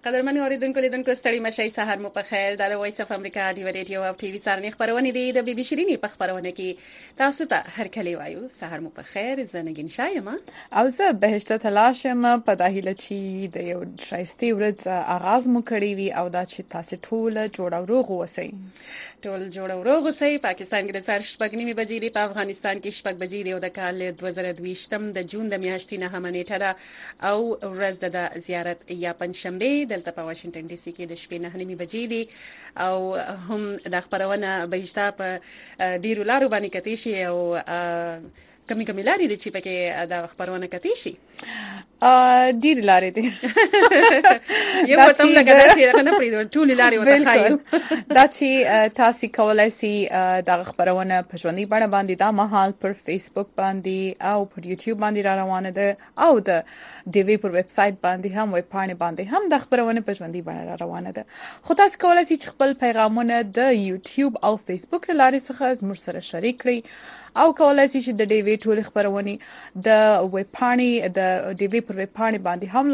قدرمن اوریدونکو لیدونکو ستړي مشئ سحر مو په خیر. د وایس اف امریکا دی ریډیو او ټي وي سره خبرونه دي د بي بي شيريني په خبرونه کې تاسو ته هر کلی وایو سحر مو په خیر. زنګین شایم او زه بهشته تلاشم په داهله چې د یو شایسته ورځ آغاز مو کړی وي او دا چې تاسو ټول جوړ او روغ اوسئ. ټول جوړ او روغ اوسئ. پاکستان کې د سار شپږ نیمه بجې دی، په افغانستان کې شپږ بجې دی او د کال 2022 د جون د میاشتې نه هم نیټه ده او ورځ د زیارت یا پنځشنبه دلته په واشنگټن ډي سي کې د شپې 9 بجې دي او هم د خبرونه بهشته په ډیرو لارو باندې کتي شي او کمی لارې دي چې پکې د خبرونه کتي شي. ډیر لارې دي یو ورته لګا چې نه پریدو ټول لارې وته خایو دا چې تاسو کولای شئ د خبرونه په ژوندۍ بڼه باندې دا مهال پر فیسبوک باندې او پر یوټیوب باندې را روانه ده او د ډي وی پر ویب سټ باندې هم ویب پاڼې باندې هم د خبرونه په ژوندۍ بڼه را روانه ده. خو تاسو کولای شئ خپل پیغامونه د یوټیوب او فیسبوک لارې څخه زموږ سره شریک کړئ او کولای شئ چې د ډي وی ټول خبرونه د ویب پاڼې د ډي وی پر ویب پاڼې باندې هم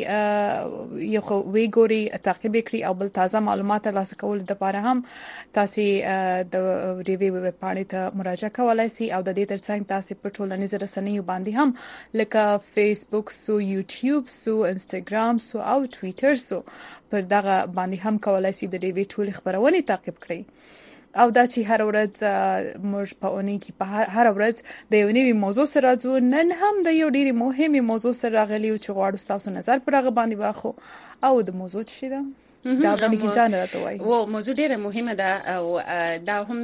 لارسي یو خو وی ګوري تعقیب کړئ او بل تازه معلومات ترلاسه کول لپاره هم تاسو د ډي وی ویب پاڼې ته مراجعه کولای شئ او د دې ترڅنګ تاسو په ټولنیزو رسنیو باندې هم لکه فیسبوک سو یوټیوب سو انستګرام سو او ټوئیټر سو پر دغه باندې هم کولای شئ د ډي وی ټول خبرونه تعقیب کړئ او دا چې هر ورځ موږ په اونۍ کې په هر ورځ د یو نوي موضوع سره راځو. نن هم د یو ډېری مهمه موضوع سره راغلی چې غواړو تاسو نظر پر هغه باندې واخو او د موضوع څه ده دا باندې کې ځان راته وایي. و موضوع ډیره مهمه ده او دا هم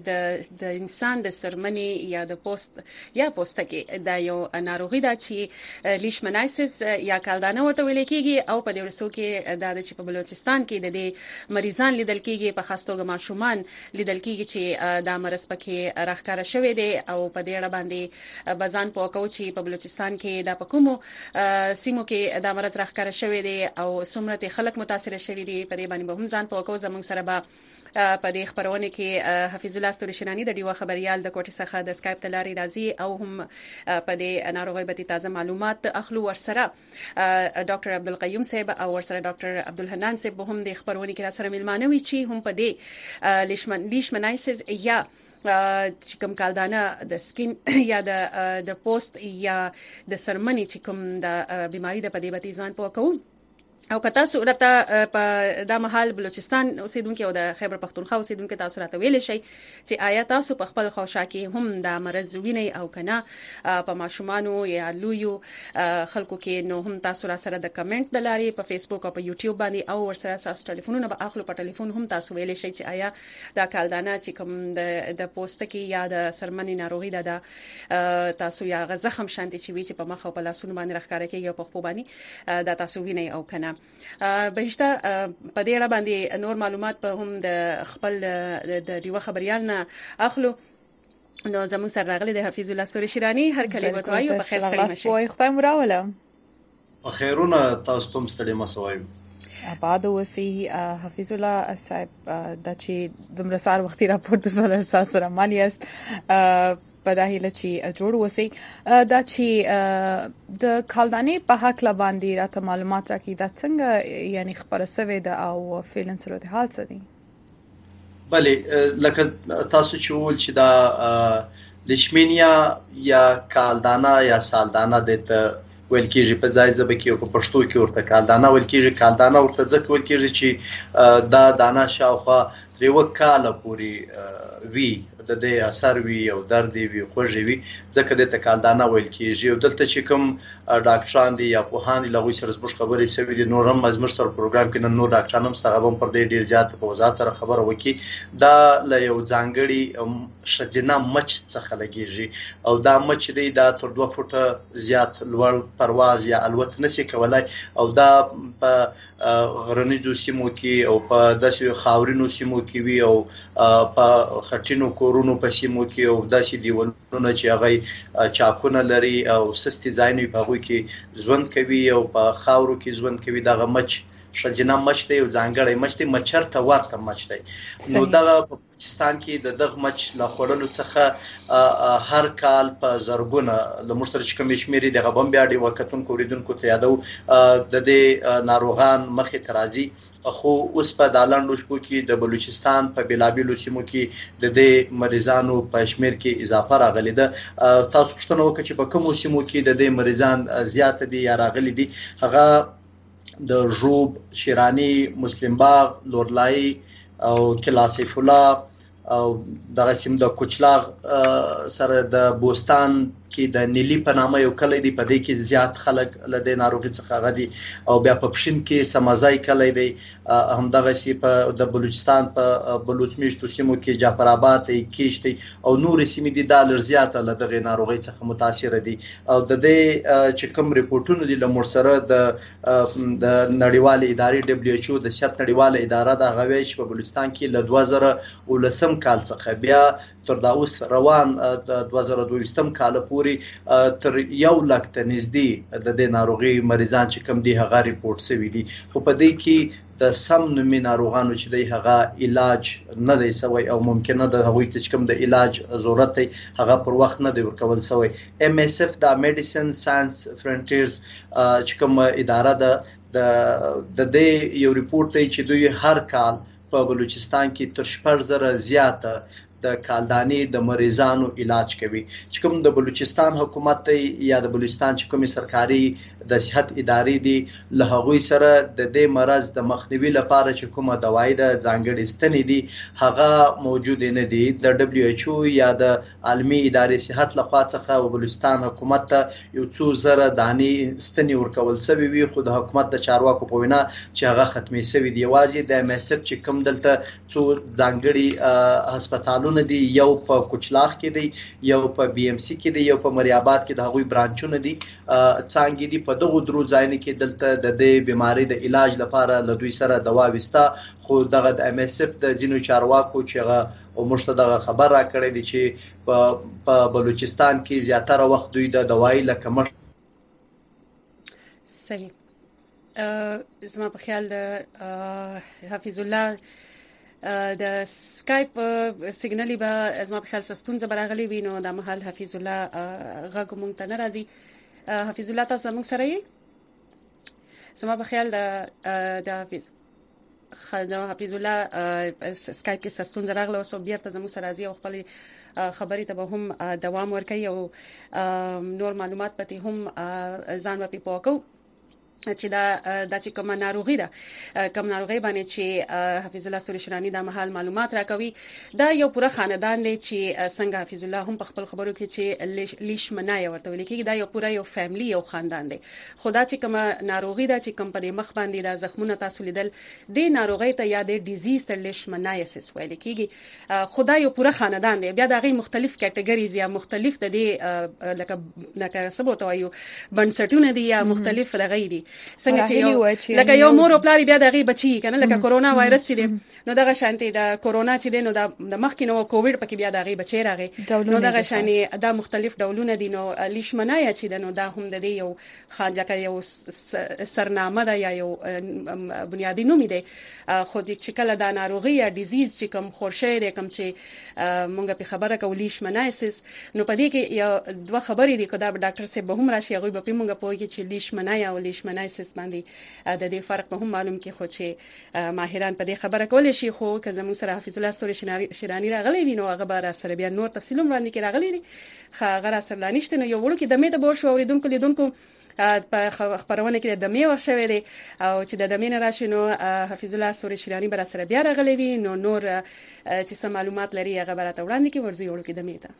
د انسان د سرمنی یا د پوسټ کې دا یو ناروغي ده چې لیشمنایسس یا کالدانه ورته ویل کېږي او په دې ورسو کې د چې په بلوچستان کې د دې مریضان لیدل کېږي، په خاص توګه ماشومان لیدل کېږي چې دا مرض پکې راښکاره شوی دی او په دې اړه باندې بزان پوکاو چې په بلوچستان کې دا پکومو سیمو کې دا مرض راښکاره شوی دی او څومره خلک متاثر شوي دي. په دې باندې به هم ځان پوکاو. زموږ سره به په دې خبرونه کې حفیظ الله ستورشنانی د ډیوا خبريال د کوټې څخه د اسکایپ تلاري راځي او هم په دې ناروغي به تازه معلومات اخلو. ورسره ډاکټر عبدالقیوم صاحب او ورسره ډاکټر عبدالحنان صاحب هم د خبرونه کې را سره ملمانه وي چې هم په دې لیشمنایسس یا چې کوم کالدانه د سکین یا د پوسټ یا د سرمنی چې کوم د بیماری د پدې به ځان پوکاو او کتا صورته په د محل بلوچستان اوسیدونکو او د خیبر پختونخوا اوسیدونکو تاسو راته ویل شي چې آیا تاسو په خپل خوشا کې هم د مرز ویني او کنه په ماشومانو یا لویو خلکو کې نو هم تاسو را سره د کمنټ د لاري په فیسبوک او په یوټیوب باندې او ورسره تاسو ټلیفونونه به اخلو په ټلیفون هم تاسو ویل شي چې آیا دا کالدانه چې کوم د پوسټ کې یا د سرمنی ناروغي ده تاسو یا زخم شانتي چې وی چې په مخ او په لاسونو باندې راښکاره کیږي او په خپل باندې دا تاسو ویني او کنه بهشته په دې اړه باندې نور معلومات په هم د خپل د ډیوا خبريال نه اخلو. نو زموږ سره راغلي د حفیظ الله ستورشنانی هر کلی وتوایو په خیر ستړي مشه. وای خدای مو راوله په خیرونه تاسو ته ستړي مسوي آباد اوسئ. حفیظ الله صاحب د چې د مرسار وختي راپورته سره سره مالیاست په داهله چې جوړ وسی دا چې د کالدانې په حق لا باندې راته معلومات راکړي دا څنګه یعنی خبره سوي ده او فعلا سره د حال څه دي. بله لکه تاسو چې ول چې دا لیشمینیا یا کالدانه یا سالدانه د ویل کېږي په ځای زبه کې او په پښتو کې ورته کالدانه ویل کېږي. کالدانه ورته ځکه ویل کېږي چې دا دانه شاوخوا تر یو کال پورې وی د دې اثر وی او درد وی خوږی وی ځکه د کالدانه ویل کېږي. او دلته چې کوم ډاکټران دي یا پوهان لغوي سره زموږ خبرې سوي دي نور هم مزمر سره پروګرام کې نور ډاکټران هم ستغبم پر دې ډیر زیات په وضاحت سره خبره وکي. دا له یو ځانګړي شجنه مچ څخه لګیږي او دا مچ دی دا تر 2 فوټه زیات لوړ پرواز یا الوت نشي کولای او دا په غرنیزو سیمو کې او په داسې خاورینو سیمو کې وی او په خټینو کورونو په سیمو کې او داسې دیوالونه چې هغه چاپونه لري او سستي ځایونه په هغه کې ژوند کوي او په خاورو کې ژوند کوي. دغه مچ شجنه مچ دی او ځانګړی مچ دی مچر ته ورته مچ دی نو دغه په پاکستان کې د دغه مچ لا خورلو څخه هر کال په زرګونه د مشترک کمیشمري د غبن بیا دی وکتون کوریدونکو ته یادو د دې ناروغان مخې ترازی خو اوس په دالانډو شپو کې د بلوچستان په بلابلو سیمو کې د دې مریضانو په شمیر کې اضافه راغلی ده تاسو پوښتنه وکړئ چې په کومو سیمو کې د دې مریضان زیات دي یا راغلي دي هغه د ژوب شیرانی مسلم باغ لورلای او کلاسیف الله او دغه سیم د کوچلاغ سره د بوستان کې د نیلی په نامه یو کلی دی په دې کې زیات خلک له دې ناروغي څخه غدي او بیا په پښین کې سمازای کلی دی هم دغه سی په د بلوچستان په بلوچ میشتو سیمو کې جعفر آباد کې کیشتي او نور سیمې دي د لرزیات له دغه ناروغي څخه متاثر دي او د دې چې کوم ریپورتونه دي له مرسره د نړیوال ادارې دبليو ایچ او د صحت نړیواله اداره د غوي چې په بلوچستان کې له 2010 کال څخه بیا تر دا اوس روان د 2022 کال پورې تر 1 لک ته نږدې د دې ناروغي مریضان چې کم دي هغه ریپورت شوی دي خو په دې کې د سم نومي ناروغانو چې دی هغه علاج نه دی سوی او ممکنه د هغوی ته کوم د علاج ضرورت دی هغه پر وخت نه دی ورکول سوی ام اس اف د میډیسن ساينس فرنټیرز چې کوم اداره د دې یو ریپورت دی چې دوی هر کال په بلوچستان کې تر 4000 زیاته د کالدانی د مریضانو علاج کوي چې کوم د بلوچستان حکومت یا د بلوچستان چې کومي سرکاري د صحت ادارې دي له هغوی سره د دې مرض د مخنیوي لپاره چې کومه دوايي د ځانګړي ستنې دي هغه موجود نه دي د دبليو ایچ او یا د عالمي ادارې صحت لخوا څخه بلوچستان حکومت ته یو څو زره دانی ستنې ورکول شوی وي خو د حکومت د چارواکو په وینا چې هغه ختمي شوی دی واځي د ام اس اف چې کوم دلته څو ځانګړي هسپتالونه دي یو په کوچلاغ کې دی یو په بي ام سي کې دی یو په مریاباد کې د هغوی برانچونه دي څنګه دي په دغه درو ځایونو کې دلته د دې بیماری د علاج لپاره له دوی سره دوا وستا خو دغه د ام اس اف د ځینو چارواکو چې هغه او مشته دغه خبر را کړی دی چې په بلوچستان کې زیاتره وخت دوی د دوايي لکه صحیح زما په خیال د حفیظ الله د سکایپ سیګنالي به زما په خیال ستونزه براغلي وینو د محل حفیظ الله غږ مونږ ته ناراضي حفیظ الله تاسو موږ سره یې زما په خیال د حفیظ الله سکایپ کې ستونزه راغله او بیا ته زموږ سره راځي او خپل خبرې ته به هم دوام ورکړي او نور معلومات پته هم ځان په پوکو چې دا چې کوم ناروغي ده کوم ناروغي باندې چې حفیظ الله سوري شرانی د محل معلومات راکوي دا یو پوره خاندان دی چې څنګه حفیظ الله هم په خپل خبرو کې چې لیشمنای ورته ویل کېږي دا یو پوره یو فیملی یو خاندان دی خدا چې کوم ناروغي ده چې کوم په مخ باندې د زخمونو تاسو لیدل د ناروغي ته یا د ډیزیز تر لیشمنایسس ویل کېږي خدا یو پوره خاندان دی بیا دا غي مختلف کټګوریز یا مختلف د دې لکه سبوت وایو بنسټونه دي یا مختلف دغه دي څنګه چې لکه یو مور او پلار بیا دغه بچي کنه لکه کورونا وایرس چې دی نو دغه شانتي د کورونا چې دی نو د مخکې نو کووډ پکې بیا دغه بچي راغی نو دغه شاني د مختلف ډولونه دي نو لیشمنای چې د نو دا هم د یو خاجکه یو سرنامه ده یا یو بنیادی نوم دی خو د چکل د ناروغي یا ډیزیز چې کوم خورشه دی کوم چې مونږ په خبره کوو لیشمنایسس نو په دې کې یو دوه خبرې دي کدا ډاکټر سه به هم راشي هغه به مونږ پوهیږي چې لیشمنای او لیشمنایسس باندې د دې فرق به هم معلوم کې خو چې ماهران په دې خبره کولای شي خو که زموږ سره حفیظ الله سوري شرانی راغلی وي نو هغه به سره بیا نور تفصیل وړاندې کې راغلی دي هغه را سره لانشته نو یو وړو کې د مې د بور شو اوریدونکو لیدونکو په خبرونه کې د مې وشوي دي او چې د مې نه راشي نو حفیظ الله سوري شرانی به سره بیا راغلی وي نو نور چې سم معلومات لري هغه به راته وړاندې کې ورځي وړو کې د مې ته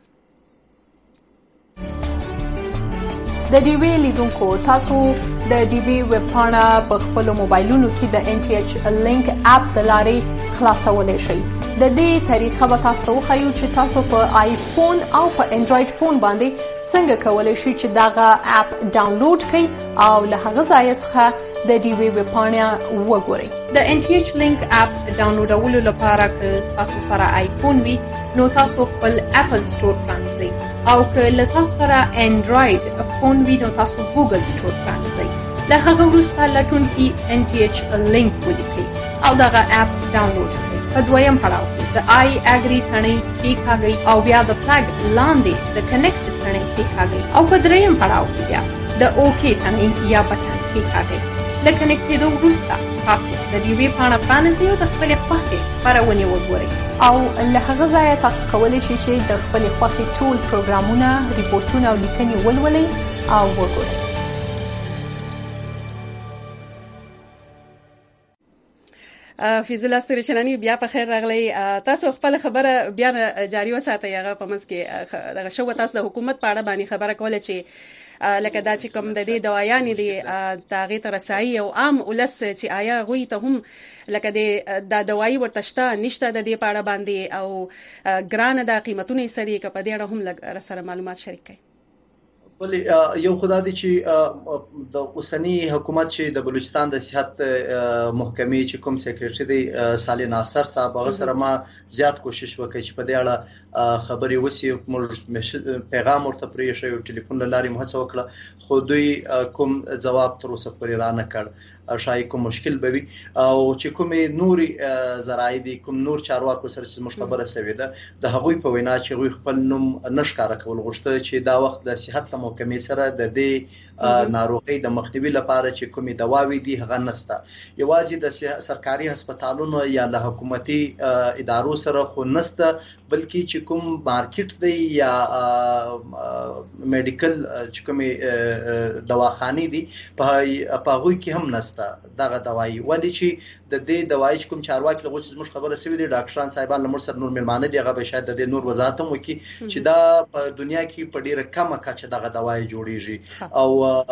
د ډي وی لیدونکو تاسو د ډي وی ویب پاڼه په خپل موبایلونو کې د ان ټي ایچ لینک اپ د لارې خلاصولای شئ د دې طریقه به تاسو وښیو چې تاسو په آیفون او په انډراید فون باندې څنګه کولای شئ چې داغه اپ ډاونلوډ کړئ او له هغه ځای څخه د ډي وی ویب پاڼه وګورئ د ان ټي ایچ لینک اپ ډاونلوډولو لپاره که تاسو سره آیفون وي نو تاسو خپل اپل سٹور پرانځئ او که له تاسو سره انډراید فون وي نو تاسو ګوګل سٹور پرانځئ له هغه وروسته لټونکي NTH لینک ولیکئ او دغه اپ ډاونلوډ کړئ. په دویم پړاو کې د آی اګری تڼۍ کېکاږئ او بیا د فلګ لاندې د کنیکټ تڼۍ کېکاږئ او په دریم پړاو کې بیا د اوکې تڼۍ یا بټن کېکاږئ. له کنیکټېدو وروسته تاسو د ډیوې پاڼه پرانیزئ او د خپلې خوښې خپرونې وګورئ او له هغه ځایه تاسو کولی شئ چې د خپلې خوښې ټول پروګرامونه، ریپورټونه او لیکنې ولولئ او وګورئ. فیض الله ستورچنانی بیا په خیر راغلی. تاسو خپل خبره بیا جاری وساتئ. هغه په منځ کې دغه شو تاسو د حکومت په اړه باندې خبره کوله چې لکه دا چې کوم د دې دوايانې دي تاغې ته رسایي او عام ولس چې آیا غوي ته هم لکه د دوايي ورته شته نشته د دې په اړه باندې او ګران د قیمتونه یې سړي کې په دې اړه هم سره معلومات شریک کړئ. بل یو خدای دی چې د اوسنی حکومت چې د بلوچستان د صحت محکمې چې کوم سیکریټری دی صالح ناصر صاحب هغه سره ما زیات کوشش وکړ چې په دې اړه خبري وسی پیغام ورته پرې شو ټلیفون لاري مو هڅه وکړه خو دوی کوم جواب تر اوسه پورې را نه کړ. شای کوم مشکل به وي او چې کوم نوري زراعي دي کوم نور چارواکو سره چې مشخبره سوي ده د هغوی په وینا چې غوي خپل نوم نشکاره کول غوښته چې دا وخت د صحت محکمې سره د دې ناروغي د مخنیوي لپاره چې کومې دواوی دي هغه نسته. یوازې د سرکاري هسپتالونو یا له حکومتي ادارو سره خو نسته بلکې چې کوم مارکیټ دی یا میډیکل چې کومې دواخانې دي په هغوی کې هم نسته دغه دوايي. ولی چې د دې دوايي کوم چارواکي لغوس مش خبره سوي دي ډاکټران صاحبان لمر سره نور ملمانه دي هغه به شاید د نور وضاحت هم وکړي چې دا په دنیا کې په ډیره کمه کچه دغه دوايي جوړیږي او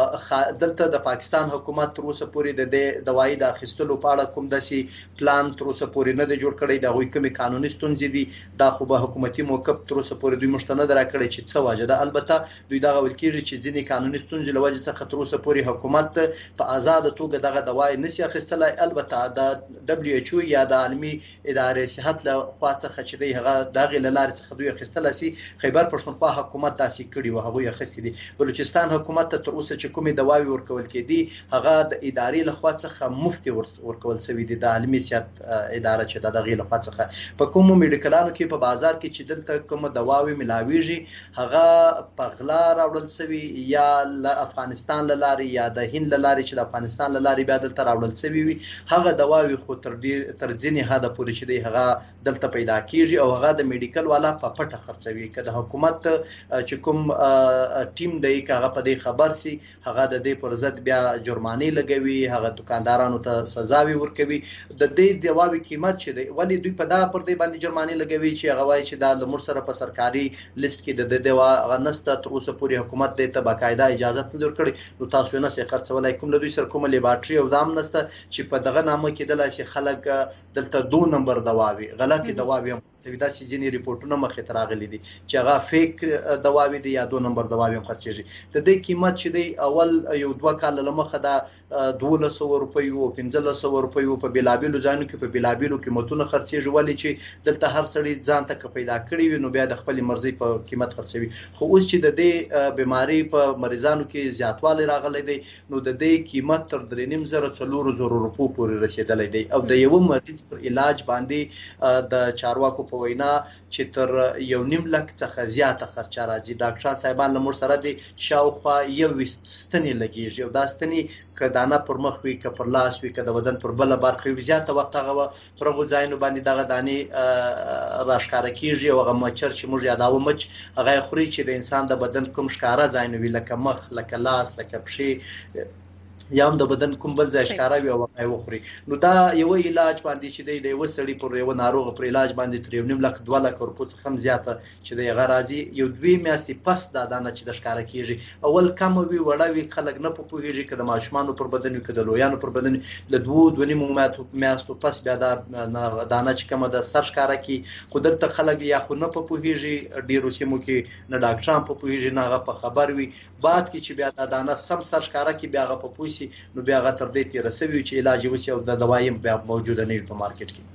دلته د پاکستان حکومت تر اوسه پورې د دې دوايي د اخیستلو په اړه کوم داسي پلان تر اوسه پورې نه دی جوړ کړی. دا غوي کومي قانوني ستونزې دي دا خو به حکومتي موقف تر اوسه پورې دوی مشتنه درکړي چې څه واجه ده. البته دوی دا غوښتل کیږي چې ځینې قانوني ستونزې لوجه څخه تر اوسه پورې حکومت په آزاد توګه دغه دوايي نشي اخیستلای. البته د WHO یا د عالمي ادارې صحت له خوا څخه چې دی هغه دغه لارې څخه دوی اخیستل سي خیبر پښتونخوا حکومت داسې کړي و هغه اخیستي دي. بلوچستان حکومت ته تر اوسه چې کومې دواوی ورکول کېدي هغه د ادارې له خوا څخه مفتي ورکول شوی دي. د عالمي صحت اداره چې دغه له خوا څخه په کوم میډیکلانو کې په بازار کې چې دلته کوم دواوی ملاويږي هغه په غلا راوړل شوی یا له افغانستان لاري یا د هند لاري چې د افغانستان لاري بیا دلته راوړل شوی وي هغه دواوی خو تر ځینې حد پورې چې دی هغه دلته پیدا کیږي او هغه د میډیکل والا په پټه خرڅوي. که د حکومت چې کوم ټیم دی هغه په دې خبر سي هغه د دې پر ضد بیا جرمانه لګوي هغه دکاندارانو ته سزاوي ورکوي. د دې دواوی قیمت چې دی ولی دوی په دا پر دې باندې جرمانه لګوي چې هغه وایي چې دا لمر سره په سرکاري لیست کې د دوا غنسته تر اوسه پورې حکومت دې ته باقاعده اجازه نه ورکړي. نو تاسو نه سي خرڅولای کوم دوی سره کوم لیبارټري او دام نسته چې په دغه نامه کې دلته خلک دلته 2 نمبر دواوی غلطي دواوی هم سویدا سيزني ریپورتونه مخې ته راغلي دي چې هغه فیک دواوی دي یا 2 نمبر دواوی هم خرڅيږي. د دې قیمت چې دی اول یو 2 کال لمخه دا 1200 روپۍ او 1500 روپۍ په بلابلو ځانو کې په بلابلو قیمتونه خرڅيږي ولی چې دلته هر سړی ځان ته پیدا کړی وي نو بیا د خپل مرزي په قیمت خرڅوي. خو اوس چې د دې بیماری په مریضانو کې زیاتوالی راغلی دی نو د دې قیمت تر 3.4 روپو پورې رسیدلی دی او د یو مریض پر علاج باندې د چارواکو په وینا چې تر 1.5 لک څخه زیاته خرچه راځي. ډاکټر صاحبان له مور سره دي شاوخوا 20 ستنې لګیږي او دا ستنې کدانه پر مخ وي ک پر لاس وي ک د بدن پر بل برخه وي زیاته وخت هغه پر غوځاینو باندې دغه دانی راشکاره کیږي او هغه مچر چې موږ یاداو مچ هغه خوري چې د انسان د بدن کوم ښکارا ځای نو وی لکه مخ لکه لاس لکه پښې یا هم د بدن کوم بل ځای ښکارا وي او هغه وخوري. نو دا یو علاج باندې چې دی د وسړي پر یو ناروغ پر علاج باندې تر 1.5 لک 2 لک روپو څخه هم زیاته چې د غراضي یو 2 میاشتې پس دا دانه چې د ښکارا کیږي اول کم وي وړه وي خلک نه پوهیږي کله ماشومان پر بدن وي کله لویانو پر بدن د 2.5 میاشتو پس بیا دا دانه چې کومه د سر ښکارا کی قدرت خلک یا خو نه پوهیږي ډیرو سیمو کې نه ډاکټران پوهیږي نه هغه په خبر وي بعد کې چې بیا دا دانه سم سر ښکارا کی بیا هغه په نو بیا غا تر دې تیر رسوي چې علاج وشي او د دوايي بیا موجوده نه په مارکیټ کې.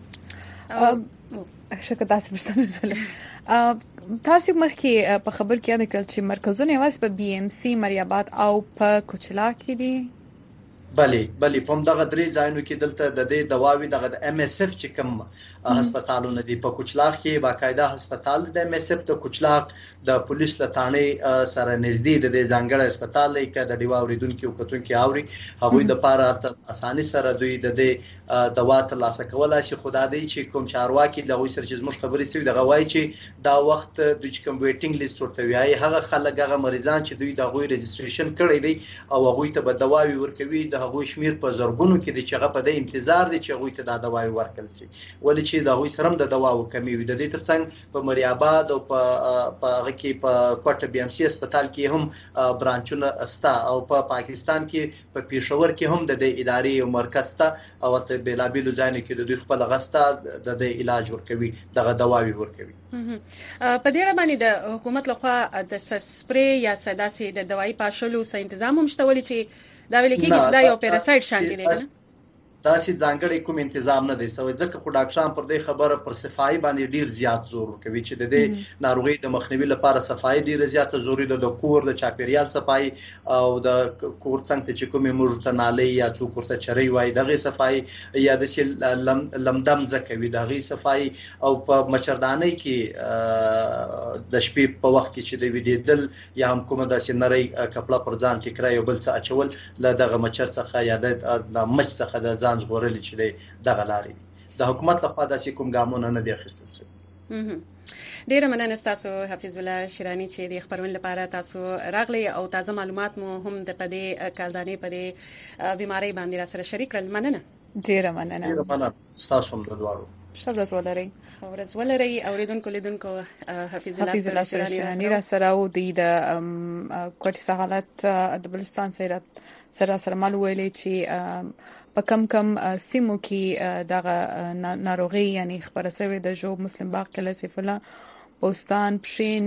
شکر تاسو پښتنه سره تاسو مخکې په خبر کې یاد کړل چې مرکزونه واس په BMC مریابات او په کوچلا کې دي بله په دغه درې ځایونو کې دلته د دې دواوی دغه د ام اس اف چې کوم هسپتالونه دي په کوچلاغ کې باقاعده هسپتال د ام اس اف د کوچلاغ د پولیس لټانې سره نږدې د دې ځانګړی هسپتال دی کې د ډیوا اوریدونکو کتونکو اوري هغه د لپاره اساني سره دوی د دې دوا ترلاسه کولای شي خدای دی چې کوم چارواکي د غوي سره چې زموږ خبرې سوي دغه وایي چې دا وخت د کوم ویټینګ لیست ورته وایي هغه خلک هغه مریضان چې دوی د غوي رجستریشن کړی دی او هغه ته به دواوی ورکوي د هغه شمیر په زرګونو کې د چغه په د انتظار دي چې هغه ته د دواوی ورکړل شي ولې چې د هغه سره د دواو کمی وي د دې ترڅنګ په مریاباد او په هغه کې په کوټه بي ام سي هسپتال کې هم برانچونه استا او په پاکستان کې په پیښور کې هم د ادارې او مرکز ته او ته بلابلو ځای کې د دوی خپل غستا د علاج ورکوي دغه دواوی ورکوي په دې اړه باندې د حکومت لخوا د سپری یا سداسي د دوايي پاشلو سره تنظیم هم شته ولې چې دا ویل کېږي چې دا یو پیراسایت شانتي دی کنه تاسو ځانګړی کوم تنظیم نه دی سوي ځکه خو ډاکټران پر دې خبره پر صفائی باندې ډیر زیات زور کوي چې د دې ناروغي د مخنیوي لپاره صفائی ډیر زیات ضروری ده د کور د چاپیریال صفائی او د کور څنګه چې کومه موږ نالي یا څوک ورته چرې وای دغه صفائی یا د لمدم زکوي دغه صفائی او په مچرداني کې د شپې په وخت کې چې د ویډیدل یا هم کومه د سنري کپلا پر ځان کې کرای او بل څه اچول ل دغه مچر څخه یا د مچ څخه د ژغورل چې دغه لاري د حکومت لخوا د کوم ګامونه نه دي اخیستل شوی ډیره مننه تاسو حفیظ الله شیرانی چې د خبرون لپاره تاسو راغلي او تازه معلومات مو هم د پدې کالدانې پدې بیماری باندې را سره شریک کړل مننه ډیره مننه تاسو هم دواړو شابه زولري خبرز ولري اوریدونکو لیدونکو حفیظ الله شیرانی را سره او د کوټي سہالت د بلوچستان سره معلوم ویلي چې په کم سیمو کې دغه ناروغي یعنی خبره شوی د جو مسلم باغ کله سیف الله پوستان پښین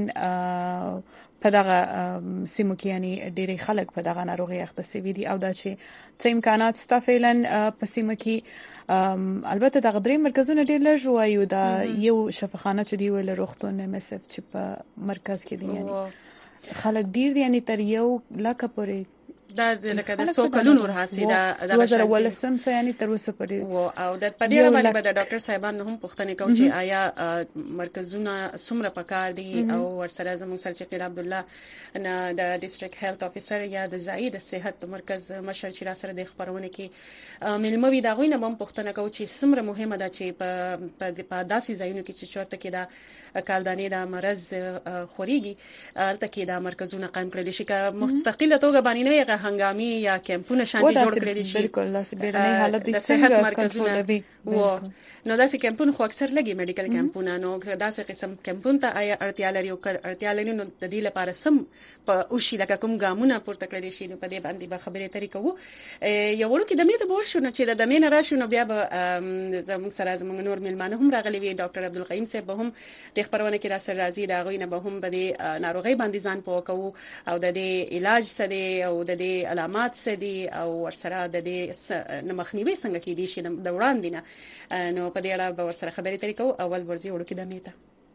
په دغه سیمو کې یعنی ډېری خلک په دغه ناروغي اخته شوي دي او دا چې څه امکانات شته فعلا په سیمو کې البته دغه درې مرکزونه ډېر لږ وایو دا یو شفاخانه چې دی ویل روغتون مس اف چې په مرکز کې دی یعنی خلک ډېر دي یعنی تر یو لکه پورې دا لکه د سو کلونو راځي دا 2018 سه یعنی تر اوسه پورې او د پدې باندې به د ډاکټر صاحبان هم پوښتنه کوي چې آیا مرکزونه څومره پکار دي او ورسره زموږ سره چې عبد الله نه د ډیسټریکټ هیلث افیسر یا د ځای د صحت مرکز مشر چې را سره د خبرونه کې ملموي دا غوینه هم پوښتنه کوي چې څومره مهمه ده چې په داسې ځایونو کې چې چورته کې دا کالدانې د مرز خوريږي البته کې دا مرکزونه قائم کړل شي که مستقله توګه باندې نه هنګامي یا کیمپونه شانتي جوړ کړل شي بالکل لاس بیرنۍ حالت د صحت مرکزونه نو داسې کیمپونه خو اکثر لګي میډیکل کیمپونه نو داسې قسم کیمپونه ته آیا اړتیا لري او اړتیا لري نو د دې لپاره سم په اوشي لکه کوم ګامونه پورته کړل شي نو په دې باندې به خبرې ترې کوو یو ورو کې د میته بور شو نو چې د دمین راشي نو بیا به زموږ سره زموږ نور ملمانه هم راغلي وي ډاکټر عبدالقیوم صاحب هم د خبرونه کې را سره راځي دا غوینه به هم به ناروغي باندې ځان پوه کوو او د دې علاج سره او د دې علامات سدي او ورسره د دې مخنیوي څنګه کې دي شي د وړاندې نه نو په دې اړه به ورسره خبرې ترې کوو اول ورځي وړو کې د میته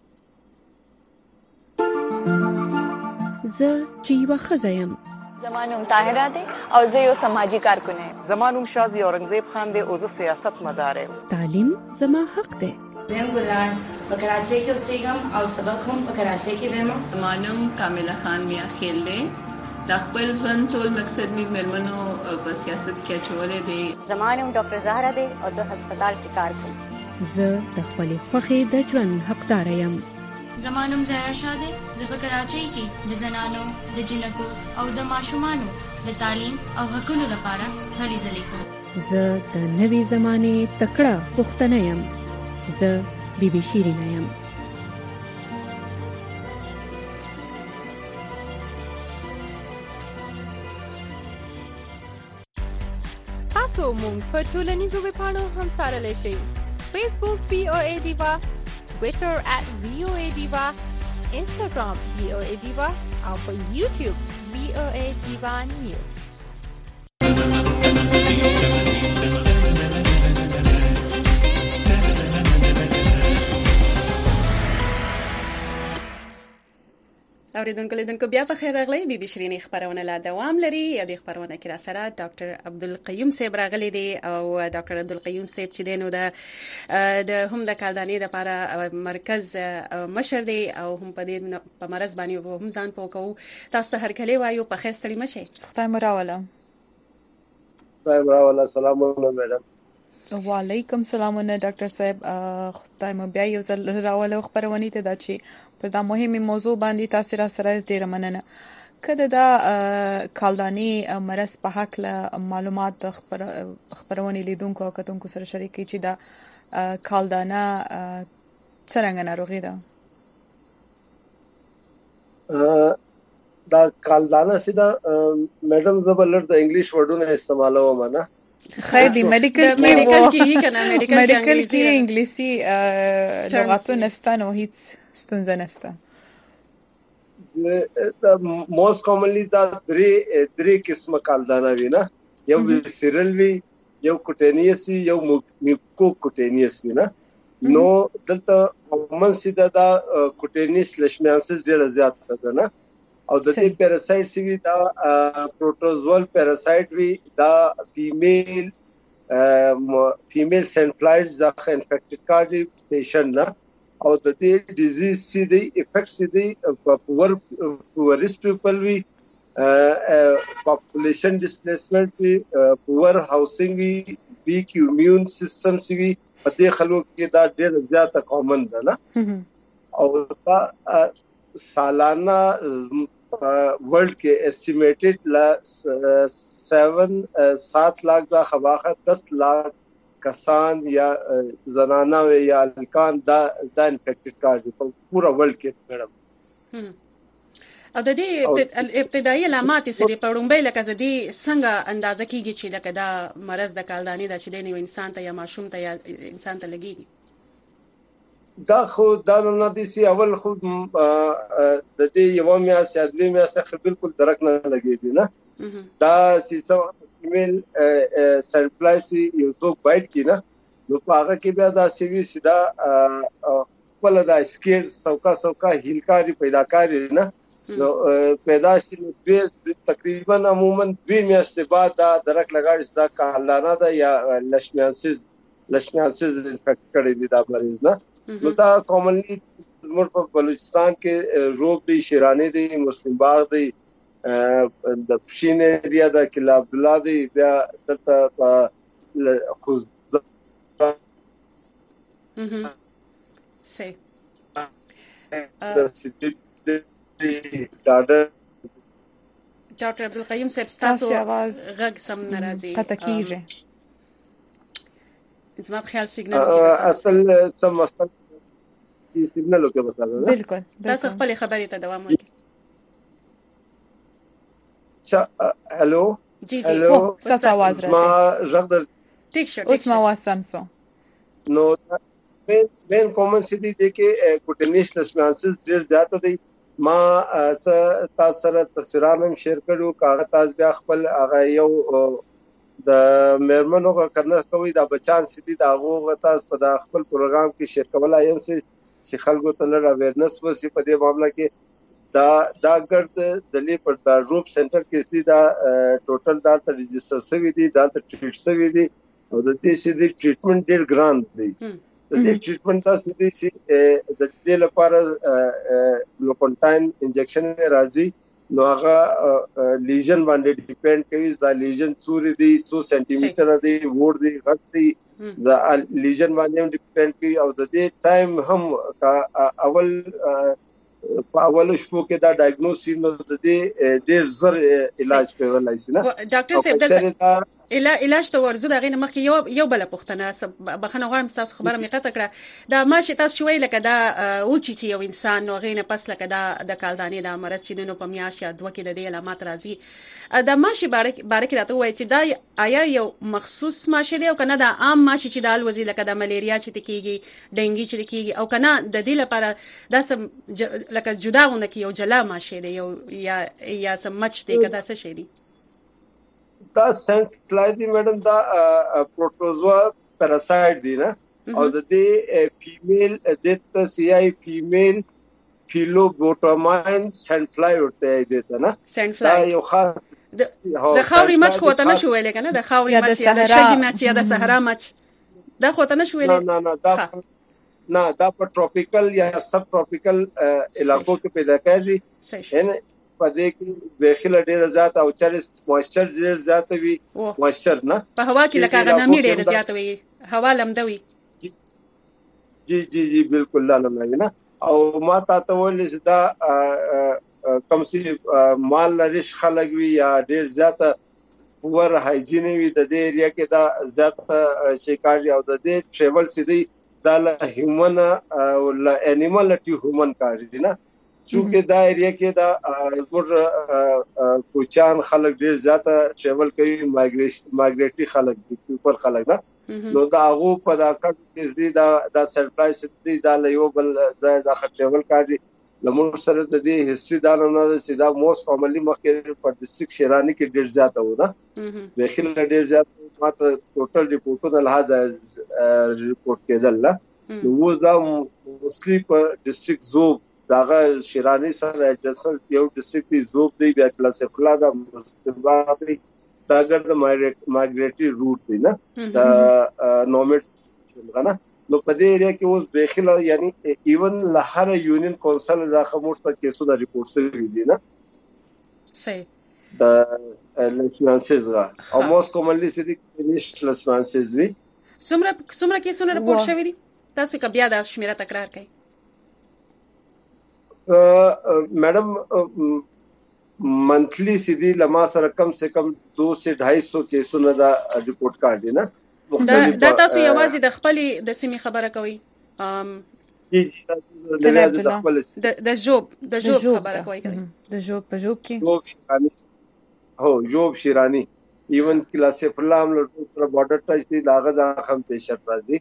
زه چې یو خزایم زمانوم طاهره دی او زه یو سماجی کارکون یم زمانوم شازی اورنګزیب خان دی او زه سیاست مدار یم تعلیم زما حق دی زم ګلان په کراچۍ کې اوسېږم او سبق هم په کراچۍ کې وایم زمانوم کامله خان میا خیل دی د خپل ژوند ټول مقصد می مېرمنو په سیاست کې چولې دي زمانوم ډاکټر زهرا دی او زه هسپتال کې کار کوم زه د خپل خوخي د ژوند حقدار یم زمانوم زهرا شاه دی زه په کراچۍ کې د زنانو د جنکو او د ماشومانو د تعلیم او حقوقو لپاره هلې ځلې کوم زه د نوې زمانه تکړه پښتنه یم زه بیبي شیرینه یم تاسو مونږ په ټولنیزو ویبپاڼو هم سره شئ فیسبوک VOA Diva Twitter @VOA Diva Instagram VOA Diva او په YouTube VOA Diva News اوریدونکو بیا په خیر راغلی بي بي شيرين خبرونه لا دوام لري یا د خبرونه کې را سره ډاکټر عبدالقیوم صاحب راغلی دی او ډاکټر عبدالقیوم صاحب چې دینو د هم د کالدانې د لپاره مرکز مشر دی او هم په دې په مرز باندې هم ځان پوکو تاسو ته هر کله وایو په خیر ستړي مشه خدای مراوله سلام علیکم میډم وعلیکم السلام ډاکټر صاحب خدای مو بیا یو ځل راوله خبرونه ته دا چې پر دا مهمه موضوع باندې تاسو را سره ډیره مننه کله دا کالدانې مرز په حق له معلومات خبرونه لیدونکو او کتونکو سره شریکي چې دا کالدانه څنګه ناروغي ده دا کالدانه سیدا میډم زبلر د انګلیش ورډونه استعمالوم نه خیر دی میډیکل کې کنه میډیکل کې انګلیسي لغاتونه نستانو هیڅ ستونزه نشته موست کامنلی دا درې قسمه کالدانه وی نه یو ویسرل وی یو کوټینیس وی یو میکو کوټینیس وی نه نو دلته عموما سیدا دا کوټینیس لشمیانسز ډیر زیات ده نه او د دې پیراسایت سی دا پروټوزوال پیراسایت وی دا فیمیل سینفلایز ځکه انفیکټډ کارډي پیشنټ نه او د دې ډیزیز سی دی افیکټ سی دی پوورست پیپل وی پاپولیشن ډیسپلیسمنٹ وی پوور هاوسینګ وی ویک ایمیون سیستم سی وی په دې خلکو کې دا ډیر زیاته کامن ده نه او دا سالانه ورلد کې اسټیمیټډ لا 7 लाख دا خواخه 10 लाख کسان یا زنانه یا الکان دا انفیکټډ کارډي په پورا ورلد کې میډم او د دې ابتدایي علامات سری په وړاندې لکه د دې څنګه اندازه کیږي چې لکه دا مرز د کالدانې د چې د یو انسان ته یا ماشوم ته یا انسان ته لګيږي دا خو دا نه دي سي اول خو د دې یو میاس یا دوی میاس خو بالکل درک نه لګيږي نه دا سیسو ایمیل سرپلایسي یو تو بایټ کی نه نو هغه کې بیا دا سیوی سیدا خپل دا سکیر سوکا هیلکاری پیدا کاری نه نو پیدا شي تقریبا عموما 2 میاشتې بعد دا درک لګاړي دا کالدانه دا یا لشمیانسز انفیکټ کړي دي دا مریض نه نو دا کامنلی زموږ په بلوچستان کې روب دی شیرانی دی مسلم باغ دی د پښین ایریا د کلا عبد الله دی بیا دلته خوز سي ډاکټر عبدالقیوم صاحب تاسو غږ سم ناراضي قطع کیږي زما په خیال سیګنال کې اصل سم اصل سیګنال کې بس بالکل تاسو خپل خبرې ته دوام ورکړئ هلو جی تاسو आवाज راځي ما ژغ در ټیک شو اوس ما आवाज سمسو نو مین کامن سیدی د کې کوټینیس لشمیانسز ډیر زیات دي ما تاسو سره تصویرونه شیر کړو کاغذ تاسو بیا خپل هغه یو د مېرمنو کنه کوي دا بچان سیدی دا هغه تاسو په خپل پروګرام کې شیر کولای یم چې خلکو ته لږ اویرنس وسی په دې معاملې کې دا ګرد دلی پر دا روپ سنټر کې سیدی دا ټوټل دا رجسټر سوي دي دا ټریټ سوي دي او د دې سیدی ټریټمنټ ډیر ګران دی د دې ټریټمنټ تاسو دې سي د دې لپاره لوکونټاین انجکشن راځي نو هغه لیژن باندې ډیپند کوي دا لیژن څوري دی 2 سنټي میټر دی وور دی غټ دی دا لیژن باندې ډیپند کوي او د دې ټایم هم اول شپو کې دا ډایګنوسټ نو د دې ډیر زر علاج کولای شي نه ډاکټر صاحب دلته علاج ته ورزو دا غینه مخکې یو بل پوښتنه بخنه غواړم تاسو خبره مې قطع کړه دا ماشي تاسو شوي لکه دا او چې یو انسان نو غینه پس لکه دا د کالدانې د مرز چې نو په میاش یا دوه کې د دې علامات راځي دا ماشي بارک راته وایي چې دا آیا یو مخصوص ماشي دی او کنه دا عام ماشي چې د الوزي لکه د ملیریا چې تکیږي ډنګي چې تکیږي او کنه د دې لپاره دا سم لکه جداونه کې یو جلا ماشي دی یا سم مچ دی کدا څه شي دی دا سنت فلای دی میډم دا پروټوزوا پیراسایت دی نه او د دې فیمیل د سی آی فیمیل فیلوبوټاماین سینډ فلای ورته دیته نه سینډ فلای دا یو خاص د خاوري مچ خو ته نشو ویلې کنه د خاوري مچ یا د شګي مچ یا د صحرا مچ دا خو ته نشو ویلې نه دا په ټروپیکل یا سب ټروپیکل علاقو کې پیدا کیږي نه پدې کې داخله ډیره زیات او چرس موئسچر ډیر زیات وي موئسچر نه په هوا کې لکه نمی ډیره زیات وي هوا لمدوي جی بالکل لمدوي نه او ما ته ولې دا کم سي مال لريش خلک وي یا ډیر زیات پور هایجین وي د دې ایریا کې دا زیات شکایت او د دې ټریول سیدي دا هیومن او انیمل ټي هیومن کاری نه چونکه دا ایریا کې دا زموږ کوچان خلک ډیر زیات ټریول کوي مایګریټي خلک دي پیپل خلک دا نو دا هغه په دا کټ دي دا سرپرایز دي دا یو بل ځای دا ټریول کاری لمر سره د دې هیستوري دا نه سیدا موست کامنلی مخکې په ډیسټریکټ شیرانی کې ډیر زیات و نه داخله ډیر زیات ماته ټوټل ریپورټونه لحاظ ریپورټ کېدل نه نو دا موستلی په ډیسټریکټ زوب داغه شیرانی سره اجسل یو ډیسټریکټ زوب دی بیا کلاس خلا دا مستبادي داګر د مایګریټي روټ دی نه دا نومډ څنګه نو په دې ایریا کې اوس داخله یعنی ایون لهر یونین کونسل دا خموش په کیسو دا ریپورټ شوی دی نه صحیح دا لسمانسز او موست کامنلی سړي فینیش لسمانسز وی څومره کیسونه ریپورټ شوی دي تاسو کا بیا د شمیره تکرار کړئ madam monthly सीधी लमा सर कम से कम 200 से 250 केसونه دا रिपोर्ट کاږي نه دا تاسو یوازې د خپل د سیمې خبره کوي د جوب خبره کوي د جوب په جوب کې هو جوب شیرانی ایون کلاس فلام له بارډر ټچ دی داغه ځخم پیشت راځي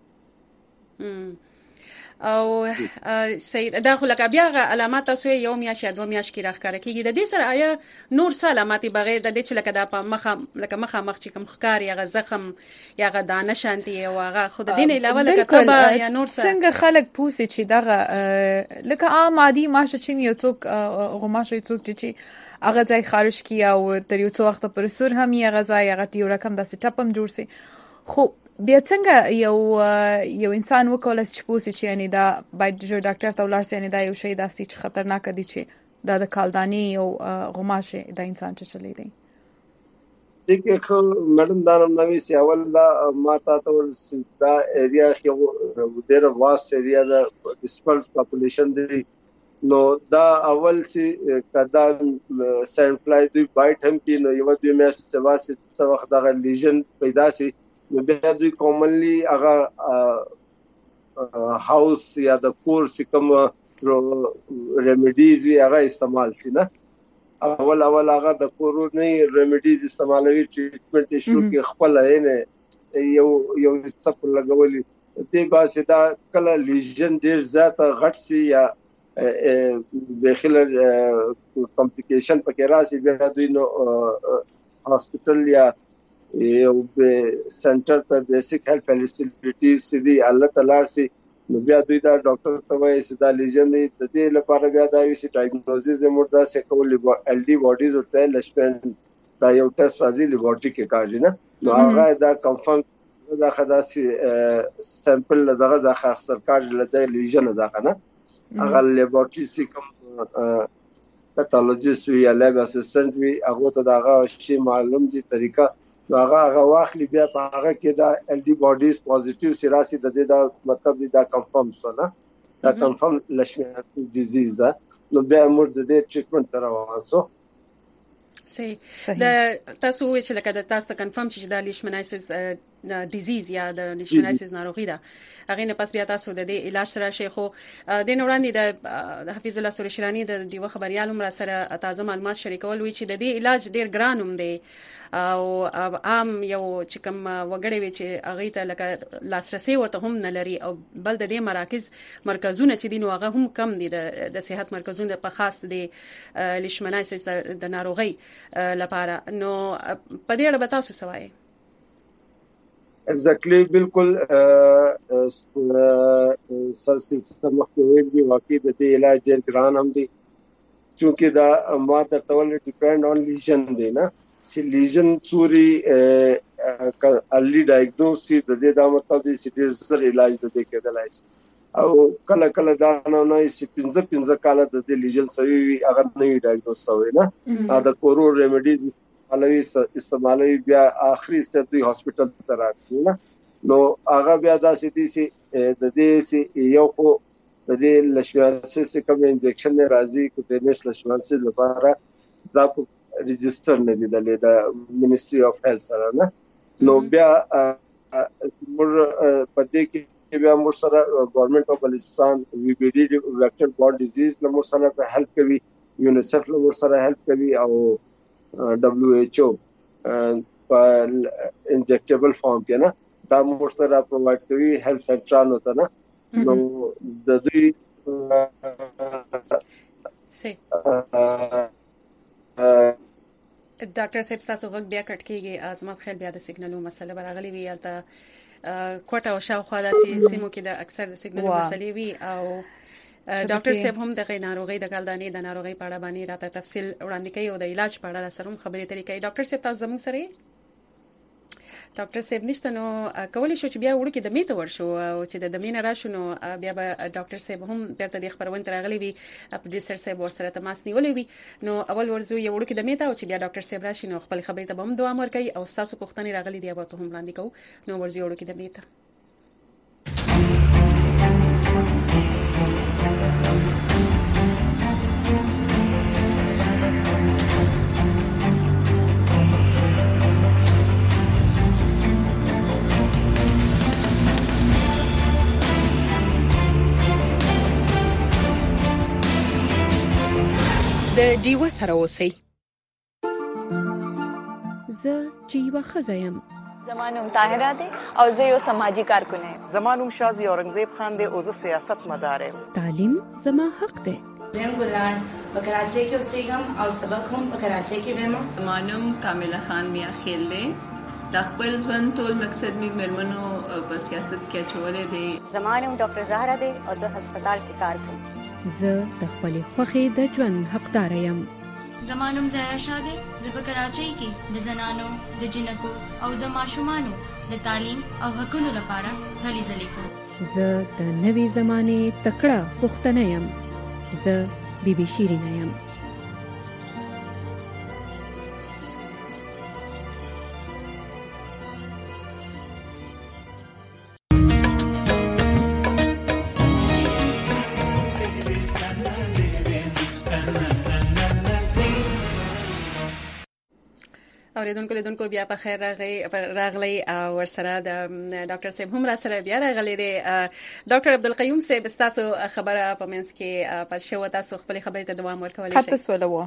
او سید دا خو لکه بیا علامات تاسو یو میاش یا دوه میاش کې راخاره کیږي د دې سره آیا نور علامات بغیر د دې چې لکه دا په مخه مخ چې کوم ښکار یا زخم یا دانه شانتي او هغه خود دین علاوه لکه تبا یا نور څنګه خلک پوسي چې دغه لکه عام عادي ماشه چې یو څوک غوماشه څوک چې هغه ځای خارج کی او تر یو څو وخت پر سور هم یې غزا یا غټي رقم د سټاپم جوړ سي خو بیا څنګه یو انسان وکولای چې پوسي چې یعنی دا باید جو ډاکټر ته ولر سي یعنی دا یو شی داسي چې خطرناک دي چې دا د کالدانی او غوماشه د انسان چې چلی دی دغه میډم دا نوې سی اول دا ماته ته دا ایریا یو ډېر واست ایریا دا ډیسپرس پاپولیشن دی نو دا اول سی کدا سینډ فلای دوی بایټ هم کې نو یو دوی مې څه وخت دا لیژن پیدا سي نو بیا دوی کامنلی هغه هاوس یا د کور سکم ریمیډیز وی هغه استعمال سي نه اول هغه د کورونی ریمیډیز استعمالوي ټریټمنټ شروع کې خپل نه یو څه لګولي دې باسي دا کله لیژن ډیر زیات غټ سي یا داخله کمپلیکیشن پکې راسي بیا دوی نو هاسپټل یا یو سنټر ته بیسیک هیلث فیسیلیټیز سدي الله تعالی سي نو بیا دوی دا ډاکټر ته وایي چې دا لیژن دی د دې لپاره بیا دا وی سي ډایګنوزس د مردا سه کول ال ډي باډیز او ته لشپن دا یو ټیسټ راځي لیبارټری کې کاږي نه نو هغه دا کنفرم دا خداسي سامپل دغه ځخه اخسر کاږي لته لیژن ځخه نه هغه لیبارټری سي کوم پیتالوجیست وی یا لیب اسسټنټ وی هغه ته داغه شی معلوم دي طریقه هغه واخلي بیا په هغه کې دا ال ډي باډیز پوزټیو سیراسي د دې دا مطلب دا کنفرم شونه دا کنفرم لشمناسیس ډیزیز دا نو بیا موږ د دې ټریټمنټ تر روانسو صحیح د تاسو چې لکه د تاسو کنفرم چې د لیشمنایسیس ډیزیز یا د لیشمنایسیس ناروغي ده هغه نه پس بیا تاسو د دې علاج سره شیخو د نوراندې د حفیظ الله سورشرانی د دیو خبريال عمر سره تازه معلومات شریکول وی چې د دې علاج ډیر ګرانوم دی او عام یو چې کوم وګړي وی چې هغه ته لکه لاسرسي ورته هم نه لري او بل د دې مرکزونه چې دین هغه هم کم دي د صحت مرکزونه په خاص دي لیشمنایسیس د ناروغي لپاره نو په دې اړه تاسو سوای ایگزیکټلی بالکل سر سیستم مخکې ویل دي واقعي د دې علاج ډېر ګران هم دی چونکې دا ما درته ویل ډیپینډ آن لیژن دی نه چې لیژن څوري ارلی ډایګنوس د دې دا مطلب دی چې ډېر زر علاج د دې کېدلای شي او کله کله دا نه چې 15 کاله د دې لیژن سوي وي هغه نه وي ډایګنوس شوی نه دا کورو ریمیډیز استعمالوي بیا آخري سټپ دی هاسپټل ته راځي نه نو هغه بیا داسې دي چې د دې یو خو د دې لشمانسیس کوم انجکشن راځي کوټینس لشمانسیس لپاره دا ريجستر نه دي د منیسټري اف هیلث سره نه نو بیا مور پدې کې بیا مور سره ګورنمنت اف بلوچستان وی بي ډي ویکټر بورن ډیزیز نو سره هیلپ کوي یونیسف نو سره هیلپ کوي او WHO په انجکټیبل فارم کې نه دا مور سره پرووایډ کوي هیلث سنټرال وته نه نو د دوی سي ډاکټر صاحب تاسو وګ بیا کټ کیږي ازما خیال بیا د سیګنالو مسله برغلی وی البته کوټه او شاوخوا د سیمو کې د اکثر د سیګنالو مسلې وی او ډاکټر صاحب هم د ناروغي د کالدانې د ناروغي په اړه باندې راته تفصیل وړاندې کوي او د علاج په اړه سره هم خبرې ترې کوي ډاکټر صاحب تاسو زموږ سره ډاکټر صاحب نشته نو کولی شو چې بیا وړو کې د میته ورشو او چې د دمینه راشو نو بیا به ډاکټر صاحب هم بیرته د خبرونه ترغلي وي پروډوسر صاحب ورسره تماس نیولې وي نو اول ورزو یو وړو کې د میته او چې بیا ډاکټر صاحب راشي نو خپل خبرې ته هم دوام ورکړي او تاسو پوښتنې راغلي دی به هم وړاندې کوو نو ورزو وړو کې د میته د ډیو سره اوسئ زه جیوا خزایم زمانوم طاهره ده او زه یو سماجی کارکون یم زمانوم شازی اورنګزیب خان ده او زه سیاست مدار یم تعلیم زما حق ده زم ګلان په کراچۍ کې اوسېږم او سبق هم په کراچۍ کې وایم زمانوم کامله خان میا خیل ده د خپل ژوند ټول مقصد می مرمنو په سیاست کې چولې دي زمانوم ډاکټر زهرا ده او زه هسپتال کې کار کوم زه د خپل خوخي د ژوند حقدار یم زمانوم زهرا شاده زه په کراچۍ کې د زنانو د جنکو او د ماشومانو د تعلیم او حقوقو لپاره هلې ځلې کوم زه د نوې زمانه تکړه پښتنه یم زه بیبي شیرینه یم اوریدونکو بیا په خیر راغلی او ورسره د ډاکټر صاحب هم را سره بیا راغلی دی ډاکټر عبدالقیوم صاحب تاسو خبره په منځ کې پر شو تاسو خپل خبرې ته دوام ورکولای شئ تاسو ولو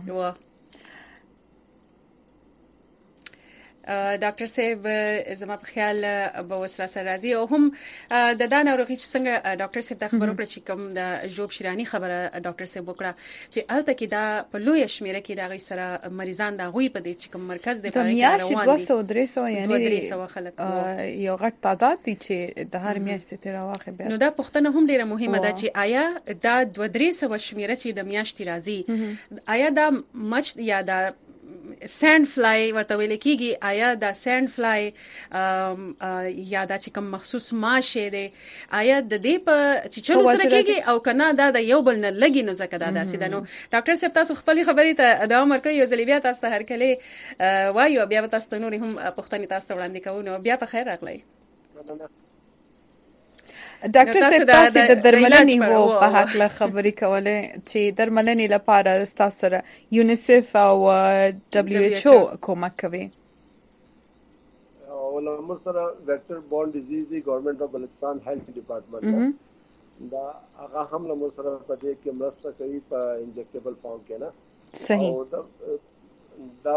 ډاکټر صاحب زما په خیال به وسره سره راځي او هم د دان ناروغي څنګه ډاکټر صاحب د خبرو کړ چې کوم د جوب شیرانی خبره ډاکټر صاحب وکړه چې الته کې دا په لوی شمیره کې دا غي سره مریضان دا غوي په دې چې کوم مرکز دی په روان دي 200 یعنی 300 خلک یو غټ تعداد دي چې د هر میاشتې تر واخه به نو دا پښتنه هم ډیره مهمه ده چې آیا دا 200 شمیره چې د میاشتې راځي آیا دا مچ یا دا ساند فلای ورته ویل کیږي آیا دا ساند فلای یا دا چې کوم مخصوص ماشه دی آیا د دې په چې چلو سره کیږي او کنه دا د یو بل نه لګي نو زکه دا داسې ده نو ډاکټر صاحب تاسو خپل خبرې ته ادامه ورکړئ یو ځل بیا تاسو ته هر کله وایو بیا تاسو ته نور هم پښتني تاسو ته وړاندې کوو نو بیا په خیر راغلی ډاکټر صاحب تاسو د درملنې وو په حق له خبرې کوله چې درملنې لپاره تاسو سره یونیسف او WHO کومک کوي او موږ سره ویکټر بورن ډیزیز دی ګورنمنت اف بلوچستان هیلث ډپارټمنټ دا هغه هم موږ سره په دې کې مرسته کوي په انجکټیبل فارم کې نه صحیح دا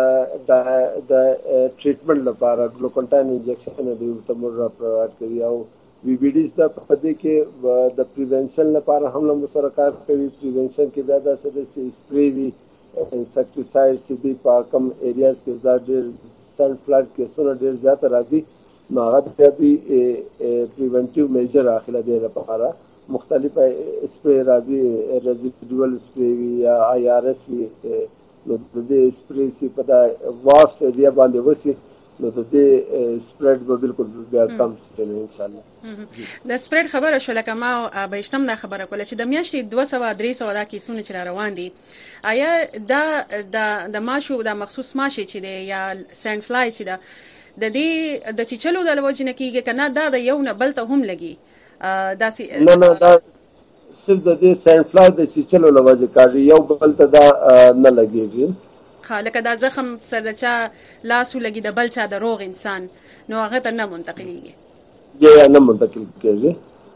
ټریټمنټ لپاره ګلوکونټاین انجکشن دی ته موږ پرووایډ کوي او وی بی ډیز د پدې کې د پریونشن لپاره هم موږ سره کار کوي پریونشن کې دا د سپری وی انسیکټیساید سیدی پاکم ایریاز کې دا د سن فلډ کې سره ډیر زیات راځي نو هغه د پریونټیو میجر اخله دی لپاره مختلف سپری راځي ريزيډوال سپری وي یا IRS وي نو د دې سپری سي په دا واس ایریا باندې وسی نو د دې سپریډ به بالکل بیا کم شي ان شاء الله. د سپریډ خبره شو لکه ما به اشتم دا خبره کوله چې د میاشتې 200-300 دا کیسونه چې روان دي آیا د ماشو د مخصوص ماشي چې دی یا ساند فلای چې دا د دې د چیچلو د لوجنه کیږي کنه دا د یو نه بل ته هم لګي دا سي نه دا صرف د دې ساند فلای د چیچلو لوجه کاری یو بل ته دا نه لګيږي لکه دا زخم سر د چا لاسو لګي د بل چا د روغ انسان نو هغه ته نه منتقلېږي یا نه منتقل کېږي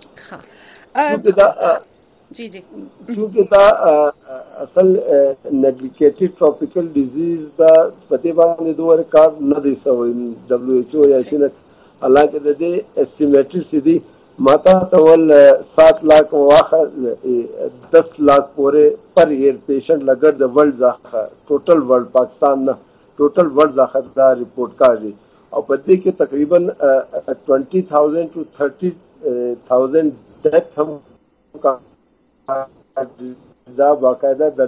جی چونکه دا اصل نیگلیکیټډ ټروپیکل ډیزیز دا په دې باندې دوه کار نه دی سوی WHO یا شنه حالانکه د دې اسټیمیټډ سدي ماتا تول 7 लाख واخه 10 लाख پورې پر ایئر پیشنٹ لګر د ورلد ځخه ټوټل ورلد پاکستان نه ټوټل ورلد ځخه دا ریپورت کړی او په دې کې تقریبا 20,000 to 30,000 ډیث هم دا باقاعده د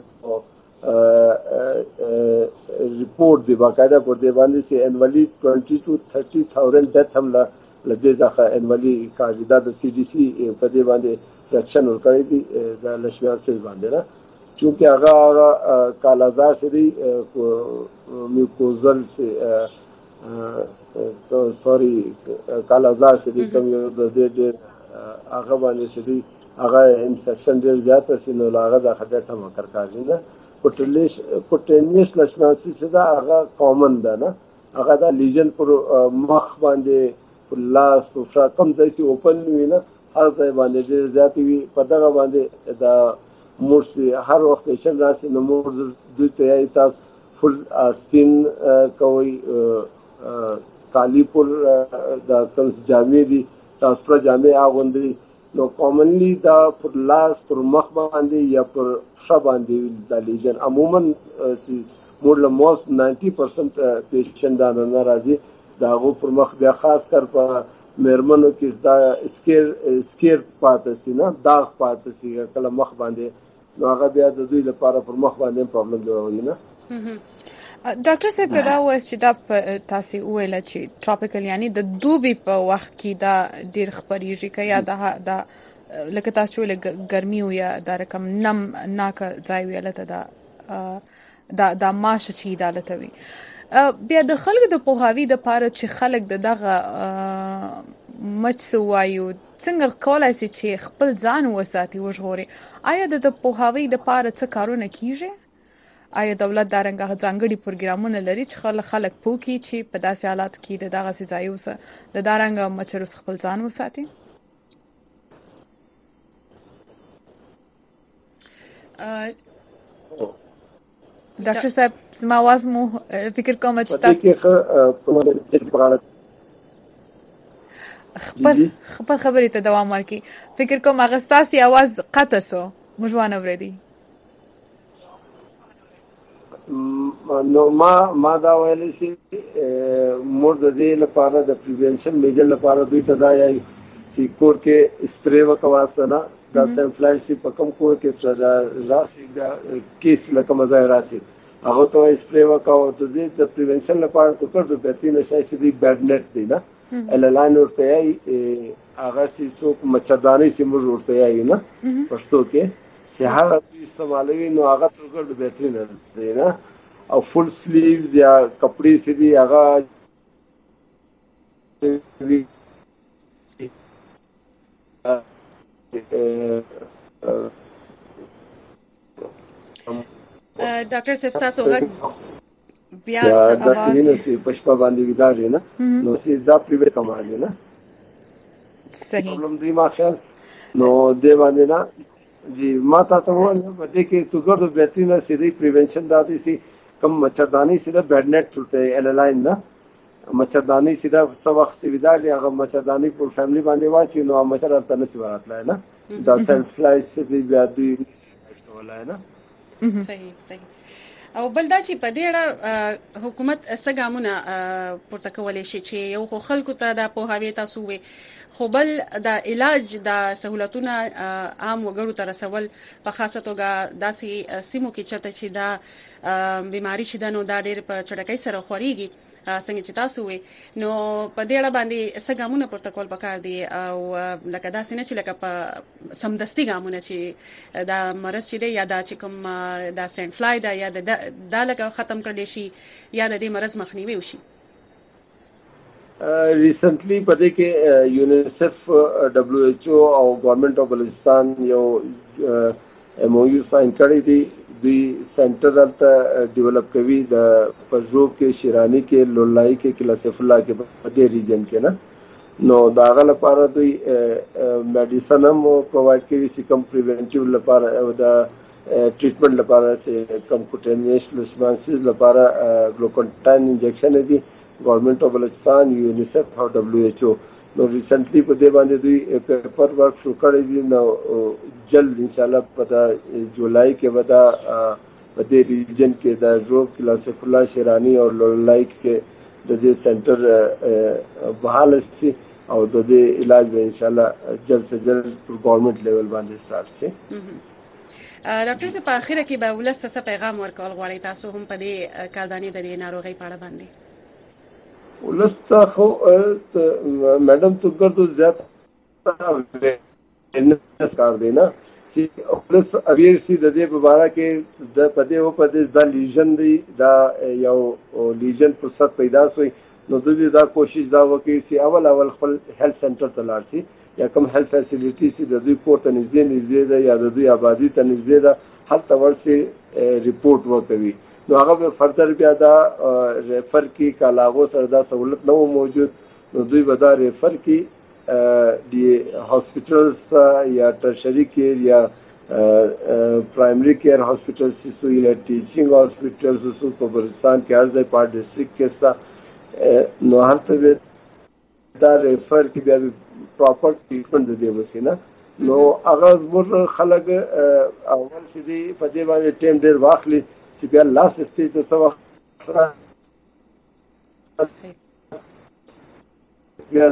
ریپورٹ دی باقاعده پر دی باندې سي انولی 20 to 30,000 ډیث هم لږه ځخه انولی کاریدا د CDC په دې باندې فریکشن ورکړی دی د لشمیان سیل باندې نه چونکه هغه کالازار سری میوکوزل سے سوري کالازار سری کوم یو د دې هغه باندې سری هغه انفیکشن ډیر زیات سينو لاغه ځخه د هم کارکاري نه کوټینیس لشمانسی سدا هغه کامن ده نه هغه د لیجن پر مخ باندې لاس په شا کم ځای سي اوپن وینه هر ځای باندې ډیر زیات وي په دغه باندې دا مورسي هر وخت شل راسي نو مور د ته تاسو فل سکین کوي کالی پر د کمس جامې دي تاسو پر جامې اغوندي نو کامنلی دا پر لاس پر مخ باندې یا پر شا باندې د لیجن عموما مور له موست 90% پیشنټ دا ناراضي دا غو پر مخ بیا خاص کر په مرمنو کې دا سکیر پاتې سي نه داغ پاتې سي کله مخ باندې نو هغه بیا د دوی لپاره پر مخ باندې پرابلم جوړوي نه. ډاکټر صاحب دا وایي چې دا تاسو ویل چې ټروپیکل یعنی د دوبي په وخت کې دا ډیر خبريږي که یا دا لکه تاسو ویل ګرمي او یا دا رقم نم ناک ځای ویلته دا ماشه چې دالته وي بیا د خلک د پوهاوی د پاره چې خلک دغه مچ سوایو څنګه کولای شي چې خپل ځان وساتي وژغوري آیا د پوهاوی د پاره څه کارونه کیږي آیا دولت دارنګه ځانګړي پروګرامونه لري چې خلک پوکي چې په داسې حالاتو کې دغه ځایو سره د دارنګه مچرو خپل ځان وساتي ډاکټر صاحب زما आवाज مو فکر کوم چې تاسو خپل خبرې ته دوام ورکړي فکر کوم هغه ستاسو आवाज قطع سو موږ وانه ورېدي نو ما دا ویل شي مور د دې لپاره د پریونشن میجر لپاره دوی ته دا یي سی کور کې سپری وکواسته دا سم فلای سی په کوم کور کې راسي دا کیس لکه مزه راسي هغه ته سپری وکاو ته دې د پریونشن لپاره ته کړو بهترین شي چې دی بیډ نت دی نه الالاین ورته یي هغه سی څوک مچداني سی موږ ورته یي نه پښتو کې سهار استعمالوي نو هغه تر ګرد بهترین دی نه او فل سلیوز یا کپڑے سي هغه ډاکټر صاحب تاسو غږ بیا आवाज نسی پښپا باندې ویداري نه نو سي دا پریویټ کمانډ نه صحیح پرابلم دی ما خیال نو دی باندې نه جی ما تاسو ونه بده کې تو ګرځو بهترینه سي پریونشن داتي سي کم مچردانی سیده بیډ نت ته الالاین نه مچردانی سیده څو وخت سیدالي هغه مچردانی په فیملی باندې واچي نو مچر تر نسی وراتلای نه دا سیلف فلای سي بیا دوی نسی ولای نه صحیح او بل دا چې په دې اړه حکومت څه ګامونه پورته کولای شي چې یو خو خلکو ته د پوهاوی تاسو وي خو بل د علاج د سہولتونو عام وګړو ته رسول په خاصه توګه داسې سیمو کې چرته چې دا بیماری شیده نو دا ډېر په چټکۍ سره خوريږي څنګه چې تاسو وي نو په دې اړه باندې څه ګامونه پورته کول پکار دي او لکه داسې نه چې لکه په سمدستي ګامونه چې دا مرض چې دی یا دا چې کوم دا سینټ فلای دا یا دا لکه ختم کړل شي یا د دې مرض مخنیوي وشي. ریسنټلی په دې کې یونیسف WHO او ګورنمنت اف بلوچستان یو MOU ساين کړی دی دوی سنټر ته ډیولپ کوي د پژوب کې شیرانی کې لولای کې کلاسف الله کې په دې ریجن کې نه نو دا غل لپاره دوی میډیسن هم پروواید کوي چې کوم پریونټیو لپاره او د ټریټمنټ لپاره چې کوم کوټینیش لسمانسز لپاره ګلوکونټاین انجکشن دي ګورنمنت اف بلوچستان یونیسف او WHO نو ریسنټلی په دې باندې دوی پیپر ورک شو کړی دي نو جلد ان شاء الله په جولای کې ودا په دې ریجن کې د روب کلاسف الله شیرانی او لولای کې د دې سنټر بحال شي او د دې علاج به ان شاء الله جلد سے جلد پر ګورنمنت لیول باندې سٹارټ شي. ډاکټر صاحب په اخر کې به ولسته څه پیغام ورکول غواړي تاسو هم په دې کالدانې د دې ناروغي په اړه باندې؟ ولسته خو میډم تو ګرځو زیات انس کار دینا سی ولس اویر سی د دې په اړه کې د پدې د لیژن دی دا یو لیژن فرصت پیدا شوی نو د دې دا کوشش دا وکړي سی اول خپل هیلث سنټر ته لاړ سی یا کوم هیلث فیسیلیټی سی د دوی کور ته نږدې ده یا د دوی آبادی ته نږدې ده هلته ورسي ریپورت وکوي نو هغه فردر بیا دا ریفر کی کالاغو سره دا سہولت نو موجود نو دوی به دا ریفر کی دی هاسپټلز یا ټرشری کیر یا پرایمری کیر هاسپټلز سو یا ټیچینګ هاسپټلز سو په بلوچستان کې هر ځای په ډسټریکټ کې ستا نو هلته دا ریفر کی بیا پراپر ټریټمنټ دی وسینا نو هغه زموږ خلک اول سي په دې باندې ټیم ډیر واخلي چې بیا لاس سټیج ته سوا بیا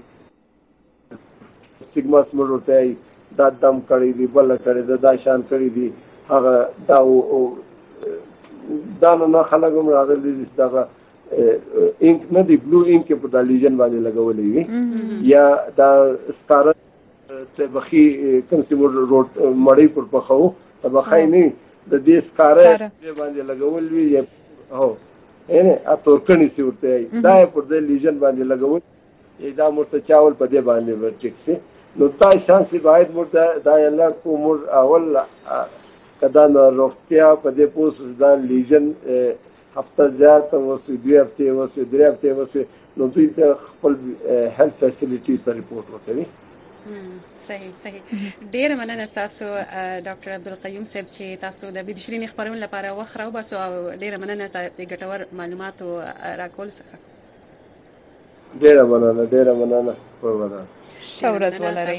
سټیګما سمورته دا دم کړی دی بل کړی دا شان کړی دی هغه دا نه خلک هم راغلي دي دا انک نه دی بلو انک په د لیژن باندې لګولې وي یا دا ستاره ته بخي کوم سیمور روډ مړی پر پخو تبخای نه د دې سکاره باندې لګول وی هو نه اتورکنی سی ورته دا پر د لیژن باندې لګول دا مرته چاول په دې باندې ورټیکسي نو تا شانسي باید مرته دا الله کو مر اول کدا نو روغتیا په دې پوس دا لیژن هفته زیات وسو 2 هفته وسو 3 هفته وسو نو دوی ته خپل هیلث فیسیلیټیز ریپورت وکړي. صحیح ډیر مننه تاسو ډاکټر عبدالقیوم صاحب چې تاسو د بي بي شيرین خبرونه لپاره وخت راو باسو او ډیر مننه د ګټور معلوماتو راکول څخه. ډیر مننه ورته شاورز ولري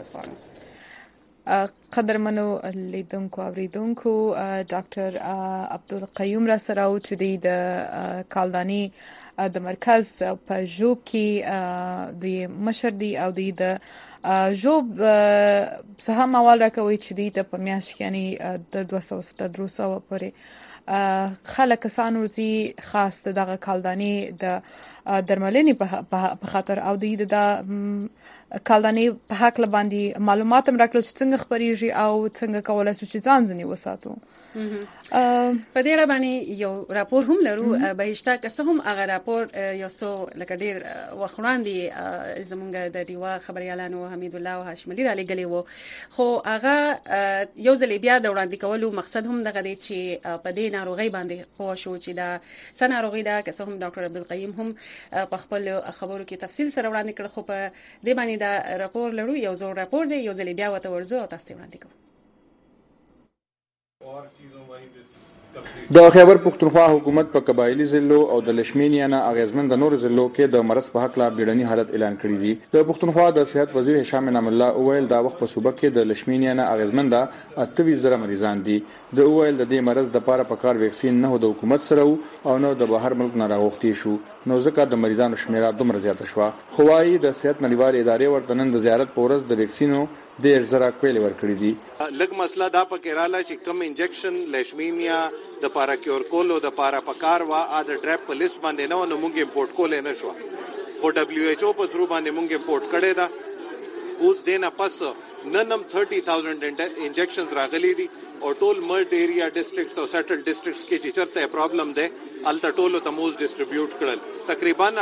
قدرمنو لیدونکو اوریدونکو ډاکټر عبدالقیوم را سره او چې د کالدانی د مرکز په ژوب کې د مشر دی او د ژوب سهم اول راکوي چې د په میاشت کې یعنی د 200 پورې خلک کسان ورزي خاص دغه کالدانی د درملنې په خاطر او د کالدانی په حق باندې معلومات هم راکړل چې څنګه خبريږي او څنګه کولای شو چې ځان ځنی وساتو. په دې اړه باندې یو راپور هم لرو بهشته که هم هغه راپور یو څو لکه ډیر وخوړاندې زمونږ د دیوا خبريالانو حمید الله او هاشم علي را لګلې وو خو هغه یو ځل بیا د وړاندې کولو مقصد هم دغه دی چې په دې ناروغي باندې خو شو چې دا څنګه ناروغي ده که هم ډاکټر عبدالقیوم هم په خپل خبرو کې تفصیل سره وړاندې کړ خو په دې باندې دا راپور لرو یو ځل راپور دی یو ځل بیا وته ورزو او تاسو وړاندې کوم. और चीज़ों वाइज د خیبر پښتونخوا حکومت په قبایلی ضلعو او د لشمینیا نه اغیزمن د نور ضلعو کې د مرض په حق لا بیړني حالت اعلان کړی دی. د پښتونخوا د صحت وزیر هشام نعیم الله اویل دا وخت په صوبه کې د لشمینیا نه اغیزمن دا 28 مریضان دي. د اویل د دې مرض د لپاره په کار ویکسین نه د حکومت سره او نه د بهر ملک نه راغوښتي شو، نو ځکه د مریضانو شمیره دومره زیاته شوه. خو وايي د صحت نړیوال ادارې ورته نن د زیارت په ورځ د ویکسینو ډیر زره کویل ورکړي دي. لږ مسله دا پکې رااله چې کم انجکشن لشمینیا د پارا کیور کولو د پارا پکار وا د ډراپ په لیست باندې نو موږ امپورټ کولې نه شو، خو دبليو ایچ او په تھرو باندې موږ امپورټ کړی دا. اوس دینه پس ننم 30000 انجکشنز راغلي دي او ټول مرډ ایریا ډسټرکټس او سیټل ډسټرکټس کې چې چرته پرابلم ده الته ټولو تموز ډیسټریبیوټ کړل. تقریبا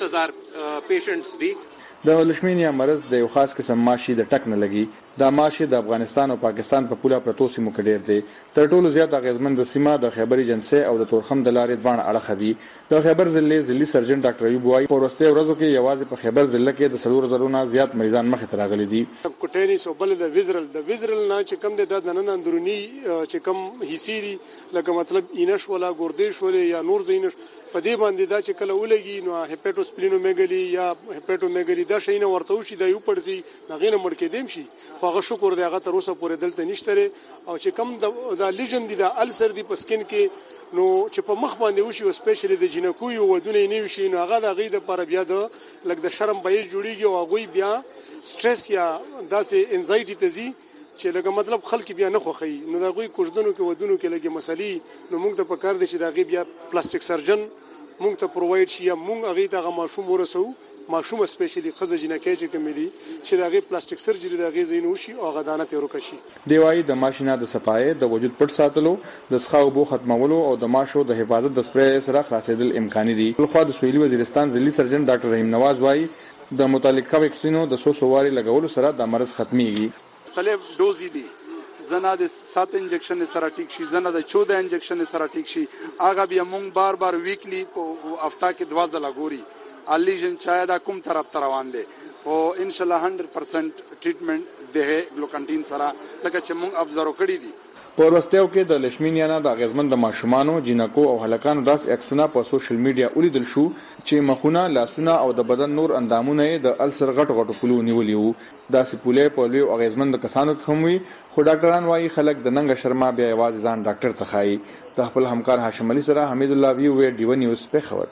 28000 پیشنټس دي. د لشمینیا مرض د یو خاص قسم ماشي د ټک نه لګي. دا ماشي د افغانستان او پاکستان په پوله پرتو سیمو کې ډیر دی. تر ټولو زیات اغیزمن د سیمه د خیبر ایجنسی او د تورخم د لارې دوه اړخ دي. د خیبر ضلعي سرجن ډاکټر ایوب وای په ورسته ورځو کې یوازې په خیبر ضلع کې د 300 نه زیات مریضان مخې ته راغلي دي. کوټینی سو بل د ویزرل نه چې کم د نن اندرونی چې کم حصي دي لکه مطلب اینش ولا ګردش ولا یا نور زینش په دې باندې دا چې کله ولګي نو هپاټوسپلینومیګلی یا هپاټومیګلی دا شي نه ورته شي دا یو پړسي دغه مړ کې دیم شي. هغه شکر دی هغه تر اوسه پورې دلته نشته او چې کم د لیجند دی د السر دی په سکین کې نو چې په مخ باندې وشي او سپیشلی د جنکو یو ودونه نه وشي نو هغه د غي د پر بیا د لګ د شرم بهیر جوړیږي او هغه بیا سټرس یا داسې انزایټی تزي چې لکه مطلب خلک بیا نه خوخی نو د غوي کوژدنو کې ودونو کې لګي مسلې نو موږ ته پکار دي چې د غي بیا پلاستیک سرجن موږ ته پرووایډ شي یا موږ هغه ته ماشوم ورسو ماشوم سپیشلی خزه جنکه چې کوم دي چې د غي پلاستیک سرجری د غي زینو شي او غدانه تیرو کشي. دیوای د ماشینه د صفای د وجود پټ ساتلو د ښخاو بو ختمولو او د ماشو د حفاظت د سپری سره خلاصېدل امکاني دي. خو د سویلي وزیرستان ضلعي سرجن ډاکټر رحیم نواز وای د متعلقه ویکسینو د 100 واري لګولو سره د مرض ختميږي. مختلف ډوز دي زنه د 7 انجکشن سره ټیک شي، زنه د 14 انجکشن سره ټیک شي. هغه بیا مونږ بار ویکلی په هفته کې 2 ځله ګوري الیجن شاید کوم طرف روان دي او ان شاء الله 100% ټریټمنټ ده ګلوکانټین سره لکه چې مونږ ابزرو کړی دي. په ورستیو کې د لشمینیا نه د غزمن د ماشومانو جنکو او هلکانو داس اکسونه په سوشل میډیا ولیدل شو چې مخونه لاسونه او د بدن نور اندامونه د السر غټ کلو نیولې وو. داسې پوله په لوی او غزمن د کسانو خموي خو ډاکټران وايي خلک د ننګ شرما بیا आवाज ځان ډاکټر ته خایي. د خپل همکار هاشم علي سره حمید الله وی وی ډیو نیوز په خبر.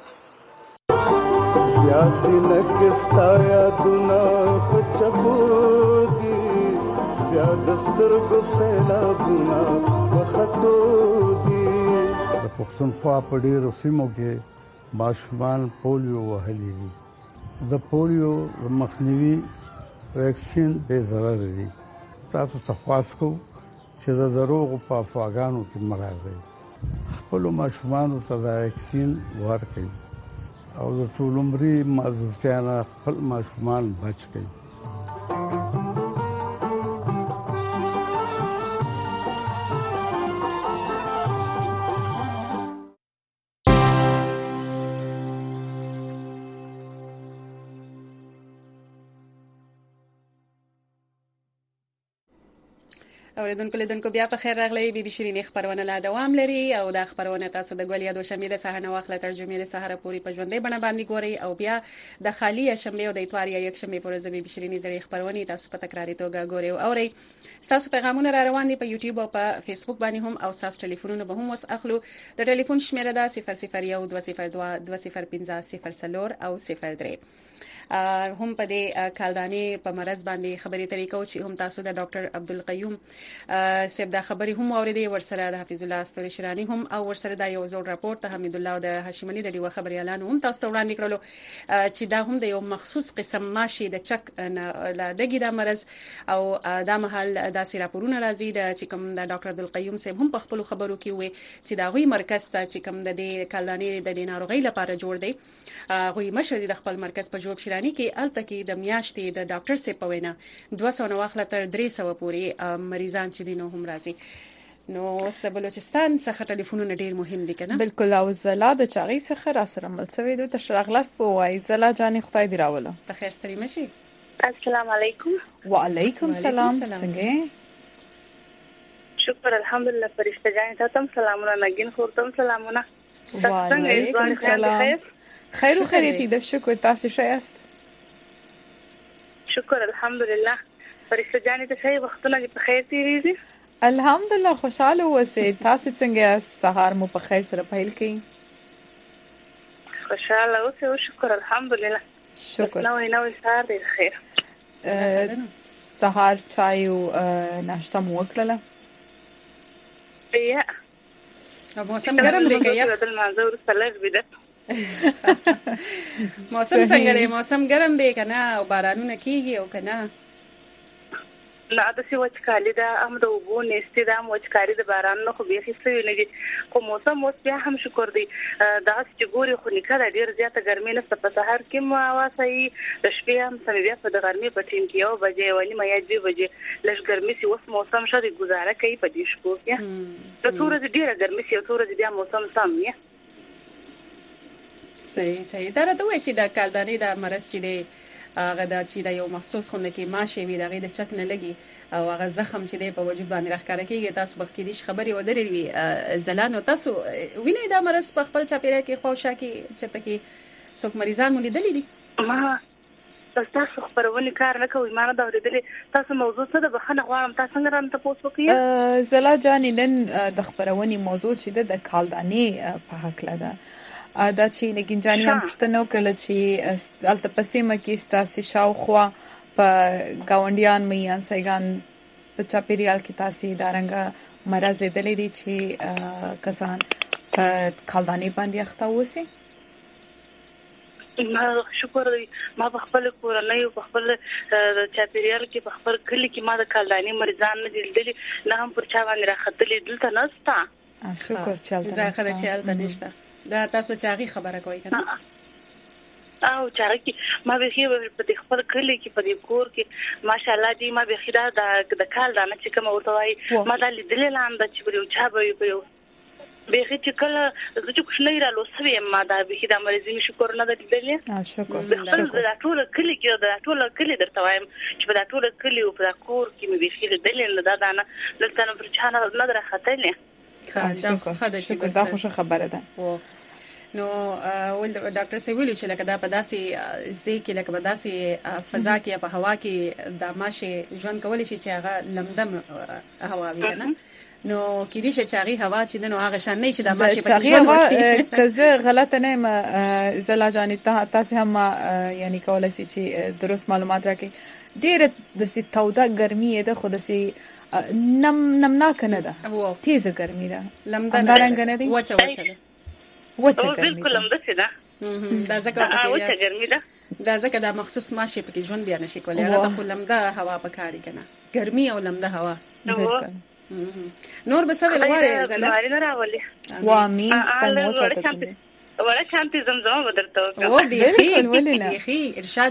یاسین کستا یادونه خچبودی بیا دستر کو سیلابونه وختو دی. د پښتونخوا په ډیرو سیمو کې ماشومان پولیو وهلي دي. د پولیو مخنیوي ویکسین به ضرر دي. تاسو ته خواست کوم چې د دروغ په افواګانو کې مراد خپل ماشومان ته د ویکسین ورکړي او د ټول عمرې معذورتیا خپل ماشومان بچ کړي. اوریدونکو لیدونکو بیا په خیر راغلی. بي بي شيرين خبرونه لا دوام لري او دا خبرونه تاسو د ګولیا دوشنبه د سهار نه واخله ترجمه د سهار پوری په ژوندۍ بڼه باندې ګوري او بیا د خالی شنبه او د اتوار یا یک شنبه پر ورځ بي بي شيرين زړې خبرونه تاسو په تکراري توګه ګوري او اوري. تاسو پیغامونه را روان دي په یوټیوب او په فیسبوک باندې هم او تاسو ټلیفونونه به هم وس اخلو. د ټلیفون شمیره ده 001 202 205 او 03 هم په دې کالداني په مرز باندې خبري طریقو چې هم تاسو د ډاکټر عبدالقیوم سیب دا خبري هم اوریدي ورسره د حفیظ الله استوری شرانی هم او ورسره د یو زوړ راپورټ ته حمید الله او د هاشم علي د ډیو خبري اعلان هم تاسو وړاندې کړلو چې دا هم د یو مخصوص قسم ماشي د چک لا دګي د مرز او دا محل داسې راپورونه راځي د چې کوم د ډاکټر عبدالقیوم سیب هم په خپل خبرو کې وي چې دا غوي مرکز ته چې کوم د دې کالداني د ناروغي لپاره جوړ دی غوي مشر د خپل مرکز په جواب شرانی کې الته کې د میاشتې د ډاکټر سیب په وینا 200 واخله تر 300 پورې مریضان چې دینو هم راځي. نو د بلوچستان څخه ټلیفونونه ډیر مهم دي کنه. بالکل او زلا د چاغي څخه را سره مل سوي د تشرغلست په وای زلا جاني خدای دی راوله. په خیر ستړي مشي. السلام علیکم. وعلیکم السلام. څنګه شکر الحمدلله فرشته جان ته تم سلامونه نگین خور تم سلامونه وعلیکم السلام خیر و خیریتی ده شکر تاسو ښه یاست شکر الحمدلله فرشته جان ته صحیح وختونه په خیر تیریږي الحمدلله خوشاله اوسئ تاسو څنګه یاست سهار مو په خیر سره پیل کړئ خوشاله اوسئ او شکر الحمدلله شکر نو سهار دی خیر سهار چای او ناشته مو وکړه یا موسم ګرم دی که یخ موسم څنګه دی موسم ګرم دی که نه او بارانونه کیږي او که نه نه داسې وچکالي ده هم د اوبو نیستي ده هم وچکالي د بارانونو خو بیخي سوي نه دي خو موسم اوس بیا هم شکر دی دغسې چې ګوري خو نیکه ده ډېر زیاته ګرمي نشته په سهار کې هم هوا صحیح د شپې هم سمې بیا په د غرمې په ټیم کې 1 بجې 1:30 یا 2 بجې لږ ګرمي سي اوس موسم ښه دی ګزاره کوي په دې شپو کې د څو ورځې ډېره ګرمي سي او څو ورځې بیا موسم سم وي صحیح دا راته وایي چې د کالدانې د مرض چې دی هغه دا چې د یو مخصوص خونه کې ماشه وي دغه د چک نه لګي او هغه زخم چې دی په وجود باندې راښکاره کیږي تاسو بخکې دي خبري ودرې وي زلانو تاسو وینئ دا مرض په خپل چاپیریال کې خوشا کې چته کې څوک مریضان مو لیدلې دي ما تاسو خبرونه کار نه کوي ما نه دا ورېدلې تاسو موضوع څه د بخنه غواړم تاسو څنګه رانه تاسو وکړئ زلا جان نن د خبرونې موضوع چې د کالدانې په حق لده دا چې نګینجانی هم پښتنو کړل چې الته پسیمه کې ستاسو شاوخوا په گاونډیان میان سیګان په چاپیریال کې تاسو دارنګه مرز دلې دي چې کسان په کالدانې باندې اخته وسی ما شکر دی ما په خپل کورنۍ او په خپل چاپیریال کې په خپل کلی کې ما د کالدانې مریضان نه لیدلي نه هم پر چا باندې راختلې دلته نسته شکر چلته زاخره چلته نشته دا تاسو چاغي خبره کوي کنه او چاغي ما به په خپل کلی کې په دې کور کې ماشاءالله دې ما به خدا د کال دانه چې کوم ورته وای ما د لیدلې لاندې چې په یو چا به یو به چې کله چې کوښنه را لوسوي ما دا به خدا مرزي شکر نه لیدلې شکر د ټول کلی کې د ټول کلی درته وایم چې په ټول کلی او په کور کې مې به خېل دلې دا دانه دلته نه پر چا نه درختلې شکر دا خوشو خبره ده نو ول ډاکټر سی ویلي چې لکه دا په داسې ځکه لکه په داسې فضا کې په هوا کې د ماشه ژوند کولای شي چې هغه لمدم هوا وي کنه نو کې دي چې هغه هوا چې نو هغه شان نه چې د ماشه په ژوند وکړي کزه غلطه نه زلا جاني تاسو هم یعنی کولای شي چې درست معلومات راکړي ډېر د سیتاوده ګرمي ده خو د سي نمناک نه ده تیزه ګرمي ده لمدن نه ده وچه ده بالکل لمده ده دا ځکه وچه ګرمي ده دا ځکه دا مخصوص ماشه په ژوند بیا نشي کولای هغه خو لمده هوا پکاري کنه ګرمي او لمده هوا نور به څه ویل زله نه راولي وامين تاسو ولا شانتي زمزم بدرته او بيخي ارشاد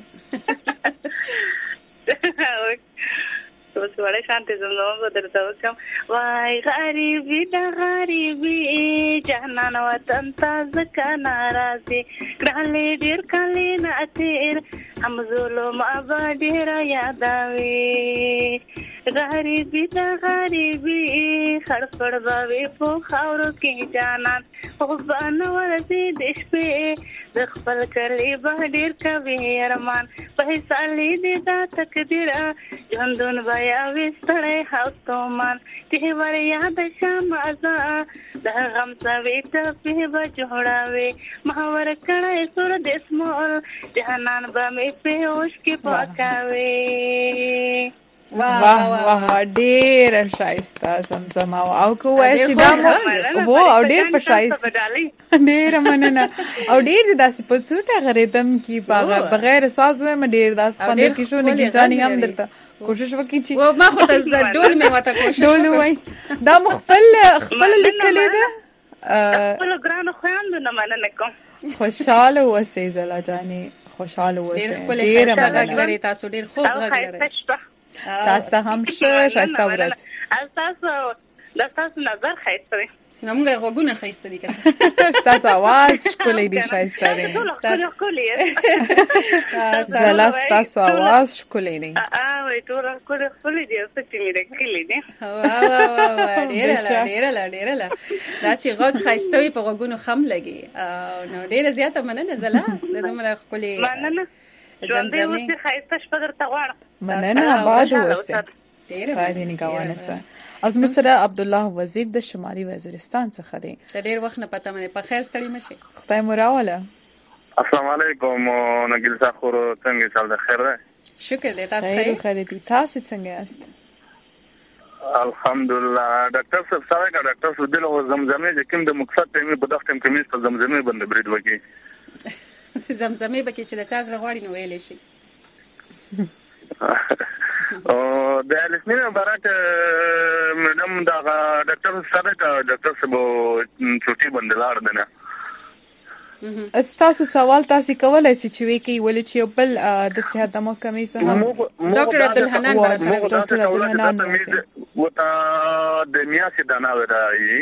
بس ولا شانتي زمزم بدرته وکم وای غریبی د غریبی جهنم وطن تازه کنا راځي کړهلې ډیر کلی نه اتیر هم ظلم آبادی را یادوي غریبی د غریبی خړپړ باوي په خاورو کې جانان خو باندې ورسي د شپې د خپل کلی به ډیر کوي ارمان په سالي دې دا تقدیر ژوندون بیا وستړې هاوتومان چې ور یاد شم ازا د غم سوي ته په بجوړاوي ماور کړه سور د اسمول جهنم به مې په اوش کې پکاوي واه ډېر شایسته زمزم او کوه چې دا وو او ډېر په شایسته ډېر مننه او ډېر داسې په څوټه غریدم کې بغیر ساز و مې ډېر داس باندې کې شو نه جاني هم درته کوشش وکړي چې ما خو ته ډول مې وته کوشش ډول وای دا خپل لیکلې ده خپل ګرانو خويندو نه مننه کوم خوشاله اوسې زلا جاني خوشاله اوسې ډېر غږ لري تاسو ډېر خوب غږ لري تاسو هم شایسته ورځ تاسو نظر خیسته نمګه غوګونه خيسته دي که تاسو आवाज ښکلې دي شایسته دي تاسو ښکلې زلا تاسو आवाज ښکلې دي وای ټول ښکلې دي څه چې مې کړې دي ډېر لا دا چې غوګ خيسته وي په غوګونو خم لګي نو ډېر زیاته مننه زلا دمره ښکلې مننه زمزمې اوس خيسته شپه درته غواړم مننه آباد اوسه خیلی نگوانه سه از مصر عبدالله وزیر د شمالي وزیرستان څخه دی ډېر وخت نه پته مې په خیر ستړي مشي خدای مو راوله السلام علیکم نګیل ساخور څنګه چل ده خیر ده شکر دې تاسو خیر دي تاسو څنګه یاست الحمدلله ډاکټر صاحب سره ډاکټر صاحب دغه زمزمې چې کوم د مقصد ته په دغه ټیم کې مې په زمزمې باندې برید وکي زمزمې بکې چې د چا زړه غواړي نو ویلې شي د لسمینه برات مدام دا ډاکټر صاحب صاحب چوټي باندې لاړ دنه تاسو سوال تاسو کولای شئ چې وکی ولې چې بل د صحت د محکمې څخه ډاکټر عبدالحنان برسره ډاکټر عبدالحنان وتا د میاسي دانا ورایي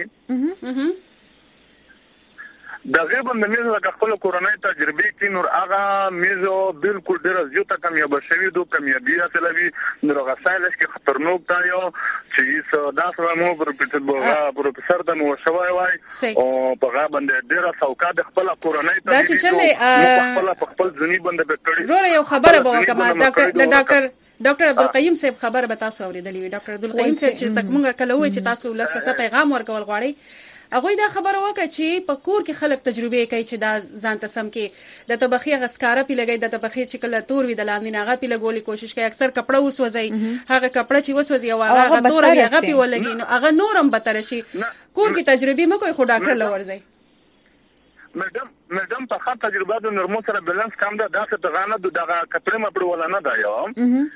دغه باندې مې د خپل کورونای تجربه کې نور هغه میزو بالکل ډیر زیاته کمیابه شوی دوه کمیابی اصلوي نور غسایلش کې خطرناک تا یو چې دا سره مو پروفیسور د مو شوی وای او په هغه باندې ډیر څوکا د خپل کورونای ته خپل ځنی باندې پټړي زه یو خبره به کوم ډاکټر عبدالقیوم صاحب خبر به تاسو اوریدلې وي ډاکټر عبدالقیوم صاحب چې تکمنګه کله وای چې تاسو لسه پیغام ورکول غواړي هغه دا خبره وکړه چې په کور کې خلک تجربه کوي چې دا ځان ته سم کې د طبخي غسکاره پی لګي د طبخي چې کله تور وي د لاندې هغه پی لګولې کوشش کوي اکثر کپڑا وسوځي هغه کپڑا چې وسوځي او هغه تور وي هغه پی ولګي نو هغه نورم بتر شي کور کې تجربه مکو خو ډاکټر لورځي مدام په خاطر تجربه د نورمال سره بیلانس کم ده دا څه غانه دغه کپړه مبر ولا نه دا یو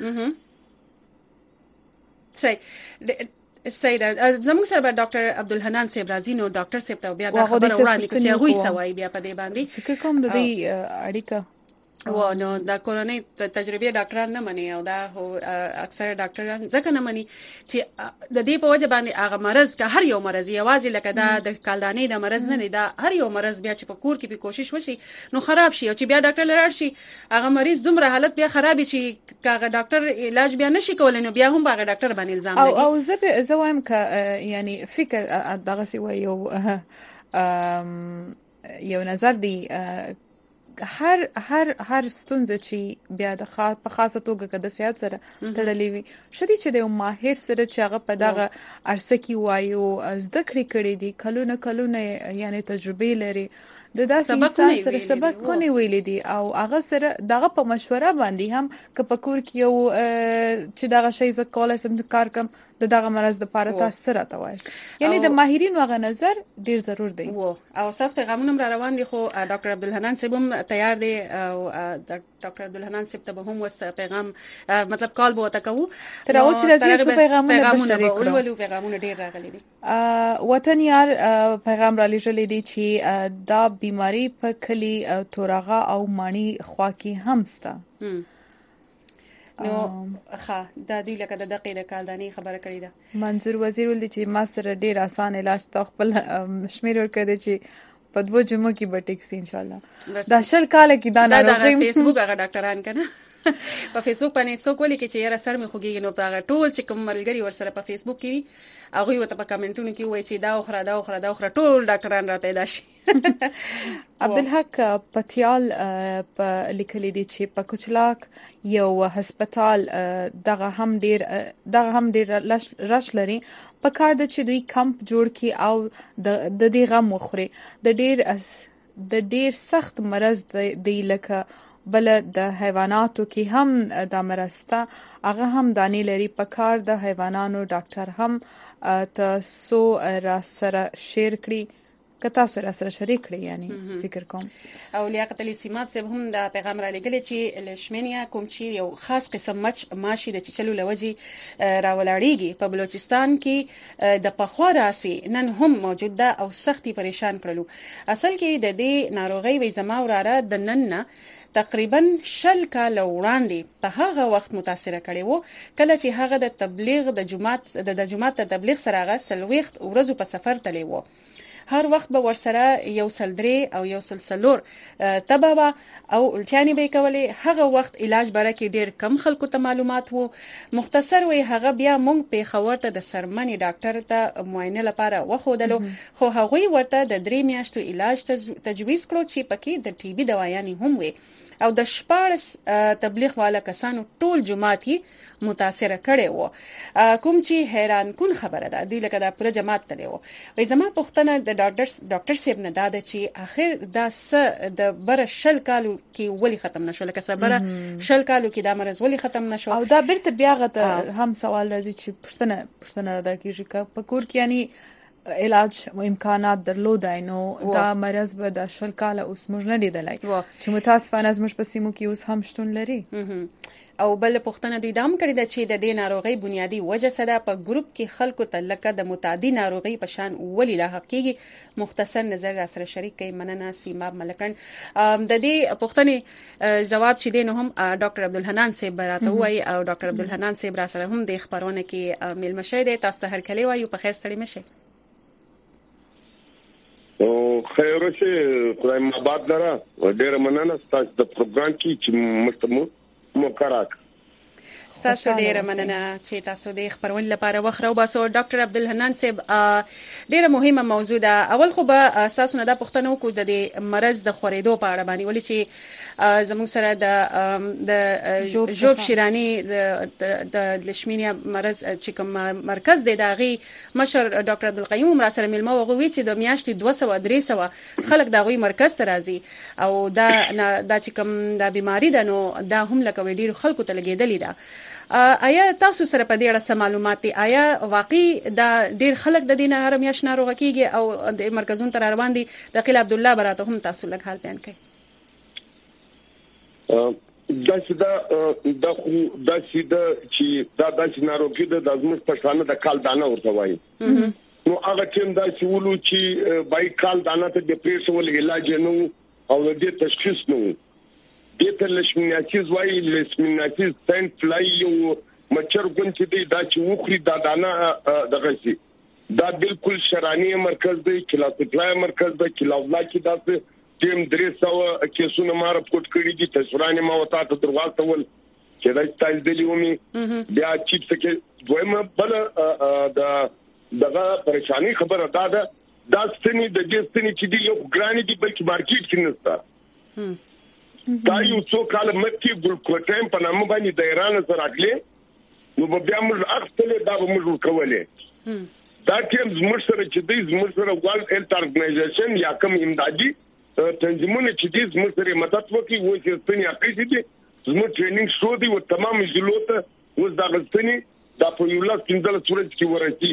سید زموږ سره ډاکټر عبدالحنان صاحب راځي نو ډاکټر صاحب ته بیا دا خبره وړاندې کوي چې هغه سوای بیا په دې باندې فکر کوم د دې اړیکه و نو دا کورونی تجربه ډاکټران نه مني او دا اکثر ډاکټران ځکه نه مني چې د دې په وجه باندې هغه مرز که هر یو مرز یوازې لکه دا د کالدانې د مرز نه دی دا هر یو مرز بیا چې په کور کې به کوشش وشي نو خراب شي او چې بیا ډاکټر لرار شي هغه مریض دومره حالت بیا خراب شي کاغه ډاکټر علاج بیا نشي کولای نو بیا هم هغه ډاکټر باندې الزام لګي او زه وایم ک یعنی فکر دغه سی یو یو نظر دی هر ستونزه چې بیا د په خاصه توګه د صحت سره تړلې وي شدي چې د ماهر سره چې هغه په دغه عرصه کې وایو زده کړې دي کلونه یعنی تجربه لري د داسې انسان سره سبق کونی ویلې دي او هغه سره دغه په مشوره باندې هم که په کور کې یو چې دغه شی ز کولای سم کار کوم دغه مرز د پاره تاسو سره توایي یعنی د ماهرینو هغه نظر ډیر ضرور دی او اساس پیغامونه را روان دي خو ډاکټر عبدالحنان صاحب هم تیار دی او ډاکټر عبدالحنان صاحب ته هم وس پیغام مطلب کال به وتا کوو تر او چې راځي پیغامونه ولولو پیغامونه ډیر راغلي دي وطن یار پیغام را لېږلې دي چې دا بیماری په کلی تورغه او مانی خوا کې هم ستا نو ښه دا دی لکه د دقیقې د کالدانې خبره کړې ده منظور وزیر ول دي چې ما سره ډیر آسان علاج تا خپل شمیر ورکړي چې په 2 جمعو کې به ټیکسي ان شاء الله دا شل کال کې دا نه فیسبوک هغه ډاکټران کنه په فیسبوک باندې څوک ولي کې چې یاره سر مې خوږي نو دا ټول چې کوم ملګری ورسره په فیسبوک کې هغه وته په کمنټونو کې وایي چې دا اخره ټول ډاکټران راته داشي عبدالحق پتیال په لیکلي دي چې په کوچلاک یو هسپتال دغه هم ډیر رش لري په کار د چې دوی کمپ جوړ کی او د دې غم مخوري د ډیر سخت مرز دی لکه بل د حیواناتو کې هم د مرسته هغه هم دانی لري په کار د حیوانانو ډاکټر هم تاسو را سره شیر کړی کتا سره شریک کړی یعنی فکر کوم او لیاقت علي سیماب صاحب هم د پیغام را لګل چې لشمنیا کوم چې یو خاص قسم ماشي د چلو لوجي راولاړيږي په بلوچستان کې د پخوا راسي نن هم موجود ده او سختي پریشان کړلو اصل کې د دې ناروغي وې زما وراره د نن نه تقریبا 10 کال وړاندې په هغه وخت متاثر کړي وو کله چې هغه د تبلیغ د جماعت د تبلیغ سره هغه سلويخت ورځو په سفر تلی وو. هر وخت به ورسره یو سلدري او یو سلسلور تبوا او الټیانی به کولې. هغه وخت علاج برکه ډیر کم خلکو ته معلومات وو. مختصر وي هغه بیا مونږ په خبر ته د سرمنی ډاکټر ته معاینه لپاره وخودلو خو هغه ورته د 3 میاشتو علاج تجویز کړو چې پکې د ټي بي دوايانې هم وي او د 14 تبلیغ والا کسانو ټول جماعتي متاثر کړي وو. کوم چې حیران کون خبره ده دوی لکه د پوره جماعت تللی وو. وای زما پوښتنه د ډاکټر صاحب نه دا چې اخر دا س د بر 10 کالو کې ولی ختم نشو لکه صبره 10 کالو کې دا مرز ولی ختم نشو او دا بیرته بیا غته هم سوال راځي چې پښتنه راځي چې په کور کې یعنی علاج او امکانات درلودای نو دا مرز به د 10 کال اوس موږ نه لیدلای چې متاسفانه زموږ په سیمو کې اوس هم شتون لري. او بل پښتنه دوی دام کړی د چې د دې ناروغي بنیادی وجه سره په ګروپ کې خلکو ته لکه د متعدی ناروغي په شان ولی لا حقيقي مختصر نظر را سره شریک کوي. مننه سیما ملکن. د دې پښتني جواب چې دین هم ډاکټر عبدالحنان صاحب راته وای او ډاکټر عبدالحنان صاحب را سره هم د خبرونه کې مل مشه دي. تاسو ته هر کلی وایو په خیر ستړي مشه. او خیر شه خدای مباد لرا ډیر مننه تاسو د پروګرام کې چې مستمو مکرک تاسو ډیره مننه چې تاسو د خبرونې لپاره وخره وباسو. ډاکټر عبدالحنان صاحب ډیره مهمه موضوع ده. اول خو به اساسونه د پښتنو کو د مرز د خورېدو په اړه باندې ولې چې زموږ سره د جوب شیرانی د لشمینیا مرز چې کوم مرکز دی داغي مشر ډاکټر عبدالقیوم را سره ملمو وغوي چې د میاشتې 200-300 خلک داغي مرکز ته راځي او دا چې کوم د بیماری ده نو دا هم لکه ډیر خلکو ته لګیدلی ده. آیا تاسو سره په دې اړه څه معلومات دي؟ آیا واقعي دا ډیر خلک د دینه هر میاشت ناروغ کیږي او د مرکزونو تر روان دي؟ د قیل عبد الله براته هم تاسو لږ حال بیان کړئ. دا چې دا ناروغي د ازموس په شان د کال دانه ورته وایي. نو هغه ټیم دا چې ولو چې بای کال دانه ته د پریشول علاج نو او د تشخیص نو دته لشمیناتیز وای لشمیناتیز سنت فلای یو مچر ګون چې دی دا چې وخري دا دانه دغه شي دا بالکل شرانی مرکز دی کلا سپلای مرکز دی کلا ولا کې دا ټیم 300 کیسونه مار پټ کړی دي تشورانه ما وتا ته دروازه ول چې دا ستایل دی لومي بیا چیپ څخه دویمه بل دغه پریشانی خبره ده دا ستنی د دې ستنی چې دی یو ګرانی دی بلکې مارکیټ کې نشته. دا یو څو کال مکه ګلکوټایم په نامه باندې د ایران سره راغلی نو بیا موږ اخته دا به موږ کولې دا ټیم زموږ سره چې دی زموږ سره ورلد هیلث ارګنایزیشن یا کوم امدادي تنظیمونه چې دی زموږ سره مدد وکړي و چې ستنی اخیستي دي زموږ ټریننګ شو دی او تمام ضلعو اوس دا غستنی دا په یو لاس کېندل صورت کې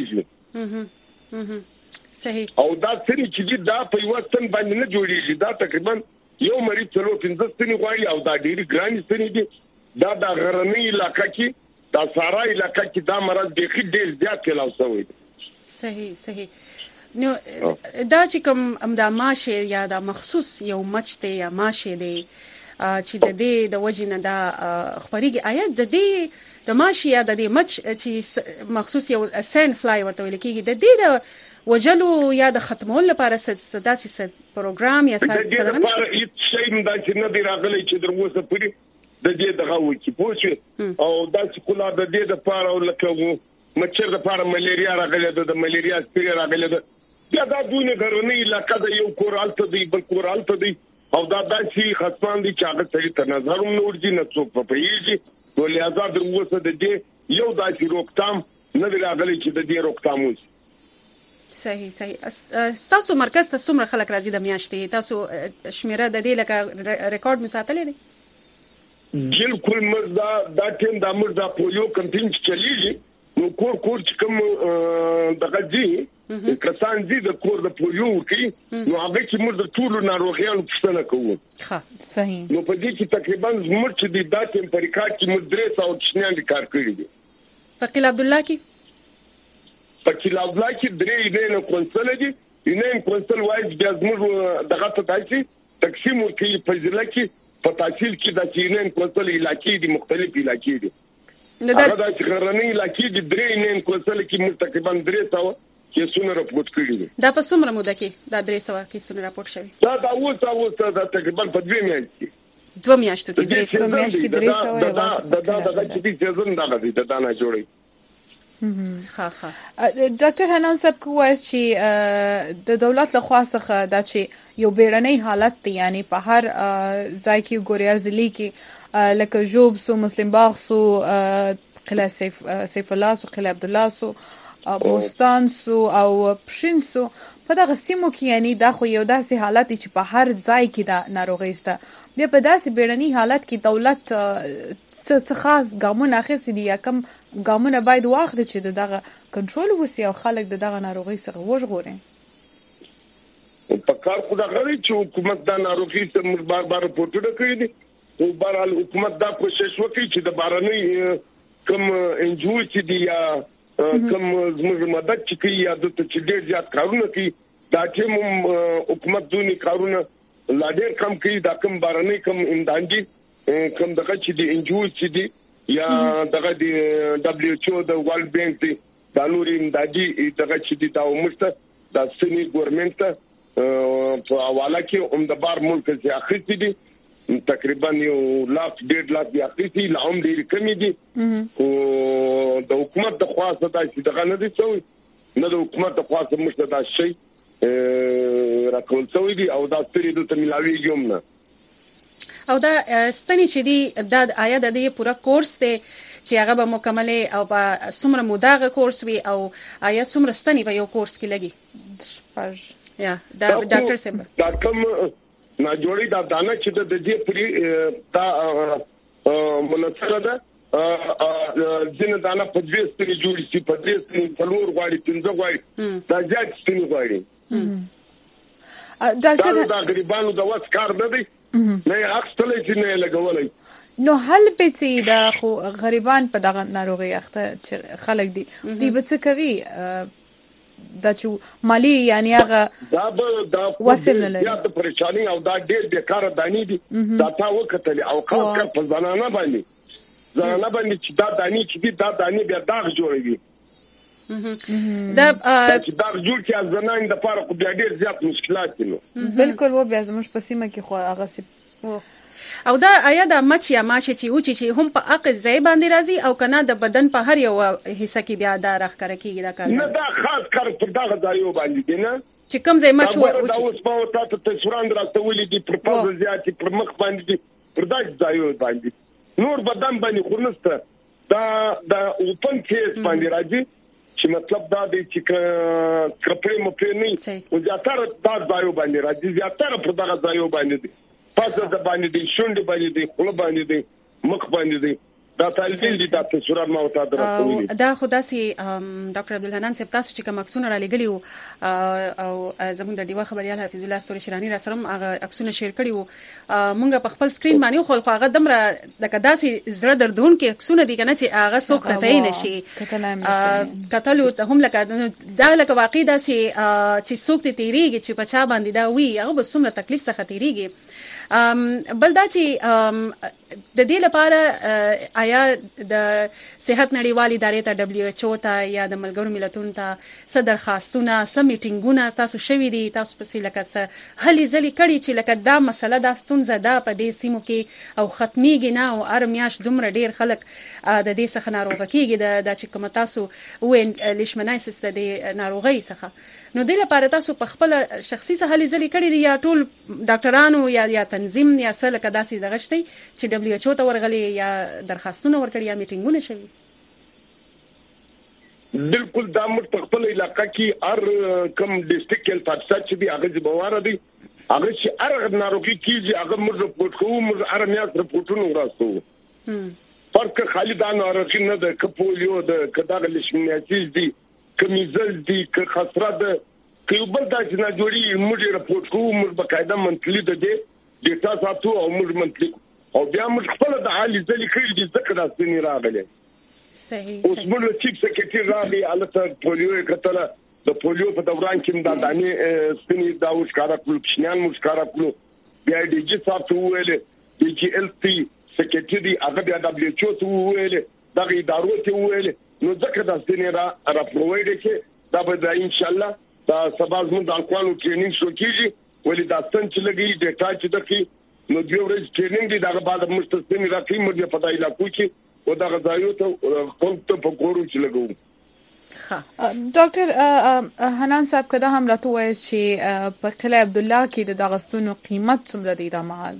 ورسیږي. صحیح. او دا څنګه چې دا په یو ستن باندې نه جوړیږي دا تقریبا یو مریض څلو 15 سنې غواړي او دا ډېری ګران سنې دي دا د غرنی علاقې کې دا سارا علاقې کې دا مرض ډېر زیات کلاو شوی. صحیح. نو دا چې کوم امدا ماشه یا دا مخصوص یو مچ ته یا ماشه دی چې د دې د وجنه دا خبريږي آیا د دې د ماشه یا د دې مچ چې مخصوص یو سین فلای ورته ویل کېږي د دې د وجلو یا د ختمول لپاره داسې پروګرام یا سره لپاره هیڅ شی نه چې نه دی راغلی چې دروازه پوری د دې دغه وکی پوښي او داسې کلا د دې د لپاره لکه مچر د لپاره ملیریا راغلی د ملیریا سپری راغلی بیا دا دونه غرنی علاقه د یو کورالته دی بل کورالته دی او دا داسې خصمان دي چې هغه ته تر نظر نور دي نه څوک په پیږي نو لہذا دروازه د دې یو داسې روکتام نه دی راغلی چې د دې روکتام وي. صحیح. تاسو مرکز ته څومره خلک راځي د میاشتې؟ تاسو شمیره د دې لکه ریکارډ مساتلې دي؟ بالکل مردا دا ټیم د مردا پولیو کمپین چلیږي نو کور چې کوم دغه دي کسان دي د کور د پولیو کې نو هغه چې مردا ټول ناروغیانو پښتنه کوي. ښه صحیح. نو په دې کې تقریبا زموږ چې د دا ټیم په ریکارډ کې مدرسه او چنيان کار کړی دي. په قیل عبد الله کې پکې لاولا کې درې نه کونسل دي نه کونسل وایي د ازمر دغه ته دایي تقسیم ورکړي په ځل کې په تحصیل کې د چینن کوڅل علاقې دي مختلف علاقې دي نو دا چې غرنۍ علاقې دي درې نن کوڅل کې تقریبا 300 کیسونه راپورټ کړي دي دا په څومره موده کې دا 300 کیسونه راپورټ شوي دا اوس دا تقریبا په 2 میاشتې کې 2 میاشتې کې 300 دا چې دې ځین دا غوډي دا نه جوړي ښه ډاکټر حنان صاحب کوی چې د دولت له خوا څخه دا چې یو بیړنی حالت دی یعنی په هر ځای کې ګوريار ضلع کې لکه جوب سو مسلم باغ سو قلعه سیف الله سو قلعه عبد الله سو بوستان سو او پښین سو په دغه سیمو کې یعنی دا خو یو داسې حالت چې په هر ځای کې دا ناروغي سته بیا په داسې بیړنی حالت کې دولت څه خاص ګامونه اخیستي دي یا کوم ګامونه باید واخلي چې دغه کنټرول وسی او خلک دغه ناروغي څخه وژغوري په کار خو دا غوړي چې حکومت دا ناروغي ته بار راپورټونه کوي دي او بهرحال حکومت دا کوشش وکړي چې د بارنۍ کوم انجو چې دی یا کوم زموږ مدد چې کوي یا د چې ډېر زیات کارونه کوي دا چې حکومت ځونی کارونه لا ډېر کم کوي دا کوم بارنۍ کوم امدادي کوم دغه چې دی انجو چې دی یا دغه دی دبليو ایچ او د ورلد بانک دی د نوري امدادي دغه چې دی دا ومشته د سنی ګورنمنت په حواله کې د بار ملک چې اخیستي دي تقریبا 1.5 लाख دی اخیستي لهم ډیر کمی دي او د حکومت د خواصه دا چې دغه نه دي څوي نه د حکومت د خواصه مشته دا شي راکول څوي دي او دا ستري د تملاوي ګوم نه او دا ستنی چې دی دا آیا د دې پورا کورس ته چې هغه به مکمل او په څومره موداغه کورس وي او آیا څومره ستنی په یو کورس کې لګي یا دا ډاکټر صاحب دا کوم نه جوړي دا دانه چې د دې پری دا منصره ده ځینې دانه په دې ستنی جوړي چې په دې ستنی څلور غواړي 15 غواړي دا ځات ستنی غواړي ډاکټر دا غریبانو د واس کار نه دی نه اخستلې چې نه لګولای نو حل پېڅې دا خو غریبان په دغه ناروغي اخته خلک دي دی به څه کوي دا چې مالی یعنی هغه دا وسیل نه لري دا پریشانی او دا ډېر بیکاره دانی دي دا تا وکټل او خاص کر په ځانانه باندې چې دا دانی چې دا دانی بیا داغ جوړوي دا چې دا جوړ چې ځنان د فارق بیا ډېر زیات مشکلات دي بالکل و بیا زموږ په سیمه کې خو هغه او دا آیا د مچ یا ماشه چې هم په اق ځای باندې راځي او کنه د بدن په هر یو حصہ کې بیا دا راخ کړی دا کار نه دا خاص کار پر دغه ځایو باندې دی نه چې کوم ځای مچ دا اوس په تاسو ته څوراند راستولې دي پر پاز زیات پر مخ باندې دي پر دغه ځایو باندې نور بدن باندې خورنسته دا اوپن کیس باندې راځي چې مطلب دا دی چې کپړې مو په نه او زیاتره دا ځایو باندې راځي زیاتره پر دغه ځایو باندې دي پاتې د باندې دي شونډې باندې دي خله باندې دي مخ باندې دي دا تعلیل دي تاسو سره ما وتا درته دا خداسي ډاکټر عبدالحنان صاحب تاسو چې کوم عکسونه را لګلی او زموږ د ډیوا خبريال حفیظ الله ستوري شرانی را سره هغه عکسونه شیر کړي وو مونږ په خپل سکرین باندې خو هغه دمره د کداسي زړه دردون کې عکسونه دي کنه چې هغه څوک کتای نشي کتلو هم لکه دا لکه واقع دا چې څوک ته تیریږي چې په چا باندې دا وی هغه به څومره تکلیف څخه تیریږي بل دا چې د دې لپاره آیا د صحت نړیوالې ادارې ته دبليو ایچ او ته یا د ملګرو ملتونو ته څه درخواستونه څه میټینګونه تاسو شوي دي تاسو په لکه څه هلي ځلې کړي چې لکه دا مسله دا ستونزه ده په دې سیمو کې او ختميږي نه او ارمیاش دومره ډیر خلک د دې څخه ناروغ کیږي د چې کوم تاسو وین لیشمنایسس د ناروغي څخه نو دې لپاره تاسو په خپل شخصي څه هلي ځلې کړي دي یا ټول ډاکټرانو یا تنظیم یا څه لکه داسې دغشتي چې دبليو ایچ او ته ورغلي یا درخواستونه ورکړي یا میټینګونه شوي بالکل دا موږ په خپل علاقې کې هر کم ډیسټریکټ هیلث افسر چې دی هغه ځبواره دی هغه چې هر ناروغي کیږي هغه موږ رپورټ کوو موږ ارمیاس رپورټونه وراسو فرق خالي دا ناروغي نه ده کپولیو ده کداغه لشمنیاتیز دی کمیزل دی که خسره ده که یو بل دا چې نه جوړي موږ رپورټ کوو موږ بقاعده منتلی ده ډیټا ساتو او موږ منتلی او بیا موږ خپل د حالي ځلې کړی دي ځکه دا ستنی راغله صحیح اوس موږ چیف سکرټری راغی الته پولیو کتله د پولیو په دوران کې دا دانه ستنی دا وښکارا کول کښنان وښکارا کول بیا ډیجی تاسو ویل د چې ال سی سکرټری هغه د دبليو ایچ او ته ویل دغه ادارو ته ویل نو ځکه د ستنې را پرووایډ کې دا به ان شاء الله دا سبا زموږ د الکوالو ټریننګ شو کیږي ولې دا څنګه چې لګي ډیټا چې دغه نو د یو ورځ ټریننګ دی دا بعد مستثنی راکې موږ په دای علاقو کې او دا غځایو ته خپل ته په کورو چې لګو. ډاکټر حنان صاحب کدا هم راته وایي چې په قلعه عبد الله کې د دغستونو قیمت څومره دی دا مهال؟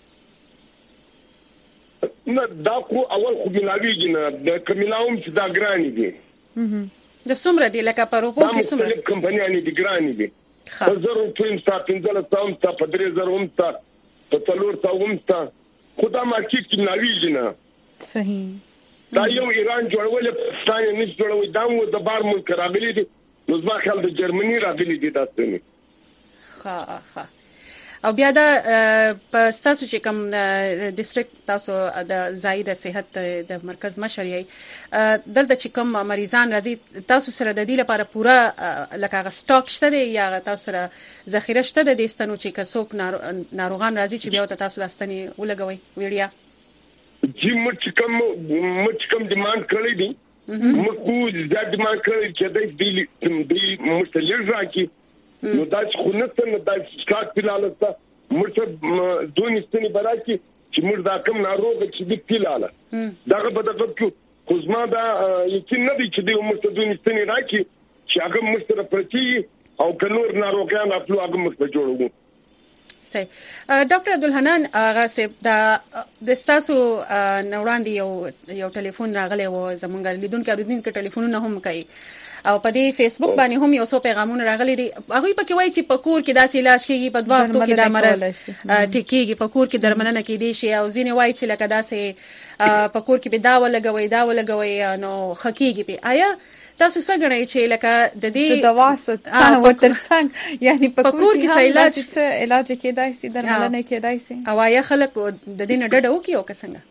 نه دا خو اول خو ملاویږي نه د کمیلاوم چې دا ګرانی دي د څومره دی لکه په روپو کې څومره مختلف کمپنیانې دي ګرانی دي په زرو پوینټ تا 15 تا په 3000 هم تا په 400 هم تا خدا مارکیټ کې ملاویږي نه. صحیح. دا یو ایران جوړول پاکستان نه جوړوي دا مو د بار ملک راغلي دي نو ځما خل د جرمني راغلي دي تاسو نه. ها او بیا دا په تاسو چې کوم ډیسټریکټ تاسو د زائد صحت د مرکز مشر یې دلته چې کوم مریضان راځي تاسو سره د دې لپاره پورا لکه سټاک شته دی یا تاسو سره ذخیره شته د دېستانو چې کڅوک ناروغان راځي چې بیا تاسو داستنی ولګوي ویډیا چې مچ کم ډیماند کړی دي مکو د ډیماند کړی چې د مستلزم راکی نو دا خو نه څنګه دا سکاټ پلالسته مرته دونی ستنی برaki چې موږ دا کم ناروغ چې د پیلاله داغه په دغه کې خو زما دا یقین نه دی چې د مرته دونی ستنی راکی چې هغه مستره پرتی او کنور ناروغان خپل هغه مست جوړوي. صحیح. ډاکټر عبدالحنان هغه سب د تاسو نوړاندې یو ټلیفون راغلی و زمونږ لیدونکو د ټلیفونونه هم کوي او په دې فیسبوک باندې هم یو څو پیغامونه راغلي دي هغه پکې وایي چې په کور کې داسې علاج کیږي په 2 هفتو کې دا مرز ټیکيږي په کور کې درملنه کیدي شي او ځینې وایي چې لکه داسې په کور کې به دا ولګوي نو خکېږي به آیا تاسو څنګه غواړئ چې لکه د دې دوا څنګه ورته څنګه یعنی په کور کې علاج کېدای شي درملنه کېدای شي او آیا خلک د دې نه ډډه وکي او څنګه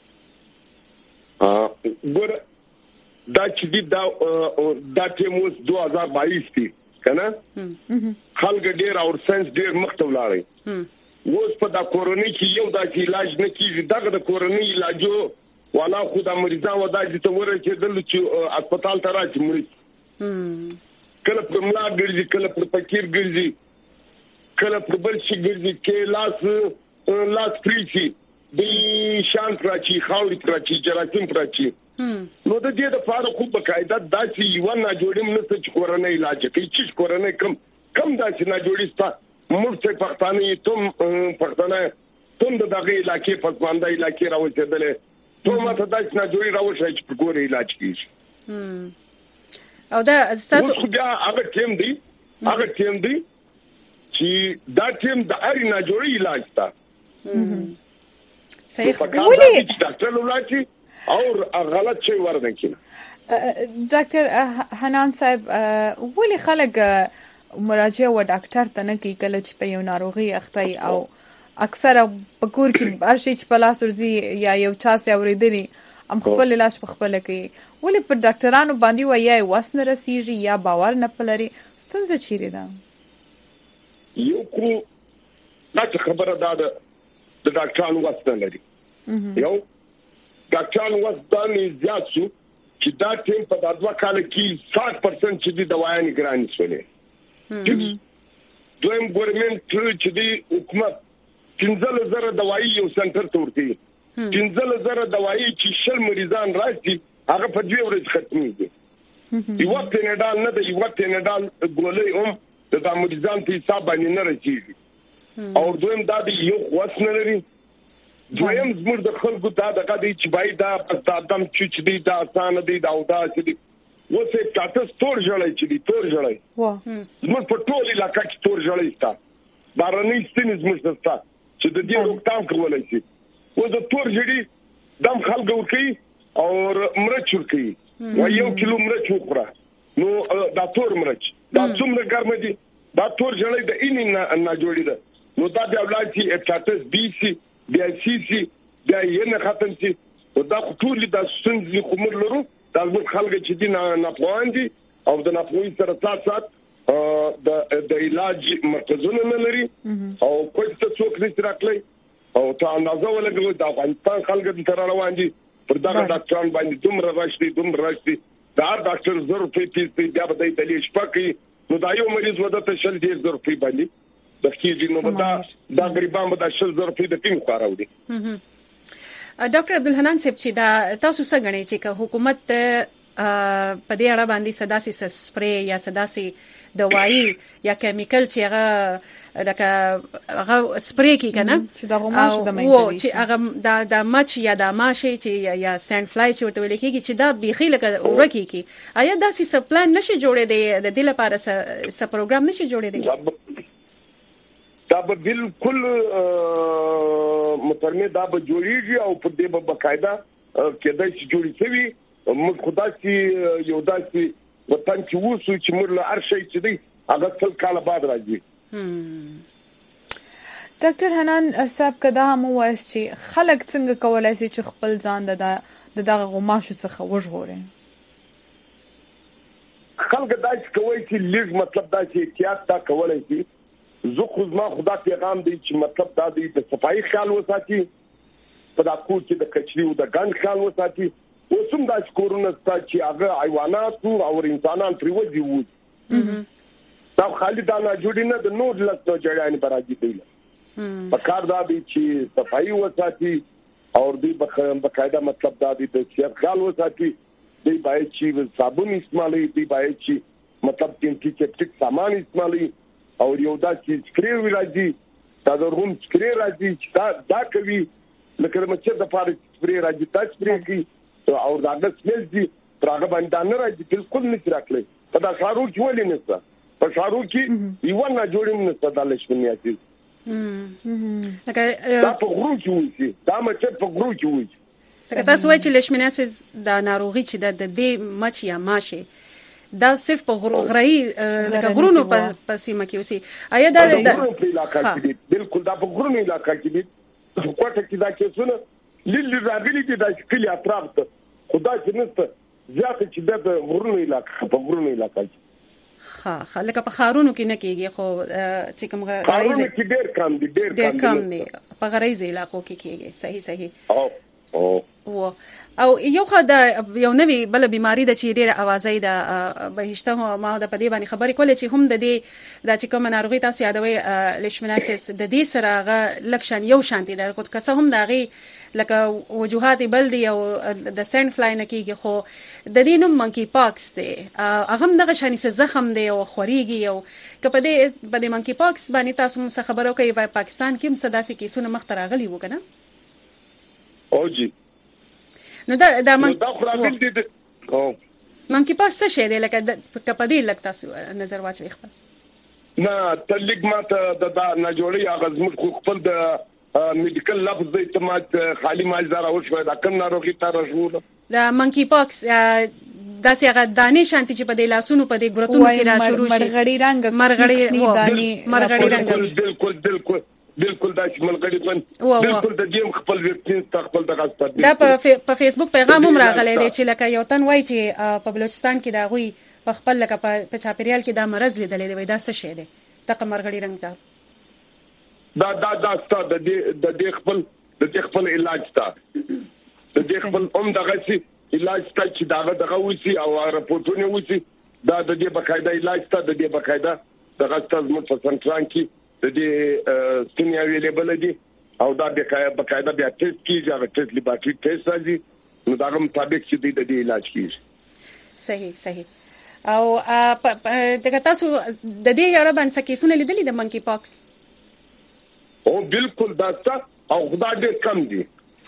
ګور دا چې دا ټیموس 2022 کې کنه خلک ډیر او سنس ډیر مختلف لاري اوس په دا کورونی کې یو دا چې علاج نه کیږي دغه د کورونی علاجو والا خو دا مریضان ودا چې ته ورکېدل چې هسپتال ته راځي مریض کله په ملا ګرځي کله په فقیر ګرځي کله په بل شي ګرځي کې لاس پریچی د شان پراچی خاوري پراچی جراثیم پراچی نو د دې د فارغ خو بقاعده دا چې یو نه جوړیم نه چې کورونه علاج کوي چې کورونه کم دا چې نه جوړی ستا مرته پښتانه ته پښتانه ته دغه علاقې پسمانده علاقې راوځدلې ته ماته دا چې نه جوړی راوځي چې په کور علاج کیږي او دا تاسو خو بیا هغه ټیم دی چې دا ټیم د اړ نه جوړی علاج تا صحیح ولې ډاکټر ولاتي او غلط شي ورده کینه ډاکټر حنان صاحب ولې خلک مراجعه و ډاکټر ته نه کوي کله چې په یو ناروغي اخته او اکثره په کور کې هرشي چې په لاس ورځي یا یو چا سي اوریدلی ام خپل علاج په خپل کوي ولې پر ډاکټرانو باندې وایي واسنه رسیږي یا باور نه پلري ستنځ چیرې ده یو کو دا خبره ده د ډاکټرانو واسطه لري یو ډاکټرانو واسطه زیات شو چې دا ټیم په دغه کال کې 60% چې د دوايانې ګرانې شولې دویم ګورنمنت چې د حکومت 15000 دوايي یو سنټر ته ورتي 15000 دوايي چې شل مریضان راځي هغه په 2 ورځې ختميږي یو پینډال نه دی یو پینډال ګولې هم د مریضان په حساب باندې نه راځي او دویم دا دی یو واسنه لري دویم زموږ د خلکو دا دغه دی چې بای دا پستادم چې دی دا آسان دی دا او دا چې دی وڅه تاسو تور جوړی چې دی تور جوړی زموږ په ټول علاقې کې تور جوړی ستا بارني ستنې زموږ ستا چې د دې روکتام کولای شي و د تور جوړی دم خلک ورکی او مرچ ورکی و یو کیلو مرچ وخوره نو دا تور مرچ دا څومره ګرم دي دا تور جوړی د اینې نه جوړی ده نو دا د اولادي اپټاتس بي سي بیا سي بیا یې نه ختم شي او دا ټول د سنځي کومر لرو دا موږ خلک چې دي نه پوهاندي او د ناپوهي سره سات د علاج مرکزونه نه لري او کوم څه څوک نشي راکړي او ته اندازه ولګوي د افغانستان خلک تر روان دي پر دغه ډاکټران باندې دومره راشي دا ډاکټر ضرورت پیسې بیا به د دلیل شپکې نو دا یو مریض ودا ته شل ډیر ضرورت باندې د کیږي نو دا غریبان به د شل ضرورت د پین خاراوي ډاکټر عبدالحنان صاحب چې دا تاسو څنګه غنئ چې حکومت په دې اړه باندې صداسي سپری یا صداسي دوايي یا کیمیکل چې هغه سپری کی کنه چې دا غوماش د مېنځي چې هغه د مچ یا د ماشه چې یا سټاند فلای چې ورته لیکيږي چې دا بيخي لکه ورکی کی آیا دا سي سپلان نشي جوړې دی د دې لپاره س پروګرام نشي جوړې دی دا به بالکل مترمه دا به جوړیږي او په دې به باقاعده کېدای شي جوړی شي موږ خدای چې یو داسې وطن چې وسو چې موږ له هر شي چې دی هغه څل کاله بعد راځي ډاکټر حنان صاحب کدا هم وایي چې خلک څنګه کولای شي چې خپل ځان د دغه غوماشو څخه وژغوري خلک دا چې کوي چې لږ مطلب دا چې احتیاط تا کولای شي زه خو ما خدا پیغام دی چې مطلب دا دی د صفایي خیال وساتي په دا کور کې د کچري او د ګند خیال وساتي اوسم دا کورونه چې هغه حیوانات او انسانان پریوځي وو دا خالي دا نه جوړی نه د نور لاسو جوړانی براځي دی په کار دا دی چې صفایي وساتي او دې بقاعده مطلب دا دی چې خیال وساتي دی باید چې صابون استعمالي دی باید چې مطلب انټي سېپټیک سامان استعمالي او یو دا چې سپری راځي دا د روم سپری راځي چې دا کوي لکه مچ د پاره سپری راځي تاسو سپری کی او دا د سمل دي ترغه باندې نه راځي بالکل نه راکلي په دا شارو کې ولې نه څه په شارو کې یو نه جوړیم نه څه د لښمنیا چې دا په غرو کې وځي دا مچ په غرو کې وځي تاسو وایئ چې لښمنیا دا ناروغي چې د دې مچ یا ماشه دا صرف په غرغړی لکه غرونو په سیمه کې وسی آیا دا غرونو په علاقې کې بالکل دا په غرونو علاقې کې دي کوټه کې دا کې څونه لیل راغلي دي د کلی اطراف ته خدای چې نست زیات چې د غرونو علاقې په غرونو علاقې ها لکه په خارونو کې نه کېږي خو چې کوم غرایزه کې ډېر کم دي په غرایزه علاقو کې کېږي صحیح او یو خدای یو نوې بل بیماری د چې ډېر اوازې د بهشته ما د پدې باندې خبرې کولې چې هم د دې د چې کوم ناروغي تاسو یادوي لیشمناسیس د دې سره غ لکشن یو شانتي د خود کسه هم دغه لکه وجوهات بل دی او د سند فلای نه کېږي خو د دې نوم منکی پاکس دی هغه هم دغه شانې زخم دی او خوريږي او کپدې په دې منکی پاکس باندې تاسو هم خبرو کوي په پاکستان کې هم صداسي کیسونه مختراغلي وکنه او جی نو دا منکی پاکس څه شی دی لکه کپدې لکه تاسو نظر واچوي خپل نه تلګ ماته د نه جوړي هغه زموږ خپل د میډیکل لفظ د اعتماد خالی مالدار او شوی دا کوم ناروغي تر رسول دا منکی پاکس دا چې هغه دانې شانتي چې په دې لاسونو په دې ګرتونو کې را شروع شي مرغړی رنگ بالکل دا چې ملګری بالکل د دې خپل ویکټین خپل د غاستر دا په فیسبوک پیغام هم راغلی دی چې لکه یو تن وایي چې په بلوچستان کې دا غوي په خپل لکه په چاپیریال کې دا مرز لیدلې دی دا څه شی دی تک مرغړی رنگ دا ست د دې خپل علاج تا د دې خپل دغه سي علاج تا چې دغه وسی او راپورټونه وسی دا د دې بقاعده علاج تا د دې بقاعده دغه ستاسو متفسران کې د دې ستنی اویلیبل دي او دا بقاعده بیا ټیسټ کیږي هغه ټیسټ لیبارټری ټیسټ راځي نو دا هم مطابق چې د دې علاج کیږي صحیح او دغه تاسو د دې اړه باندې کیسونه لیدلې د منکی پاکس او بالکل دا څه او خدای دې کم دي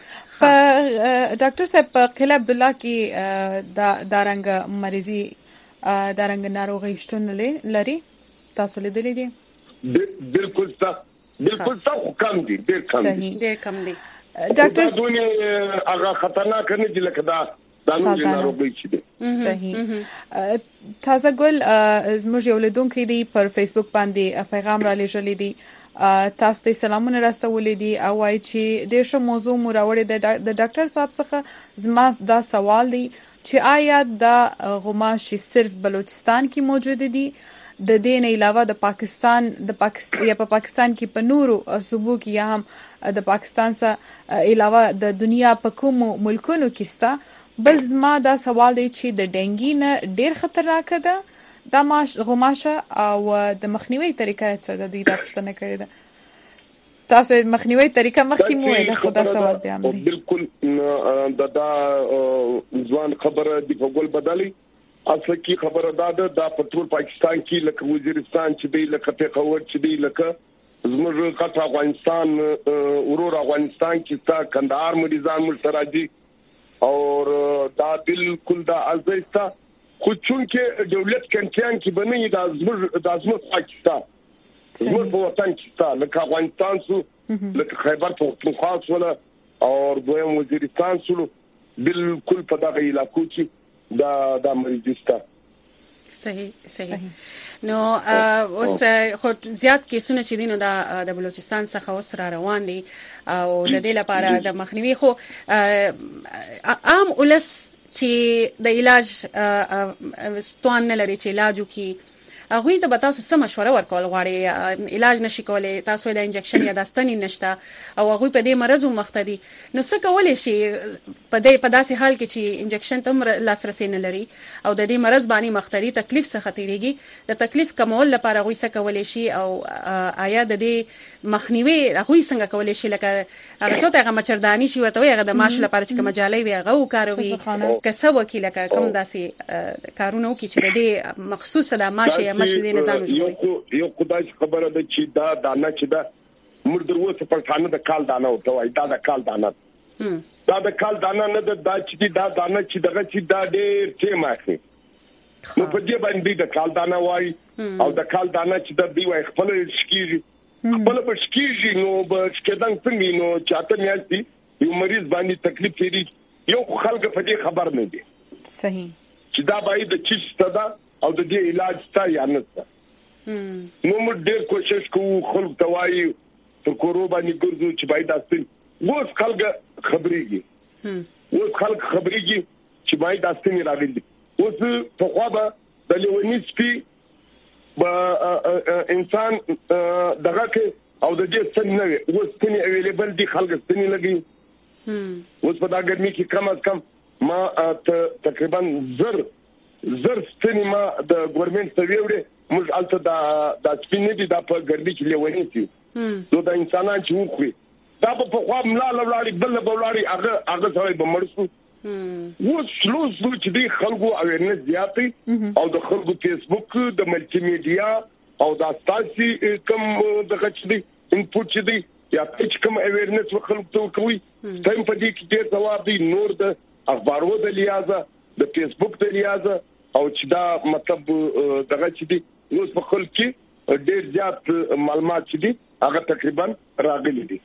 ډاکټر صاحب قلعه عبد الله کې دارنګ مریضي دارنګ ناروغي شتون لري تاسو لیدلې دي بالکل صح کم دي ډېر کم دي ډاکټر دونه هغه خطرناک نه دي لکه دا نوې ناروغي چې دي صحیح تازه ګل زموږ یو لیدونکو دی پر فیسبوک باندې پیغام را لېږلی دی تاسو ته سلامونه راستولې دي او وايي چې ډېر ښه موضوع مو راوړې د ډاکټر صاحب څخه زما دا سوال دی چې آیا دا غوماشي صرف بلوچستان کې موجود دي د دې نه علاوه د پاکستان یا په پاکستان کې په نورو صوبو کې یا هم د پاکستان څخه علاوه د دنیا په کوم ملکونو کې ستا بل زما دا سوال دی چې د ډنګي نه ډیر خطرناک ده دا غوماشه او د مخنیوي طریقه څه ده د پښتنه کړی ده تاسو مخنیوي طریقه مخکې مو ویل خدا سوال بیان دی بالکل دا ځوان خبره دی په ګول بدلی اصل کی خبره ده د پټرول پاکستان کې لکه وزیرستان چې دی لکه پیښور چې دی لکه زموږ قطر افغانستان ورور افغانستان کې تا کندهار مریضان مرتراجي او دا بالکل دا ازستا خو چونکه دولت کنټیان کې بنې د ازمت پاکستان زموږ په وطن کې تا لکه افغانستان سو لکه خیبر پختونخوا سره او دویم وزیرستان سره بالکل په دغه علاقو کې دا مریضستا صحیح نو اوس خو زیات کیسونه چې دینو د بلوچستان څخه اوس را روان دي او د دې لپاره د مخنیوي خو عام ولس چې د علاج ستوان نه لري چې علاج وکي هغه ته به تاسو څه مشوره ورکول غواړي علاج نشي کولای تاسو د انجکشن یا د ستنې نشته او هغه په دې مرزو مختدي نو څه کولای شي په داسې حال کې چې انجکشن تم لاسرسي نه لري او د دې مرز باندې مختدي تکلیف څخه تیریږي د تکلیف کمول لپاره غوي څه کولای شي او آیا د دې مخنیوي هغه څنګه کولای شي لکه هغه څه ته مچردانی شي ورته هغه د ماش لپاره چې مجالي وي هغه وکاروي کسب وکیل کوم داسې کارونه وکړي چې د دې مخصوصه د ماش یو خدای خبره ده چې دا دانه چې دا مردروه په پښتانه د کال دانه او ته وای دا د کال دانه دا د کال دانه نه دا چې دا دانه چې دغه چې دا ډېر ټیم اخی نو په دې باندې د کال دانه وای او د کال دانه چې د دی وای خپل شکیږي خپل په شکیږي نو به شکدان څنګه نو چاته میاشتي یو مریض باندې تکلیف لري یو خلک په دې خبر نه دي صحیح چې دا باید د چیست ده او د دې علاج تا یا نه نو موږ ډېر کوشش کوو خلک توایي په کورو باندې ګرځو چې باید اصل اوس خلک خبريږي چې باید اصل راغلي اوس په خوا به د لیونی سپي انسان دغه کې او د دې څن نه اوس څنګه اویلیبل دي خلک څنګه لګي اوس په دا ګرمي کې کم از کم ما تقریبا زر سینما د ګورنمنت سویوړي موږ البته د سپینې دي د په ګرځي کې لیونی دي نو د انسانان چې وخوي دا په خوا ملا لوړی بل بولاړي هغه سره به مرسو و سلوز چې دی خلکو اویرنس زیاتي او د خلکو فیسبوک د ملټي میډیا او د تاسو کوم دغه چې دی انپوټ چې دی یا چې کوم اویرنس خلکو ته کوي تم په دې کې ډېر ثواب دی نور د اخبارو د لیازه د فیسبوک د لیازه او چې دا مطلب دغه چې دی اوس په خلک کې ډېر زیات معلومات چې دي هغه تقریبا راغلي دي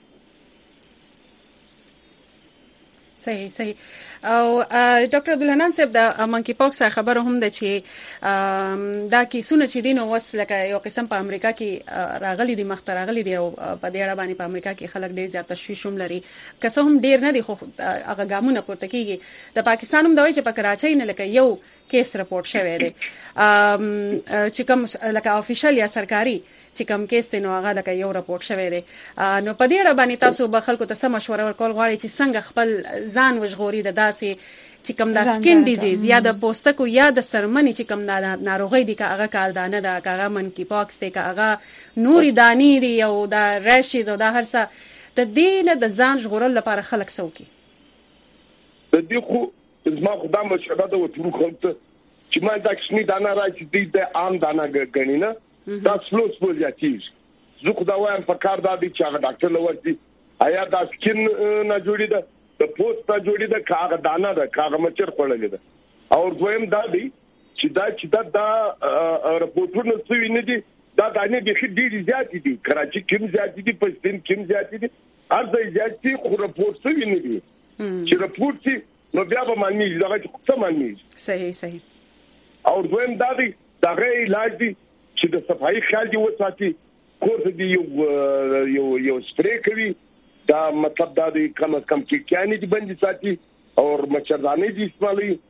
صحیح او ډاکټر عبدالحنان صاحب د مانکی پاکس خبره هم ده چې دا کیسونه چې دین اوس لکه یو قسم په امریکا کې راغلي دي مخترغلي دي او په دې اړه باندې په امریکا کې خلک ډېر زیات تشویش هم لري که څه هم ډېر نه دي خو هغه ګامونه پورته کیږي د پاکستان هم دا وایي چې په کراچۍ نه لکه یو کیس رپورټ شوی دی چې کوم لکه افیشل یا سرکاري چې کوم کیس دی نو هغه لکه یو رپورټ شوی دی نو په دې اړه باندې تاسو به خلکو ته څه مشوره ورکول غواړئ چې څنګه خپل ځان وژغوري د داسې چې کوم د سکین ډیزیز یا د پوستکو یا د سرمنی چې کوم د ناروغي دی که هغه کالدانه ده که هغه منکی پاکس دی که هغه نوري دانی دی او د ریشز او د هر څه د دې له د ځان ژغورل لپاره خلک سوکي د دې خو زما خدای مشوره ده وټول خلک چې ما دا کښنی دانا راځي د عام دانا غنی نه دا سلوس پوزیټیو زه خدای وایم په کار دا دي چې هغه ډاکټر لورتي آیا دا سکین نه جوړی ده د پوسټ نه جوړی ده کاغه دانا ده کاغه مچر خړلې ده او دویم دا دي چې دا رپورټونه څه نه دي دا دانه به ډېری زیات دي کراچي کوم زیات دي پښتون کوم زیات دي ارزه زیات دي خو رپورټ څه نه دي چې رپورټ نو بیا به معنی دا څه معنی صحیح او دویم دا دی دا غي علاج دی چې د صفایي خیال دی وساتي کورس دی یو سپری کوي دا مطلب دا دی کم از کم کې کیانی دی باندې ساتي او مچردانې دی استعمالي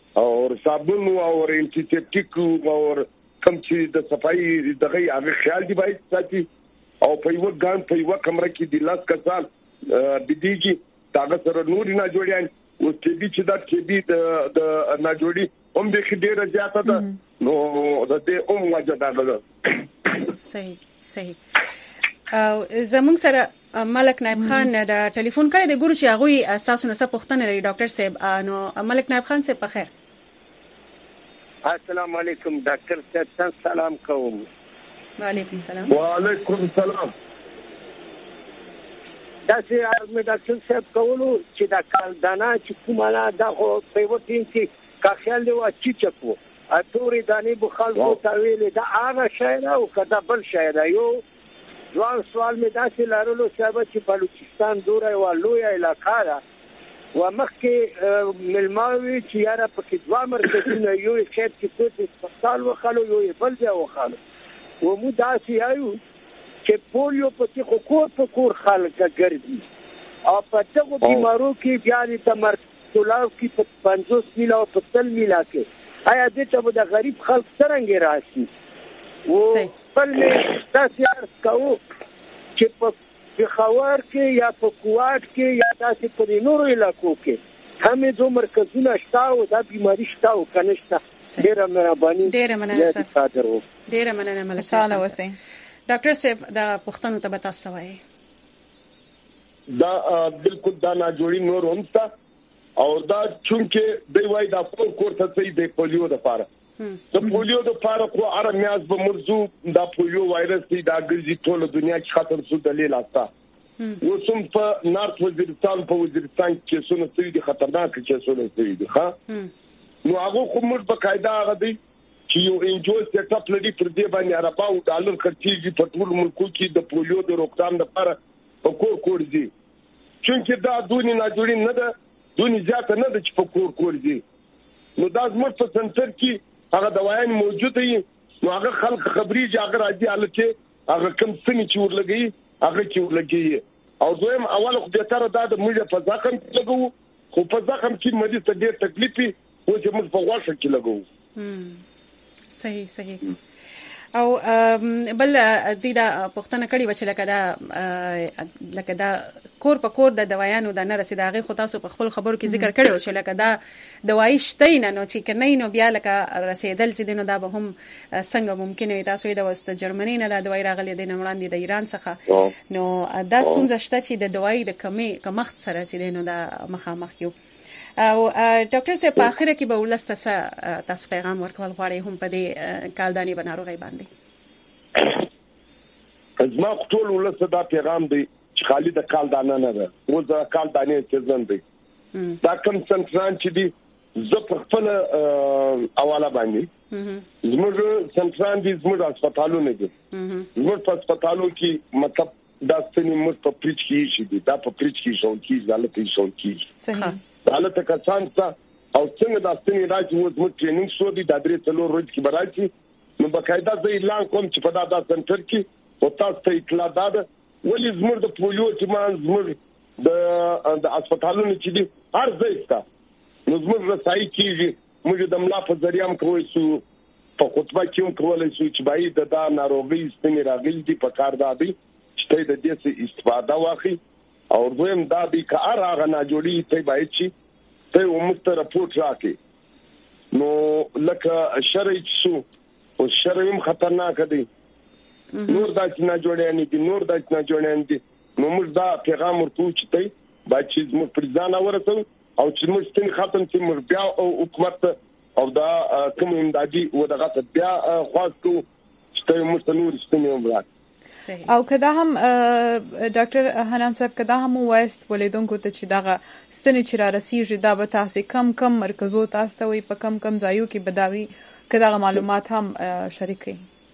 او صابون او انټيسپټیک او کوم چې د صفایي دغه هغه خیال دی باید ساتي او په یو ګان په یو کمره کې د لاس کسان بدیږي دا سره نور نه جوړیان او چې دا چې د نه جوړي هم د خډيره زیاته ده نو د دې وجه ده. صحیح. او زمونږ سره ملک نائب خان د ټلیفون کړی د ګورو چې هغه اساسونه څه پوښتنه لري ډاکټر صاحب. نو ملک نائب خان صاحب په خیر. السلام علیکم ډاکټر صاحب سلام کوم. وعلیکم السلام. وعلیکم السلام. دا چې ارمه ډاکټر صاحب کومو چې دا کال دانا چې کومه دا خو په وټین کې کا خیال دی وا چې چکو اتوري دانی بخال کو تاویل دا هغه شاعر او کدا بل شاعر یو ځوان سوال می داسې لارلو صاحب چې بلوچستان دوره او لوی علاقه ده و مخکې ملماوي چې یاره پکې دوا مرکزونه یو خیر چې په هسپتال وخالو یو بل ځای وخالو و مو داسې آیو چې پولیو په کور خلک ګرځي او په دغه بیمارو کې بیا د تمرکزلاو کې په 50 میلا او په 100 میلا کې آیا دې ته د غریب خلک څنګه راشي و بل تاسو یې چې په بخوار کې یا په کوټ کې یا تاسو په نورو علاقو کې همې دوه مرکزونه شته او دا بیماری شته او کنه شته. ډیره مهرباني. ډیره مننه. ډیره مننه ملک. انشاءالله وسه ډاکټر صاحب دا پښتنو ته تاسو وایي دا بالکل دا نه جوړی نور همستا او دا چونکه دی وای دا کور ته صحیح دی پولیو د پاره د پولیو د پاره خو ارمیاز به مرزو دا پولیو وایرس دی دا ګرځي ټول دنیا کې خطر شو دلیل آستا وسوم په نارت وزیرستان کې څونه ستوي دي خطرناک کې څونه ستوي دي ها نو هغه کوم په قاعده هغه دی چې یو انجوز سیټ اپ لري پر دې باندې ارباو ډالر خرچيږي په ټول ملکو کې د پولیو د روکثام لپاره په کور دي چې دا دونی نه جوړی نه ده دونی ځکه نه ده چې په کور دي نو دا زموږ په سنټر کې هغه دوايان موجود دي نو هغه خلک خبري چې هغه راځي الکه هغه کوم څه چې ورلګي هغه چې ورلګي او دویم اول خو به تر دا د موږ په ځکه لګو خو په ځکه چې مې ته ډېر تکلیفي و چې موږ په واشه کې لګو صحیح او بل دې دا پښتنه کړي و چې لکه دا کور په کور د دوايانو د نه رسیداغي خو تاسو په خپل خبرو کې ذکر کړو چې لکه دا دوايي شته نه نو چې کنه نو بیا لکه رسیدل چې دینو دا به هم څنګه ممکن وي تاسو د وست جرمني نه د دوايي راغلي د وړاندې د ایران څخه نو دا څنګه شته چې د دوايي د کمښت سره چې دینو دا مخامخ یو او ډاکټر صاحب په اخر کې به ولسته تاسو پیغام ورکول غواړئ هم په دې کالداني بناروغي باندې زما ټول ولسته دا پیغام دی چې خالي د کالدانه نه ده او د کالدانې څه دی دا کوم سنټران چې دی زه په خپل حواله باندې زموږ سنټران دي زموږ هسپتالونه دي زموږ په هسپتالو کې مطلب دا ستنې موږ په پریچ کې شي دي دا په پریچ کې شو کې ځاله شو کې صحیح حالت کسان ته او څنګه د ستنې راځي و زموږ ټریننګ شو دي د درې څلور ورځې کې برابر نو بقاعده زه اعلان کوم چې په دا سنټر کې او تاسو ته اطلاع ده ولې زموږ د پولیو چې ما زموږ د هسپتالونو چې دي هر ځای ته نو زموږ رسایي کیږي موږ د ملا په ذریعہ کوی سو په خطبه کې هم کولای شو چې باید دا ناروغي ستنې راغلي دي په کار دا دي چې د دې څخه استفاده واخلي او دویم دا دی که هغه نه جوړي ته باید شي ته ومست راپورټ راکې نو لکه شرعي شو او شرعي هم خطرناک دی نور دا چې نه جوړیان دي نو موږ دا پیغام ورکو چې ته باید چې موږ پرځان اورته او چې موږ ستنې ختم چې موږ بیا او حکومت او دا کوم امدادي و دغه بیا خاصو چې موږ نور ستنې ومرات او کدا هم ډاکټر حنان صاحب کدا هم وایست ولیدونکو ته چې دغه ستنې چې را رسیږي دا به تاسو کم مرکزو تاسو ته وي په کم ځایو کې بداوي کدا معلومات هم شریکي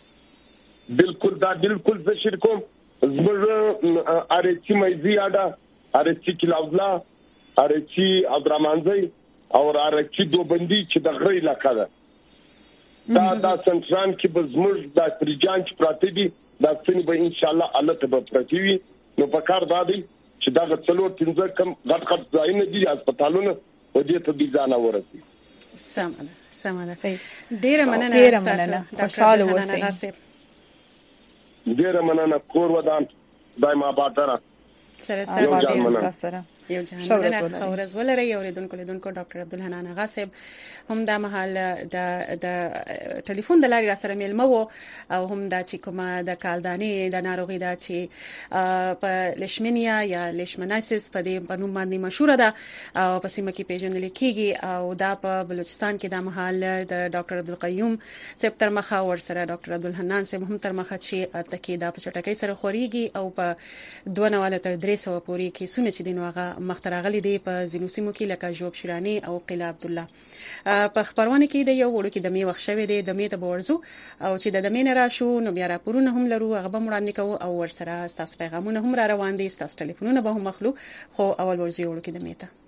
بالکل زه شریکوم زموږ ارچی مېزي اډا ارچی کلاوزلا ارچی عبدالرحمنزي او ارچی دوبندي چې د غری علاقه ده دا سنټران کې به زموږ د پریجان چې پراته دي دا څنګه به ان شاء الله الله ته پرتوي نو په کار دادی چې دا څلور 3 کم غټ ځایونه دي هسپتالونه او دې ته دي ځان ورسي سمانه ډیره مننه خوشاله اوسئ. ډیره مننه. کور ودان دایما آباد سره سره یو جان خورز ولري اوریدونکو لیدونکو ډاکټر عبدالحنان آغا صاحب هم د محل د ټلیفون د لارې را سره میلمه وو او هم د چې کومه د کالدانې د ناروغي دا چې په لیشمینیا یا لیشمنایسس په دې بنوم باندې مشهور ده او په سیمه کې پیژندل کیږي او دا په بلوچستان کې د محل د ډاکټر عبدالقیوم صاحب تر مخه ور سره ډاکټر عبدالحنان صاحب هم تر مخه چې تکي دا په چټکۍ سره خوريږي او په 2 تر 300 پورې کې سونه چې دینوغه مخترغلي دی په زینو سیمو کې لکه جوب شیرانی او قلعه عبد الله په خبرونه کې د یو وړو کې د می وخت شوی دی د می ته ورزو او چې د می نه راشو نو بیا راپورونه هم لرو هغه به وړاندې کوو او ورسره تاسو پیغامونه هم را روان دي تاسو ټلیفونونه به هم مخلو خو اول ورزو وړو کې د می ته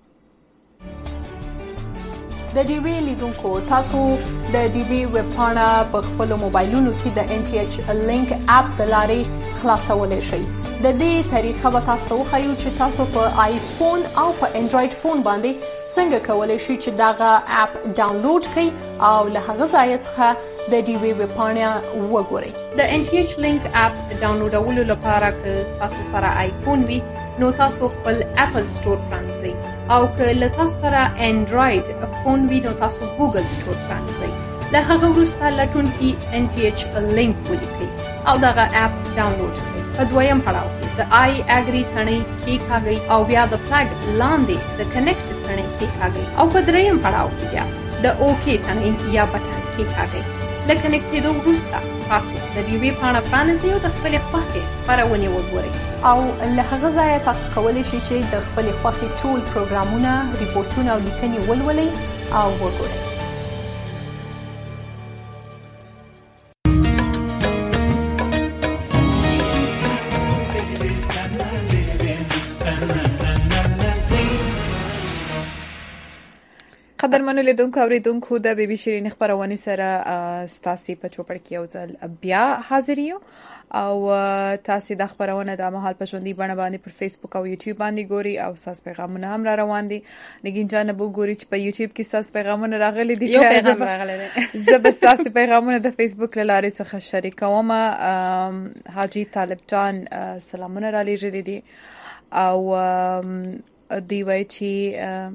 د ډي وی لیدونکو تاسو د ډي وی ویب پاڼه په خپل موبایلونو کې د ان ټي ایچ لینک اپ د لارې خلاصولای شئ. د دې طریقه به تاسو خو چې تاسو په آیفون او په انډراید فون باندې څنګه کولای شئ چې داغه اپ ډاونلوډ کړئ او له هغه ځای څخه د ډي وی ویب پاڼه وګورئ. د ان ټي ایچ لینک اپ ډاونلوډولو لپاره که تاسو سره آیفون وي نو تاسو خپل اپل سٹور پرانځئ او که له تاسو سره انډراید فون وي نو تاسو ګوګل سٹور پرانځئ. له هغه وروسته لټون کې ان ټي ایچ لینک ولیکئ او دغه اپ ډاونلوډ کړئ. په دویم پړاو کې د آی اګری ثنې کلیک او بیا د فلګ لاندې د کنیکټ ثنې کلیک او په دریم پړاو کې بیا د اوکی ثنې یا بټن کلیک له کنیکټېدو وروسته تاسو د ډي وی پاڼه پرانځئ او د خپل خوښې خبرونه وګورئ او له هغه ځایه تاسو کولی شئ چې د خپل خوښې ټول پروګرامونه، ریپورتونه او لیکنې ولولئ او وګورئ. قدرمنو لیدونکو اوریدونکو د بیبي شیرین خبرونه سره ستاسو په چوپړ کې یو ځل بیا حاضر یو او تاسو د خبرونه د مهال په ژوندۍ بڼه باندې پر فیسبوک او یوټیوب باندې ګوري او تاسو پیغامونه هم را روان دي. نګین جان به ګوري چې په یوټیوب کې تاسو پیغامونه راغلي دي. یو پیغام راغلی دی. زه تاسو پیغامونه د فیسبوک لارې څخه شریکوم. حاجی طالب جان سلامونه را لېږلي دي او دی وایي چې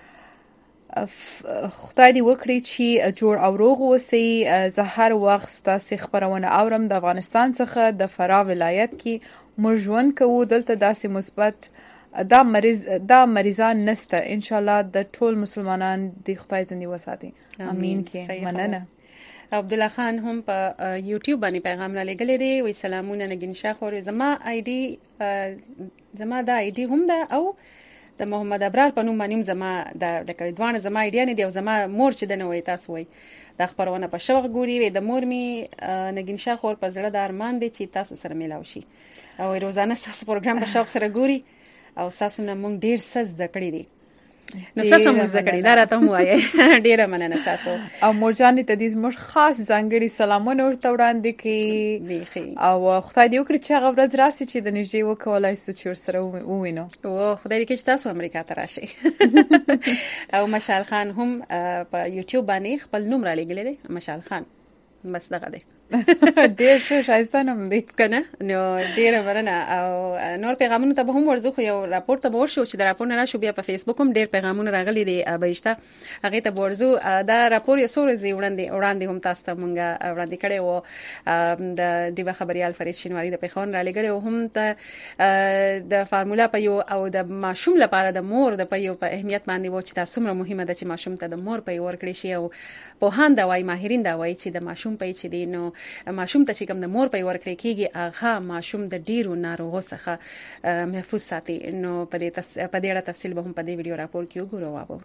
خدای دې وکړي چې جوړ او روغ اوسئ. زه هر وخت ستاسو خبرونه اورم. د افغانستان څخه د فراه ولایت کې موږ ژوند کوو. دلته داسې مثبت دا مریضان نسته. ان شاء الله د ټول مسلمانان د خدای زندي وساتي. امين کې مننه. عبدالله خان هم په یوټیوب باندې پیغام را لګلې دی. وی سلامونه نګین شاخور. زما آی ډي زما دا آی ډي هم ده او د محمد ابرار په نوم باندې زما د کوډوانه زما ایډیا نه دی او زما مور چې د نوې تاسو وای د خبرونه په شوق ګوري وي د مور می نګین شاخور په زړه د ارمان دي چې تاسو سره ملاوي شي او روزانه تاسو پروګرام په شوق سره ګوري او تاسو نه مونږ ډیر څه زده کړی دي. نو تاسو مو زده کړی دا راته وایي. ډیره مننه تاسو او مورجان ته دې زموږ خاص ځانګړي سلامونه ورته وړاندې کړي او خدای دې وکړي چې هغه ورځ راسي چې د نږدې وکولای شو چې ورسره ووینو. او خدای دې کې چې تاسو امریکا ته راشي. او مشال خان هم په یوټیوب باندې خپل نوم را لګلې دی. مشال خان بس دغه دی. ډیر ښه شایسته نوم دی کنه. نو ډیر مننه او نور پیغامونه ته به هم ورزو خو یو راپور ته ورشو چې د راپور نه راشو بیا په فیسبوک هم ډیر پیغامونه راغلي دي بهشته هغه ته ورزو. دا راپور یې سورزي وړاندې هم تاسو ته مونږه وړاندې کړي وو د دیو خبريال فرید شینواری د پیغام را لګلې او هم ته د فارمولا په یو او د ماشوم لپاره د مور د په یو په اهمیت باندې و چې تاسو مره مهمه ده چې ماشوم ته د مور په ور کړی شي او په هان دا وای ماهرین دا وای چې د ماشوم په چې دی نو ماشوم ته چې کوم د مور په ورکړې کېږي هغه ماشوم د ډیرو ناروغو څخه محفوظ ساتي. نو په دې اړه تفصیل به هم په دې ویډیو راپور کې وګورو.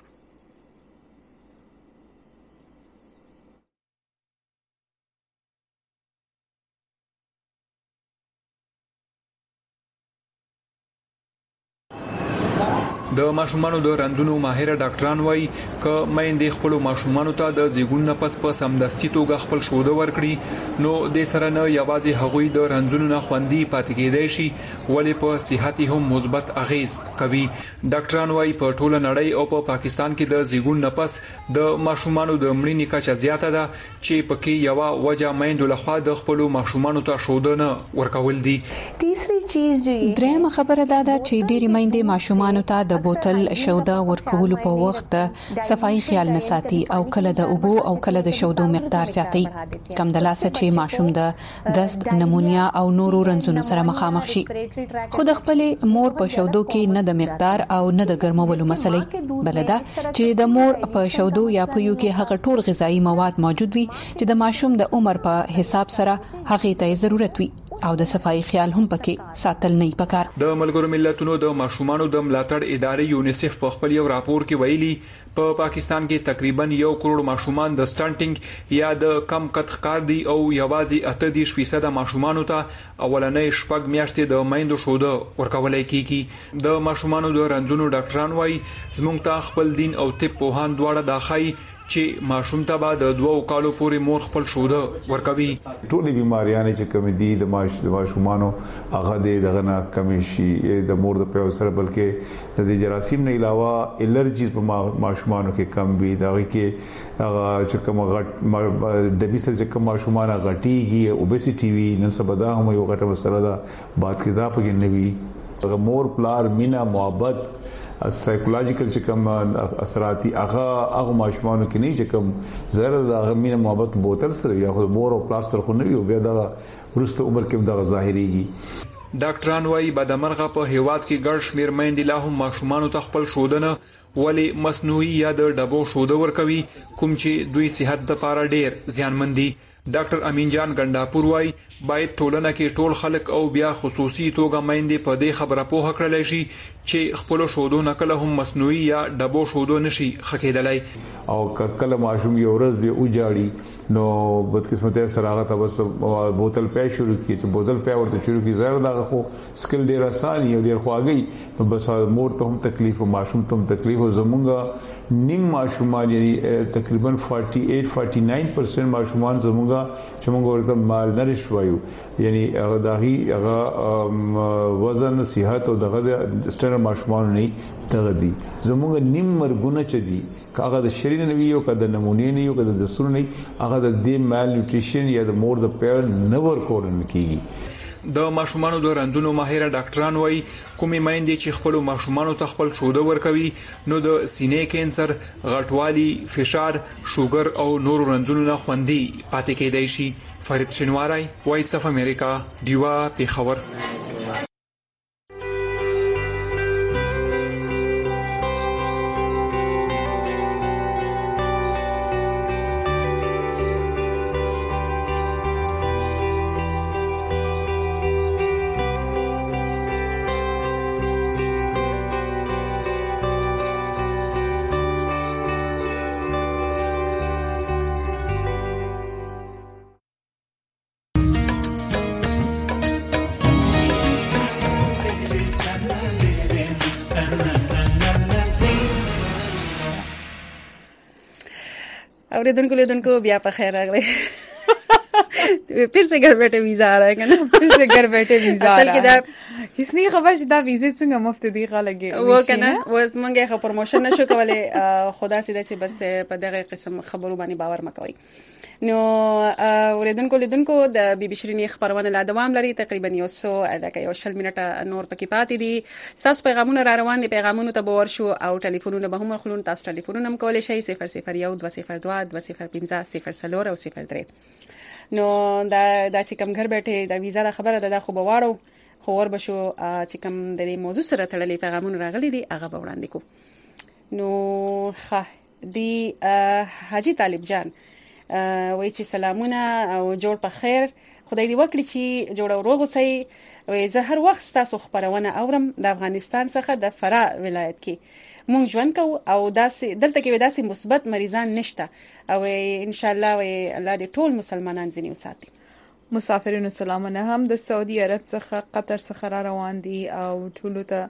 د ماشومانو د رنځونو ماهر ډاکټران وایي ک مېندې خپل ماشومانو ته د زیګون نفس په سمدستي توګه خپل شوده ورکړي نو د سره نه یوازې هغوی د رنځونو نه خوندي پاتې کېدای شي ولې په صحت هم مثبت اغیز کوي. ډاکټران وایي په ټوله نړۍ او په پاکستان کې د زیګون نفس د ماشومانو د مړینې کچه زیاته ده چې پکې یو وجه مېندو لخوا د خپل ماشومانو ته شوده نه ورکول دي. تیسری چیز درېمه خبره ده چې ډېری مېندې ماشومانو ته د بوتل شوده ورکول په وخت صفائی خیال نه ساتي او کله د اوبو او کله د شودو مقدار زیاتوي کم د لاسه چې ماشوم د دست نمونیا او نورو رنځونو سره مخامخ شي. خو د خپل مور په شودو کې نه د مقدار او نه د ګرمولو مسلې بلدا چې د مور په شودو یا پيو کې هغه ټول غذایی مواد موجود وي چې د ماشوم د عمر په حساب سره هغه ته ضرورت وي او د صفائی خیال هم پکې ساتل نه پکار. د ملګرو ملتونو د ماشومانو د ملاتړ ادارې یونیسف په خپل یو راپور کې ویلي په پاکستان کې تقریبا 1 کروڑ ماشومان د سټانټینګ یا د کم قد ښکار دي او یوازې 38% ماشومانو ته اولنې شپږ میاشتې د مېندو شوده ورکولای کیږي. د ماشومانو د رنځونو ډاکټران وایي زموږ ته خپل دین او طب پوهان دواړه داخای چې ماشوم ته بعد د 2 کالو پورې مور خپل شوده ورکوي. ټولې بیماریاں چې کوم دي د ماشومانو هغه دغه نه کمی شي د مور د پیو سره بلکې د جراثیم نه علاوه الرجیز په ماشومانو کې کم وي دغه کې هغه چې کوم غټ د بیسر چې کوم ماشومان غټيږي اوبېسيټي وي نن سبا دا هم یو غټه مسله ده بات کې دا پکې نه وي مور پلار مینا محبت سایکولوژیکل چې کوم اثرات هغه ماشومانو کې نه چې کوم زره د غمینه محبت بوتل سره یا خو مور او پلاستر خو نه وي بیا دا ورسته عمر کې دا ظاهريږي. ډاکټران وایي بدمرغه په هیواد کې ګڼ شمیر مېندې لا هم ماشومانو ته خپل شودنه ولی مصنوعي یا د ډبو شوده ورکوي کوم چې دوی صحت لپاره ډېر زیانمن دي. ډاکټر امین جان ګنداپور وایي باید ټولنه کې ټول خلک او بیا خصوصي توګه مېندې په دې خبره پوهه کړل شي چې خپل شودو نکله هم مصنوعي یا ډبو شودو نشي خکېدلای او کله ماشوم یو ورځ دی او جاړي نو بدقسمتۍ سره هغه ته بس بوتل پې شروع کی چې بوتل پې ورته شروع کی زړه دا خو سکل ډیر آسان یو ډیر خواږي نو بس مور ته هم تکلیف او ماشوم ته هم تکلیف او زمونږه نیم ماشومان یعنی تقریبا 48-49% ماشومان زمونږه چې موږ ورته مال نریش وایو یعنی هغه داغي هغه وزن صحت او دغه ستر ماشومان نه دغه دي زموږ نیم مرګونه چ دي کاغه د شریر نه ویو کده نمونه نه یو کده د سر نه هغه د دې مال نیوټریشن یا د مور د پیر نور کورن کیږي. د ماشومانو د رنځونو ماهر ډاکټران وایي کومې مېندې چې خپل ماشومانو ته خپل شوده ورکوي نو د سینې کینسر غټوالي فشار شوګر او نور رنځونو نه خوندي پاتې کېدای شي. فرید شینواری وایس اف امریکا دیوا پیښور. اوریدونکو لیدونکو بیا په خیر راغلی پھر سے گھر بیٹھے ویزا آ رہا ہے نا پھر سے گھر بیٹھے ویزا اصل کې دا هیڅ نه خبر چې دا ویزه څنګه مفت دی غلګي و کنه و مونږه خو پروموشن نشو کولای خدا سي دا چې بس په دغه قسم خبرو باندې باور مکوئ. نو اوریدونکو لیدونکو د بي بي شيرينې خبرونه لا دوام لري تقریبا 100 لکه 10 منټه نور پکې پاتې دي. تاسو پیغامونه را روان دي پیغامونه ته باور شو او ټلیفونونه به هم خلون تاسو ټلیفونونه هم کولای شئ 001 202 205 0 او 03. نو دا چې کوم گھر بیٹھے دا ویزا د خبره ده خو به واړو خو ور بشو چې کوم د دې موضوع سره تړلې پیغامونه راغلي دي هغه به وړاندې کو. نو ښه دی حاجی طالب جان وای چې سلامونه او جوړ په خیر خدای دې وکړي چې جوړ او روغ اوسئ. وای زه هر وخت تاسو خبرونه اورم د افغانستان څخه د فرا ولایت کې مونږ ژوند کوو او داسې دلته کې داسې مثبت مریضان نشته او ان شاء الله وای الله دې ټول مسلمانان ځنی وساتي. مسافرینو سلامونه هم د سعودي عرب څخه قطر څخه را روان دي او ټول ته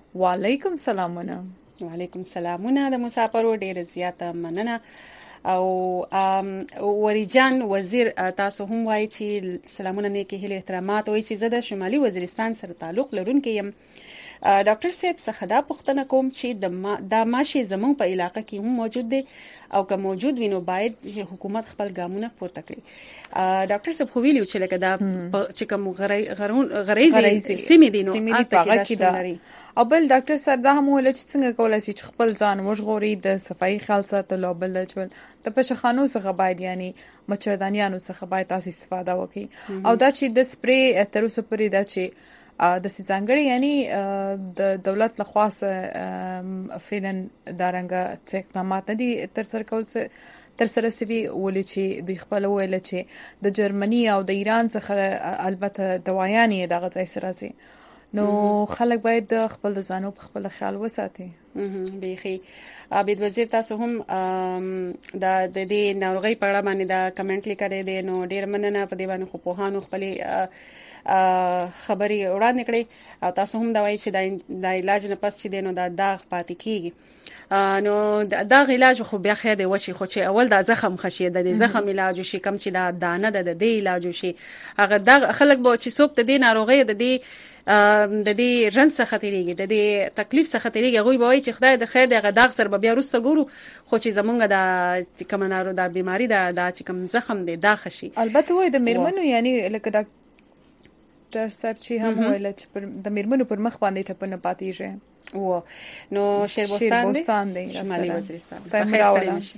وعلیکم سلامونه. وعلیکم سلامونه د مسافرو ډیر زیاته مننه. او وریجان وزیر تاسو هم وایي چې سلامونه نیکی هیله احترامات وایي چې زه د شمالي وزیرستان سره تعلق لرونکي یم. ډاکټر صاحب څخه دا پوښتنه کوم چې دا ماشي زموږ په علاقې کې هم موجود دي او که موجود وي نو باید حکومت خپل ګامونه پورته کړي. ډاکټر صاحب خو ویلو چې لکه دا چې کوم غریزي سیمې دي نو هغه کې دا لري. او بل ډاکټر صاحب دا هم ول چې څنګه کولای شي چې خپل ځان وژغوري د صفائی خیال ساتلو او بل چول د پښخانو څخه باید یعنی مچردانیانو څخه باید تاسو استفاده وکړي او دا چې د سپری تر اوسه پورې دا چې د سیځنګړي یعنی د دولت لخوا فعلن دارنګ اقدامات دي تر سره سوي ولې چې د خپل ویل چې د جرمني او د ایران څخه البته دوايانې د غځای سره سي نو خلک باید خپل ځانو په خپل خیال وساتي. بيخي عابد وزیر تاسو هم د دې ناروغي په اړه باندې دا کمنټ لیکلی دی نو ډیر مننه په دې باندې خو پوهانو خپل خبري وړاندې کړې او تاسو هم دا وایي چې د علاج نه پس چې دینو دا داغ پاتې کیږي. نو دا علاج خو بیا خیر دی وشي خو چې اول دا زخم خشي د زخم علاج شي کم چې دا دانه د دې علاج شي هغه د خلک به چې څوک د دې ناروغي د دې رنځ څخه تیریږي د دې تکلیف څخه تیریږي غوي به وایي چې خدای د خیر دغه داغ سره بیا وروسته ګورو خو چې زمونږ د کوم نارو د بیماری د چې کوم زخم دی دا خشي. البته وای د میرمنو یعنی لکه ډاکټر صاحب چې هم ویل چې د میرمنو پر مخ باندې ټپنه پاتېږي و نو شیربستان دی شمالي وزیرستان په خیر سره مشي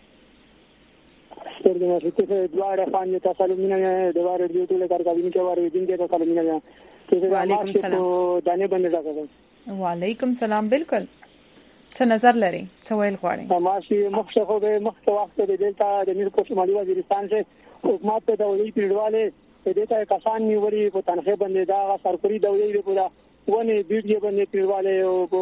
سترګې مې ته دواره باندې تاسو مینه د واره دی ټول کار کوي چې واره دین دې تاسو مینه وعلیکم سلام. دانه باندې راغلی. وعلیکم سلام. بالکل څه نظر لري څه ویل غواړي؟ ماشي مخشه خو به مخته وخت د دلتا د میر کو شمالي وزیرستان څخه حکومت ته د وړي پیډواله دې ته کسان نیولي په تنخې باندې دا سرکوري دولي په دا ونه بیډي باندې پیډواله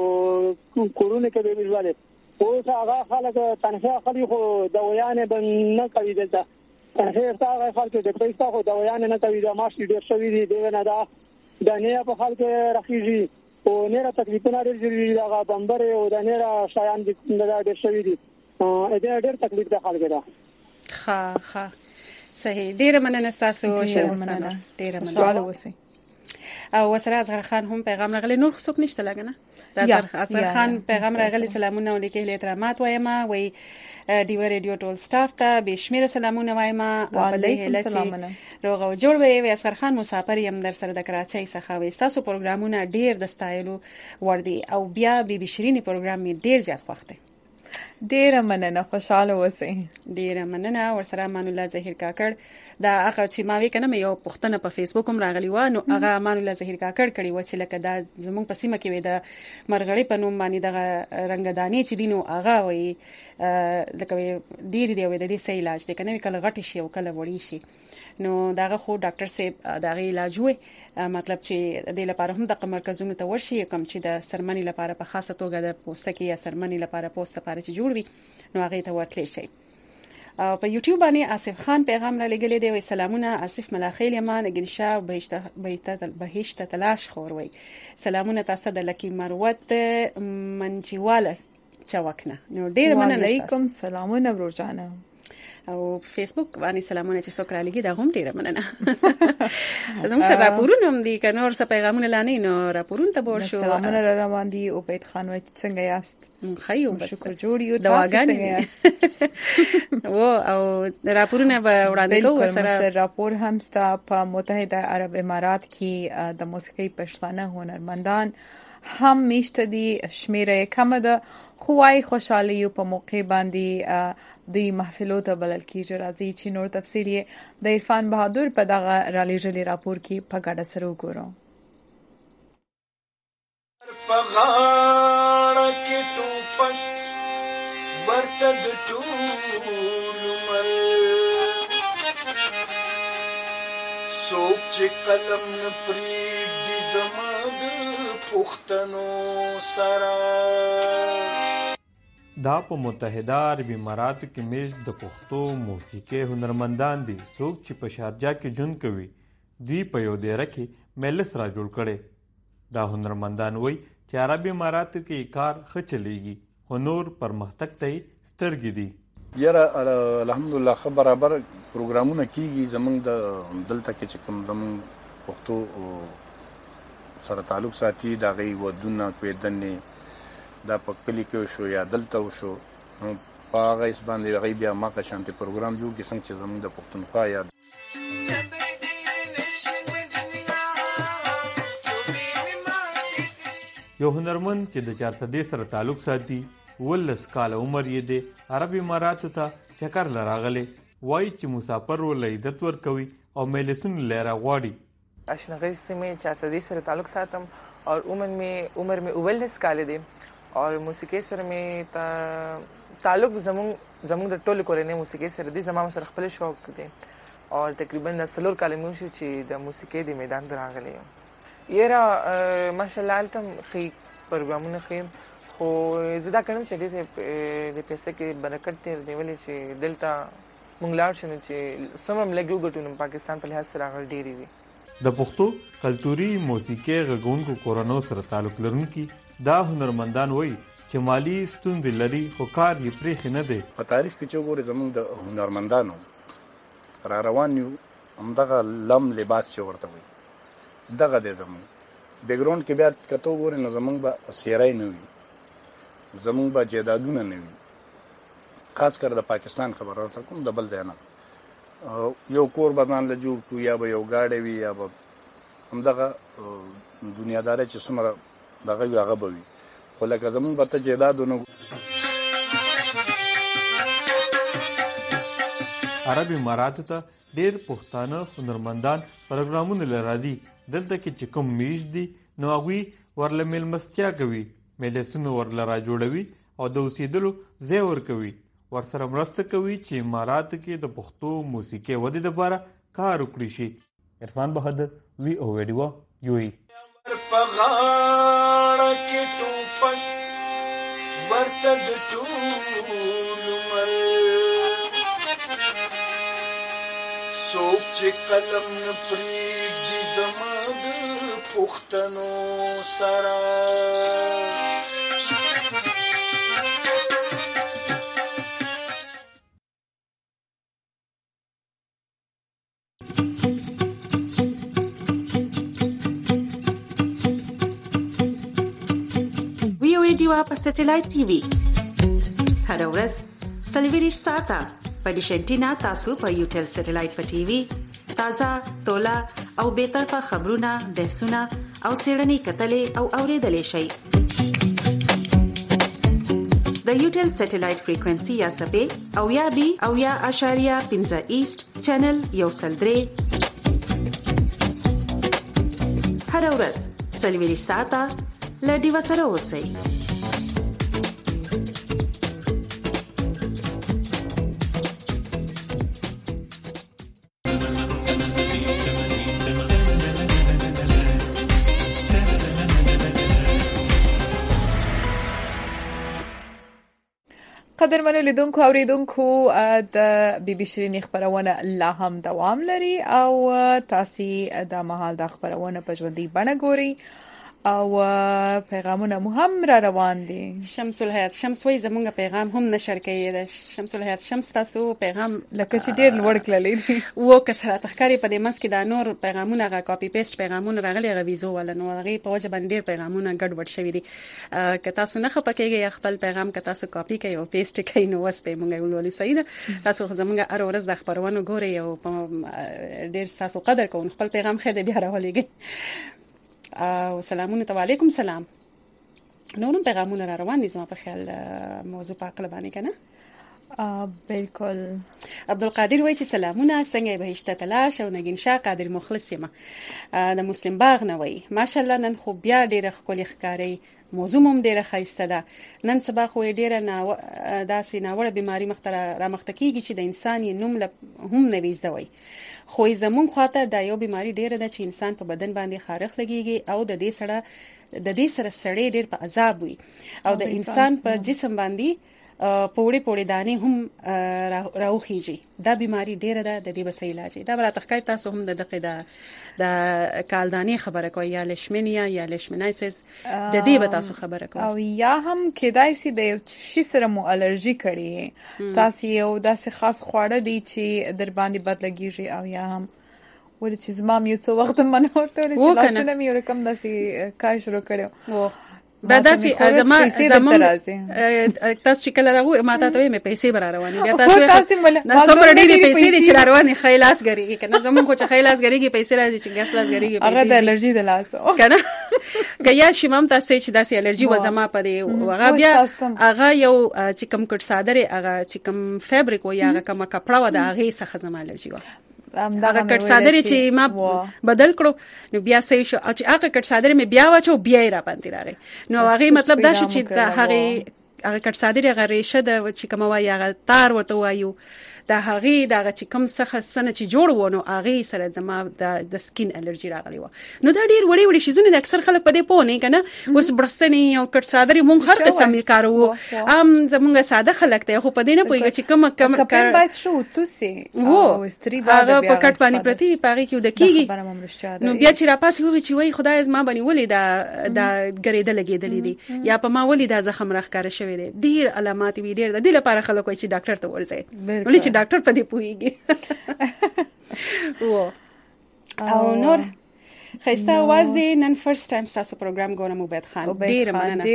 او کورونه کې پیډواله او هغه خلک تنخې خالي خو دوايان باندې نه کوي دلته تنخې هغه خلک د پیسې خو دوايان نه کوي دا ماشي ډېر شوی دی نه دا د نه په خلک راخیږي او نه را تکلیفونه لري دا بمبر او د نه را شایان د ډېر شوی دي ډېر تکلیف د خلک دا ښه صحیح. ډیره مننه تاسو شرمستانه ډیره مننه وسی او وسره اصغر خان هم پیغام راغلی نور څوک نشته لګنه اصغر خان پیغام راغلی سلامونه ولیکي احترامات وایم وای ډیو ریډیو ټول سټاف ته بشمیره سلامونه وایم وعلیکم السلام روغ او جوړ وي اصغر خان مسافر یم در سره د کراچۍ څخه وي تاسو پروګرامونه ډیر د ستایلو ور دي او بیا بي شيريني پروګرام می ډیر زیات خوښ دی. ډیره مننه خوشاله اوسئ. ډیره مننه ورسره امان الله زهیر کاکړ دا هغه چې ما وی کنه یو پښتنه په فیسبوک هم راغلی و نو هغه امان الله زهیر کاکړ کړي و چې لکه دا زمونږ په سیمه کې وي د مرغړی په نوم باندې د رنگدانی چې دینو هغه وي لکه ډیر دی وي د دې صحیح علاج دی کنه کله غټ شي او کله وړي شي نو داغه خو ډاکټر صاحب داغه علاج وي مطلب چې د لپاره هم د مرکزونو ته ورشي کوم چې د سرمنی لپاره په خاصه توګه د پوسټ کې یا سرمنی لپاره پوسټ لپاره چې جوړ وي نو هغه ته ورتلی شي. په یوټیوب باندې آصف خان پیغام را لګلې دی وي سلامونه آصف ملاخیل یمان گنشا بهشت تلاش خوروي سلامونه تاسو د لکی مروت منچواله چوکنه نو ډیر مننه. وعلیکم سلامونه ورجانه او فیسبوک باندې سلامونه چې څوک را لګي دا هم ډیره مننه. زموږ سره راپورونه هم دي کنه ور څه پیغامونه لانی نو راپورونه ته ور شو سلامونه را روان دي او بيت خان و څنګه یاست؟ خیو بس شکر جوړ یو دواګانې و او راپورونه به وړاندې کوو سره راپور هم ستا په متحده عرب امارات کې د موسیقي پښتانه هنرمندان هم میشته دي شمیره کم ده خوای خوشاله یو په موقع باندې د محفلو ته بلل کیږي راځي چې نور تفصیل د عرفان بهادر په دغه رالېجلي راپور کې په ګډه سره وګورو. پغاړه کې ټوپک ورته د ټول مر څوک چې قلم نه پرېږدي زما د پښتنو سره. دا په متحده عرب اماراتو کې میشت د پښتو موسیقي هنرمندان دي څوک چې په شارجه کې ژوند کوي. دوی په یو دیره کې مجلس را جوړ کړي. دا هنرمندان وایي چې عربي اماراتو کې کار ښه چلیږي خو نور پرمختګ ته سترګې دي. یاره الحمدلله ښه برابر پروګرامونه کیږي زمونږ د دلته کې چې کوم زمونږ پښتو سره تعلق ساتي د هغې ودونه کوېدنې دا په کلي کې وشو یا دلته وشو نو په هغه حیث باندې هغوی بیا هماغه شانتې پروګرام جوړ کړي څنګه چې زمونږ د پښتونخوا یا یو هنرمند چې د چارسدې سره تعلق ساتي 19 کاله عمر یې دی عرب اماراتو ته چکر لراغلی وایي چې مسافر ورله عزت ورکوي او مجلسونه له راغواړي. اشنغر से मैं 410 से ताल्लुक सातम और उम्र में 19 काले दे और موسیقي سره में تعلق زمون د ټولو کورنۍ موسیقي سره دي زما سره خپل شوق دي او تقریبا د سلور کال مې شو چې د موسیقي د میدان دراغلی یره ماشاءالله التم خي پروګرامونه خي خو زدا کوم چې د پیسې کې برکت دی ولې چې دلته مونږ لاړ شنو چې سمم لګیو ګټو پاکستان په لحاظ سره غړ ډیری وي. د پښتو کلتوري موسیقي غږونکو کورنو سره تعلق لرونکي دا هنرمندان وایي چې مالی ستونزې لري خو کار یې پرېښی نه دی. په تاریخ کې چې وګورې زمونږ د هنرمندانو را روان یو همدغه لم لباس چې ورته وایي دغه دی زمونږ بیکګراوند کې بیا که ته وګورې نو زمونږ به سیرای نه وي زمونږ به جایدادونه نه وي خاص کر د پاکستان خبره ورته کوم د بل ځای نه یو کور به ځان له جوړ کړو یا به یو ګاډی وي یا به همدغه دنیاداری چې څومره دغه وي هغه به وي خو لکه زمونږ به ته جایدادونه عرب اماراتو ته ډېر پښتانه هنرمندان پروګرامونه له راځي دلته کې چې کوم میش دي نو هغوی ورله میلمستیا کوي مجلسونه ورله را جوړوي او د اوسېدلو ځای ورکوي ورسره مرسته کوي چې اماراتو کې د پښتو موسیقۍ ودې دپاره کار وکړي شي. عرفان بهادر وی او ویډیو یوئی په غاړه کې ټوپک ورته د ټول عمر څوک چې قلم نه پرېږدي زما د پښتنو سره ویډیو په سټلایټ ټي وي هر ورځ سلیویریش ساته په ډیشنټینا تاسو په یوټل سټلایټ په ټي وي تازه تولا او به طرفه خبرونه بحثونه او سیړنی کتلې او اوریدلې شي د یوټل سټلایټ فریکوئنسي یا سپې او یا بي او یا اشاریه 15 ایست چینل یو سلدري هر ورځ سلیویریش ساته لډي وسره اوسئ. قدرمنو لیدونکو اوریدونکو د بي بي شيرين خبرونه لا هم دوام لري او تاسو د مهال د خبرونه په ژوندۍ بڼه ګوري او پیغامونه مو هم را روان دي. شمس الحیات شمس وای زمونږ پیغام هم نشر کوي د شمس الحیات شمس تاسو پیغام لکه چې ډیر لوړ کړلې وو کسره تخکاری په دې مس کې د نور پیغامونه غا کاپی پیسټ پیغامونه راغلي غویزو ولا نو غي په وجه باندې ډیر پیغامونه ګډ وډ شوی دي که تاسو نه خپکیږئ خپل پیغام که تاسو کاپی کوي او پیسټ کوي نو وس په مونږ ولولي صحیح ده تاسو زمونږ هر ورځ د خبرونو ګوري او ډیر تاسو قدر کوئ خپل پیغام خیر دې بیا راولېږئ او سلامونه علیکم سلام نورم پیغامونه را روان دي زما په خیال موضوع په اړه باندې کنه بالکل عبدالقادر وای چې سلامونه څنګه بهشته تلاش او نگین شاه قادر مخلص یم د مسلم باغ نه وای ماشاءالله نن خو بیا ډیره ښکلي ښکاری موضوع هم ډیره ښایسته ده نن سبا خو ډیره داسې ناوړه بیماری مخته کیږي چې د انسان نوم هم نه ویزده وای خو زمون خواته دا یو بیماری ډیره ده چې انسان په بدن باندې خارخ لګیږي او د دې سره سړی ډیر په عذاب وي او د انسان په جسم باندې پوړې دانې هم راوخیږي. دا بیماری ډیره ده، د دې بس علاج دا برا تخکای تاسو هم د دغه د کالدانې خبره کوي یا لیشمینیا یا لیشمنایسس د دې به تاسو خبره کوي او یا هم کېدای شي د یو شي سره مو الرجی کړي تاسو یو داسې خاص خواړه دی چې در باندې بد لګیږي او یا هم ول چې زما یو څو وخت من ورته چې لاسونه مې رقم داسې کار شروع کړو دا داسې زمون تاسو چې کله راغو ما ته مې پیسې بر روانې بیا تاسو نه څومره ډېرې پیسې دي چې روانې خیلاس غریږي کنه زمون خو چې خیلاس غریږي پیسې راځي چې ګس لاس غریږي پیسې هغه د الرجی د لاسو کنه کیا شیمام تاسو چې داسې الرجی و زما په دی هغه بیا هغه یو چې کم کټ صادره هغه چې کم فابریک و یا هغه کم کپڑا و د هغه څخه زما الرجی و هغه کټ صادره چې ما بدل کړو نو بیا صحیح شو چې هغه کټ صادره مې بیا واچو بیا را باندې راغی نو هغه مطلب دا شو چې هغه کټ صادره هغه ریشه د چې کوم وایي هغه تار وته وایو دا هغه دغه چې کوم څخه سنه چې جوړ ونه هغه سره زما د سکین الرجی راغلی و نو دا ډیر وړي وړي شیزونه د اکثر خلک په دې پوه نه کنه اوس برستنی او کټ صادره مونږ هر قسم کارو زمونږ ساده خلک ته خو په دې نه پوهیږي چې کوم کار باید شو توسي او استری باید په کټ باندې پرتی پاره کې د کیږي نو بیا چې را پاسې وی چې وای خدای زما باندې ولې دا ګریده لګیدلې دي یا په ما ولې دا زخم راخکاره شوی دی ډیر علامات وی ډیر د دې لپاره خلک وایي چې ډاکټر ته ورځي ولې چې ډاکټر په دې پوهیږي او نور خسته आवाज دی نن فرست ټایم تاسو پروګرام ګورم عبید خان ډیر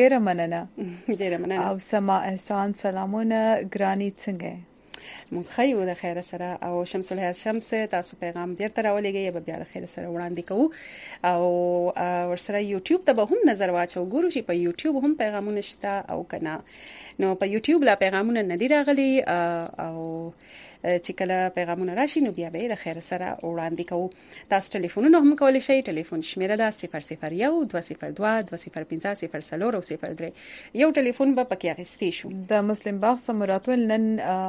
مننه او سما احسان سلامونه ګرانی څنګه مونږ خیو د خیر سره او شمس الحیات شمس تاسو پیغام بیرته راولېږئ به بیا د خیر سره وړاندې کوو او ورسره یوټیوب ته به هم نظر واچو ګورو چې په یوټیوب هم پیغامونه شته او کنه نو په یوټیوب لا پیغامونه ندی راغلي او چې کله پیغامونه راشي نو بیا به د خیر سره وړاندې کوو تاسو ټلیفونونه هم کولی شئ ټلیفون شمیره ده 001 202 205 0 یو ټلیفون به پکې اخیستی شو د مسلم باغ سمراتول نن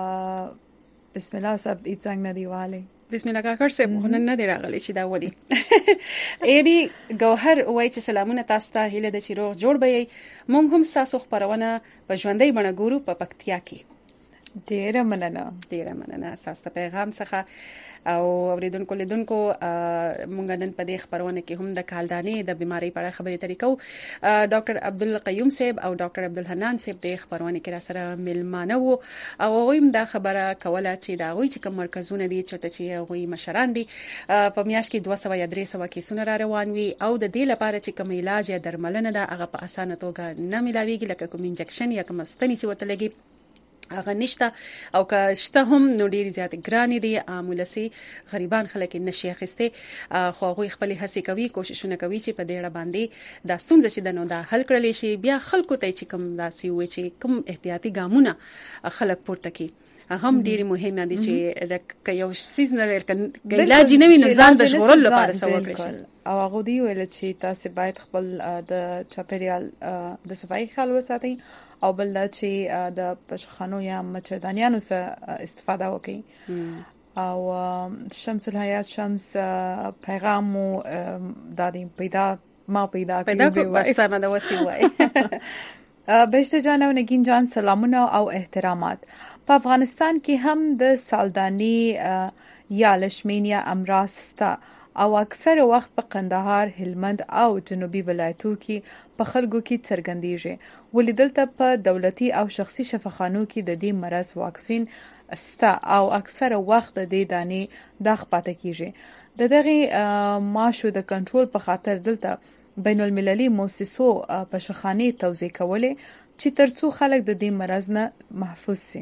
بسم الله صاحب ایڅنګ ندیواله بسم الله کاکر صاحب نن نه دی راغلی چې دا ودی ایبي ګوهر وای چې سلامونه تاسو ته هله د چیرو جوړ به مونږ هم تاسو خبرونه په ژوندۍ بڼه ګورو په پکتیا کې ډیره مننه تاسو ته پیغام څخه او اوریدونکو لیدونکو مونږ نن په دې خبرونه کې هم د کالدانې د بیماری په اړه خبرې ترې کوو ډاکټر عبدالقیوم صاحب او ډاکټر عبدالحنان صاحب د خبرونه کې را سره ملمانه وو او هم دا خبره کوله چې دا وی چې کوم مرکزونه دي چې هغه مشران دي په میاشت کې 200 یا 300 کیسونه را روان وي او د دې لپاره چې کوم علاج یا درملنه ده هغه په اسانه توګه نه ملاويږي لکه کوم انجکشن یا کوم ستنې چې وته لګي هغه نشته او که شته هم نو ډیر زیات ګران دي عاملسي غریبان خلک نشي اخیسته خو هغه خپل هڅې کوي کوششونه کوي چې په دې اړه باندې دا ستونزه چې دنو دا حل کړل شي بیا خلکو ته چې کوم داسي وي چې کوم احتیاطي ګامونه خلک پورته کوي هم ډیر مهمه دي چې یو سیزن علاج نه وي نو ځان د ژغورلو لپاره څه وکړي او هغه دی ویل چې تاسو باید خپل د چاپیریال د صفایي خیال وساتئ او بل دا چې د پښخانو یا مچردانیانو څخه استفاده وکړي او شمس الحیات شمس پیغام دادی پیدا کړو بس ما دا وسی وای بهشته جان او نگین جان سلامونه او احترامات په افغانستان کې هم د سالدانی یا لشمینیا امراض ستا او اکثر وخت په قندهار هلمند او جنوبي ولایتو کې په خلکو کې څرګندېږي ولیدلته په دولتي او شخصي شفاخانو کې د دې مرض واکسین ستا او اکثر وخت د دې دانې داغ پاتې کیږي د دغه ماشو د کنټرول په خاطر دلته بین المللي موسسو په شخاني توزیع کولې چې ترڅو خلک د دې مرض نه محفوظ شي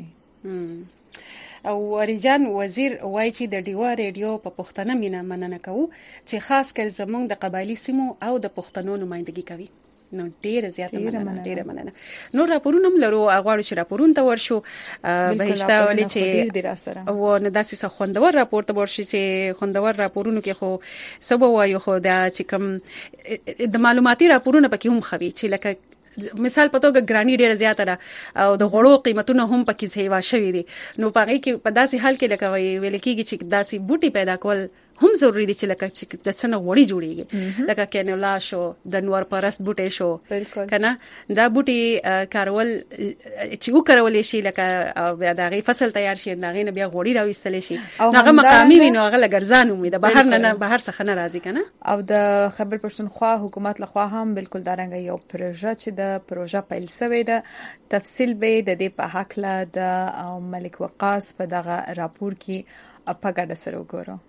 او ریجان وزیر وای چې د ډیوا ریډیو په پښتنه مینه مننه کوو چې خاص کر زمونږ د قبایلی سیمو او د پښتنو نمائندګي کوي نو ډیر زیاته مننه نور راپورونه لرو غواړو چې راپورونه ته ورشو بهشته ولې چې و نه داسې خوندور راپور ته ورشي چې خوندور راپورونو کې خو سبا وایو خو دا چې کوم د معلوماتي راپورونه پکې هم خوي چې لکه مثال په توګه ګرانی ډیره زیاته ده او د غوړو قیمتونه هم پکې ځایوا شوي دي نو پاره کې په داسې حال کې لکه ویل کېږي چې داسې بوټي پیدا کول هم ضروری دي چې لکه چې د څنګه وړي جوړيږي لکه کینولا شو د نور پرست بوټي شو کنه دا بوټي کارول چې وکړول شي لکه بیا دغه فصل تیار شي دغه نه بیا غوړي راوستل شي هغه مقامي وینو هغه لګرزان امید بهر نه بهر څخه نه راځي کنه او د خیبر پښتونخوا حکومت لخوا هم بالکل دارنګ یو پروژه چې د پروژه پیل شوی ده تفصیل به د دې په حق له د ملک وقاص په دغه راپور کې په ګډه سره وګورو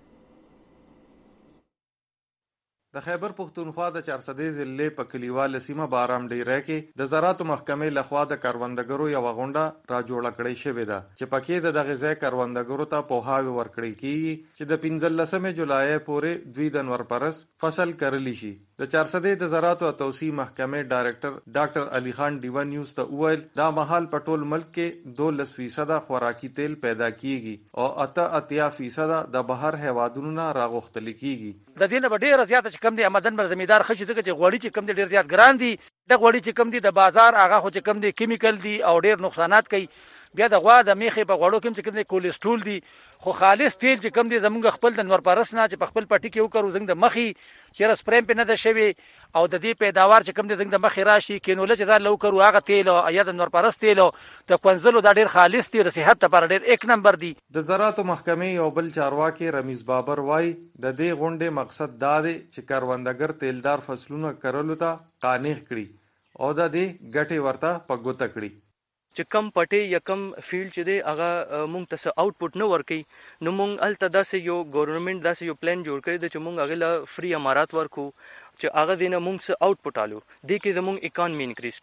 د خیبر پښتونخوا د 400 ضلع په کلیوال سیمه بارام ډیره کې د زراعت محکمې لخوا د کاروندګرو یو غونډه را جوړه کړې شوې ده چې پکې د دغه ځای کاروندګرو ته پوهاوی ورکړی کیږي چې د 15 جولای پورې دوی د نور پرس فصل کرلی شي د 400 د زراعت او توسيع محکمې ډایریکټر ډاکټر علي خان ډیو نیوز ته وویل دا مهال په ټول ملک کې 12% خوراکي تیل پیدا کیږي او 88% د بهر هیوادونو نه راغوښتل کیږي د دینه ډیره زیاته چې کم دي آمدن بر زمیدار خشي ځکه چې غوړي چې کم دي ډیر زیات ګران دي د غوړي چې کم دي د بازار هغه خو چې کم دي کیمیکل دي او ډیر نقصانات کوي بیا د غوا د میخه په غوړو کې چې کم دي کولیسټرول دي خو خالص تیل چې کم دي زمونږ خپل د نور پرس نه چې په خپل پټي کې وکړو زنګ د مخي چې سپریم په نه ده شوی او د دې پیداوار چې کم دي زنګ د مخي راشي کینول چې ځان لو کړو هغه تیل او یا د نور پرس تیل د کونزلو د ډیر خالص دي د صحت لپاره ډیر یک نمبر دي د زراعت محکمې یو بل چارواکي رمیز بابر وای د دې غونډې مقصد دا دی چې کاروندګر تیلدار فصلونه کرلو ته قانع کړي او د دې ګټه ورته په ګوته کړي چې کم پټي یا کم فیلډ چې دی هغه مونږ ته آوټپوټ نه ورکي نو مونږ الته داسې یو ګورنمنت داسې یو پلان جوړ کړی دی چې مونږ هغه له فری امارات ورکو چې هغه دینه مونږ څه آوټپوټ آلو دې کې زمونږ اکانومي انکریز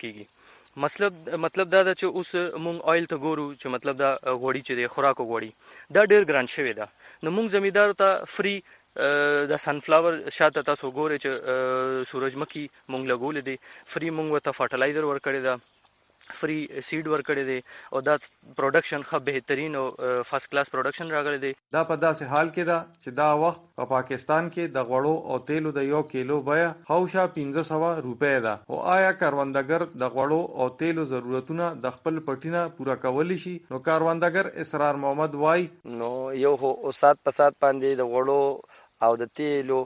کیږي مطلب دا چې اوس مونږ آیل ته ګورو چې مطلب دا غوړي چې دی خوراکو غوړي دا ډیر ګران شوی دا نو مونږ زمیدار ته فری د سنفلاور شاته تاسو ګورئ چې سورجمکھی مونږ لګول دي فری مونږ ته فرټلایزر ورکړی دا فری سیډ ورکړی دی او دا پروډکشن خو بهترین او فرست کلاس پروډکشن راغلی دی دا په داسې حال کې دا چې دا وخت په پاکستان کې د غوړو او تیلو د 1 کیلو بیه هوشا 1500 روپۍ ده او آیا کاروندګر د غوړو او تیلو ضرورتونه د خپل پټینه پوره کولی شي نو کاروندګر اسرار محمد وای نو یو او سات په سات باندې د غوړو او د تیلو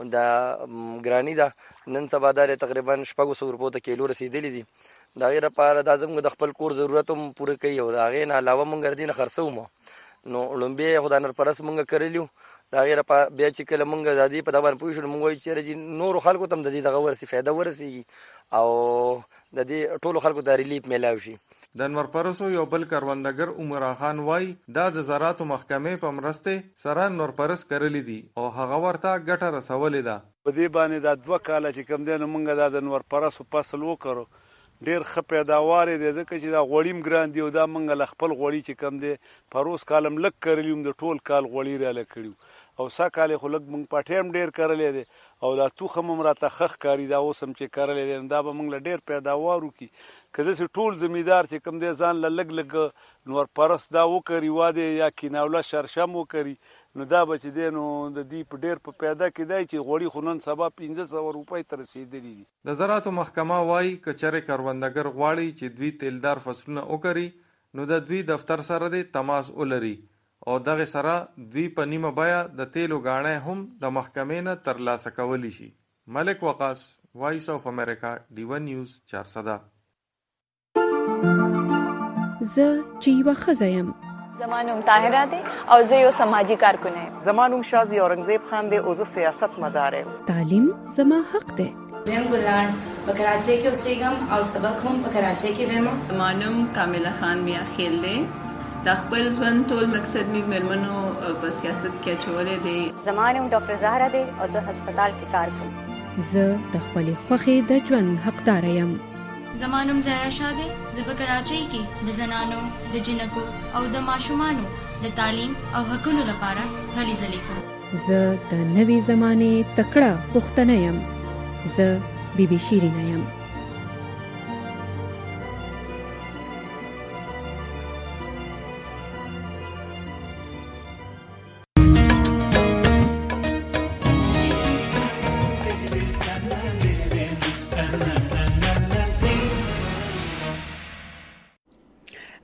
د ګرانی دا نن سبا دا تقریبا 600 روپو ته کیلو رسیدلی دي دا غیر لپاره د اعظم د خپل کور ضرورت هم پوره کوي او دا غیر نه علاوه مونږ دې نه خرڅو مو نو لومبه خدای نر پرس مونږ کړلیو دا غیر لپاره بیا چې کله مونږ د دې په دبان پوښل مونږ وایي چې نور خلکو تم د دې دغه ورسي فائدہ ورسي او د دې ټولو خلکو د ریلیف میلاوي شي د نور پرسو یو بل کاروندګر عمر خان وای دا د زراعت محکمې په مرسته سره نور پرس کړلی دي او هغه ورته ګټه رسولې ده په دې باندې دا 2 کال چې کم دین مونږ د نور پرسو فصل وکړو ډیر ښه پیداوار دی ځکه چې دا غوړیم ګران دی او دا مونږ خپل غوړی چې کم دی پروس کالم لک کړلیوم د ټول کال غوړی را لکړیو او سا کال خو لک مونږ پټیم ډیر کړلې دي او دا توخه مم راته خخ کاری دا اوسم چې کړلې دي دا به مونږ ډیر پیداوار وکي کله چې ټول زمیدار چې کم دی ځان لګ نور پرس دا وکړي واده یا کیناوله شرشم وکړي نو دا بچ دی نو د دې په ډیر په پیدا کې دی چې غوړي خونن سبا 1500 روپۍ تر رسیدلی دي د زراعت محکمه وای کچره کاروندګر غواړي چې دوی تیلدار فصلونه وکړي نو د دوی دفتر سره د تماس ولري او دغه سره دوی په نیمه بیا د تیلو غاڼه هم د محکمې نه ترلاسه کولی شي ملک وقاص وایس اف امریکا ډیو نیوز 400 ز چیوا خزایم زمانوم طاهره دی او زه یو سماجی کارکونه یم زمانوم شازی اورنګزیب خان دی او زه سیاست مدار یم تعلیم زما حق دی زم ګلان په کراچۍ کې اوسېږم او سبق هم په کراچۍ کې وایم زمانوم کامله خان میا خیل دی د خپل ژوند ټول مقصد می مرمنو په سیاست کې چولې دی زمانوم ډاکټر زهرا دی او زه هسپتال کې کار کوم زه د خپل خوخي د ژوند حقدار یم زمانوم زهرا شاه دی زه په کراچۍ کې د زنانو د جنکو او د ماشومانو د تعلیم او حقوقو لپاره هلې ځلې کوم زه د نوې زمانه تکړه پښتنه یم زه بیبي شیرینه یم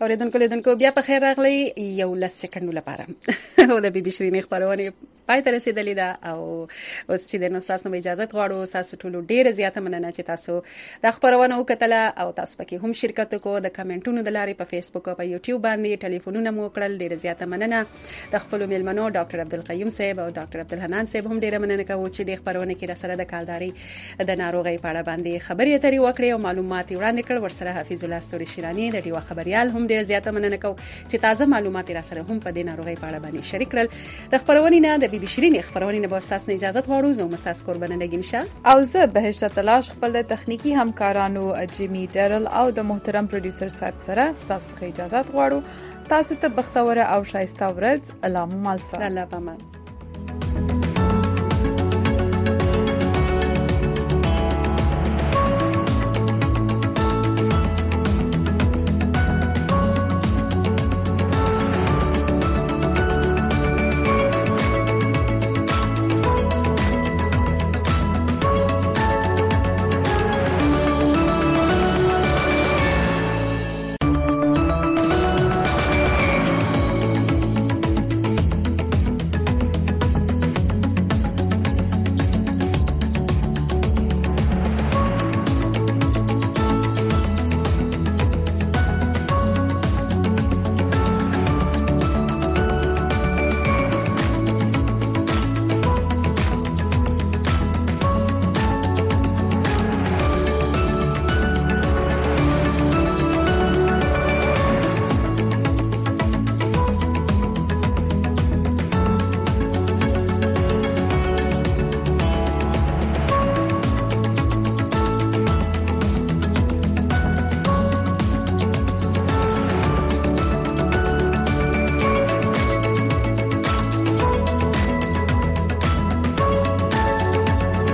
اوریدونکو بیا په خیر راغلی یو لس سکندو لپاره او د بي بي شيرين خبرونه پای ته رسیدلې ده او اوس چې د نو تاسو نو اجازه غواړو تاسو ټول ډیره زیاته مننه چې تاسو د خبرونه وکټله او تاسو پکې هم شرکت کو د کمنټونو د لارې په فیسبوک او په یوټیوب باندې ټلیفونونه مو کړل ډیره زیاته مننه د خپل میلمنو ډاکټر عبدالقیوم صاحب او ډاکټر عبدالحنان صاحب هم ډیره مننه کوو چې د خبرونه کې را سره د کالداري د ناروغي په اړه باندې خبرې اترې وکړې او معلومات وړاندې کړ. ورسره حفیظ الله ستوري شیرانی د ډیوا خبريال هم ډیره زیاته مننه کوو چې تازه معلومات را سره هم په د ناروغي په اړه باندې شریک کړل. د خبرونه نه د بي بي شيرين خبرونه نه باساس نه اجازه غواړو زه مستاس قربانه لګینشه او زه بهشت تلاش خپل تخنیکی همکارانو جیمی ډرل او د محترم پروډوسر صاحب سره تاسو ته اجازه غواړو. تاسو ته بختوره او شایسته ورځ. الله مو مال سره. الله پامان.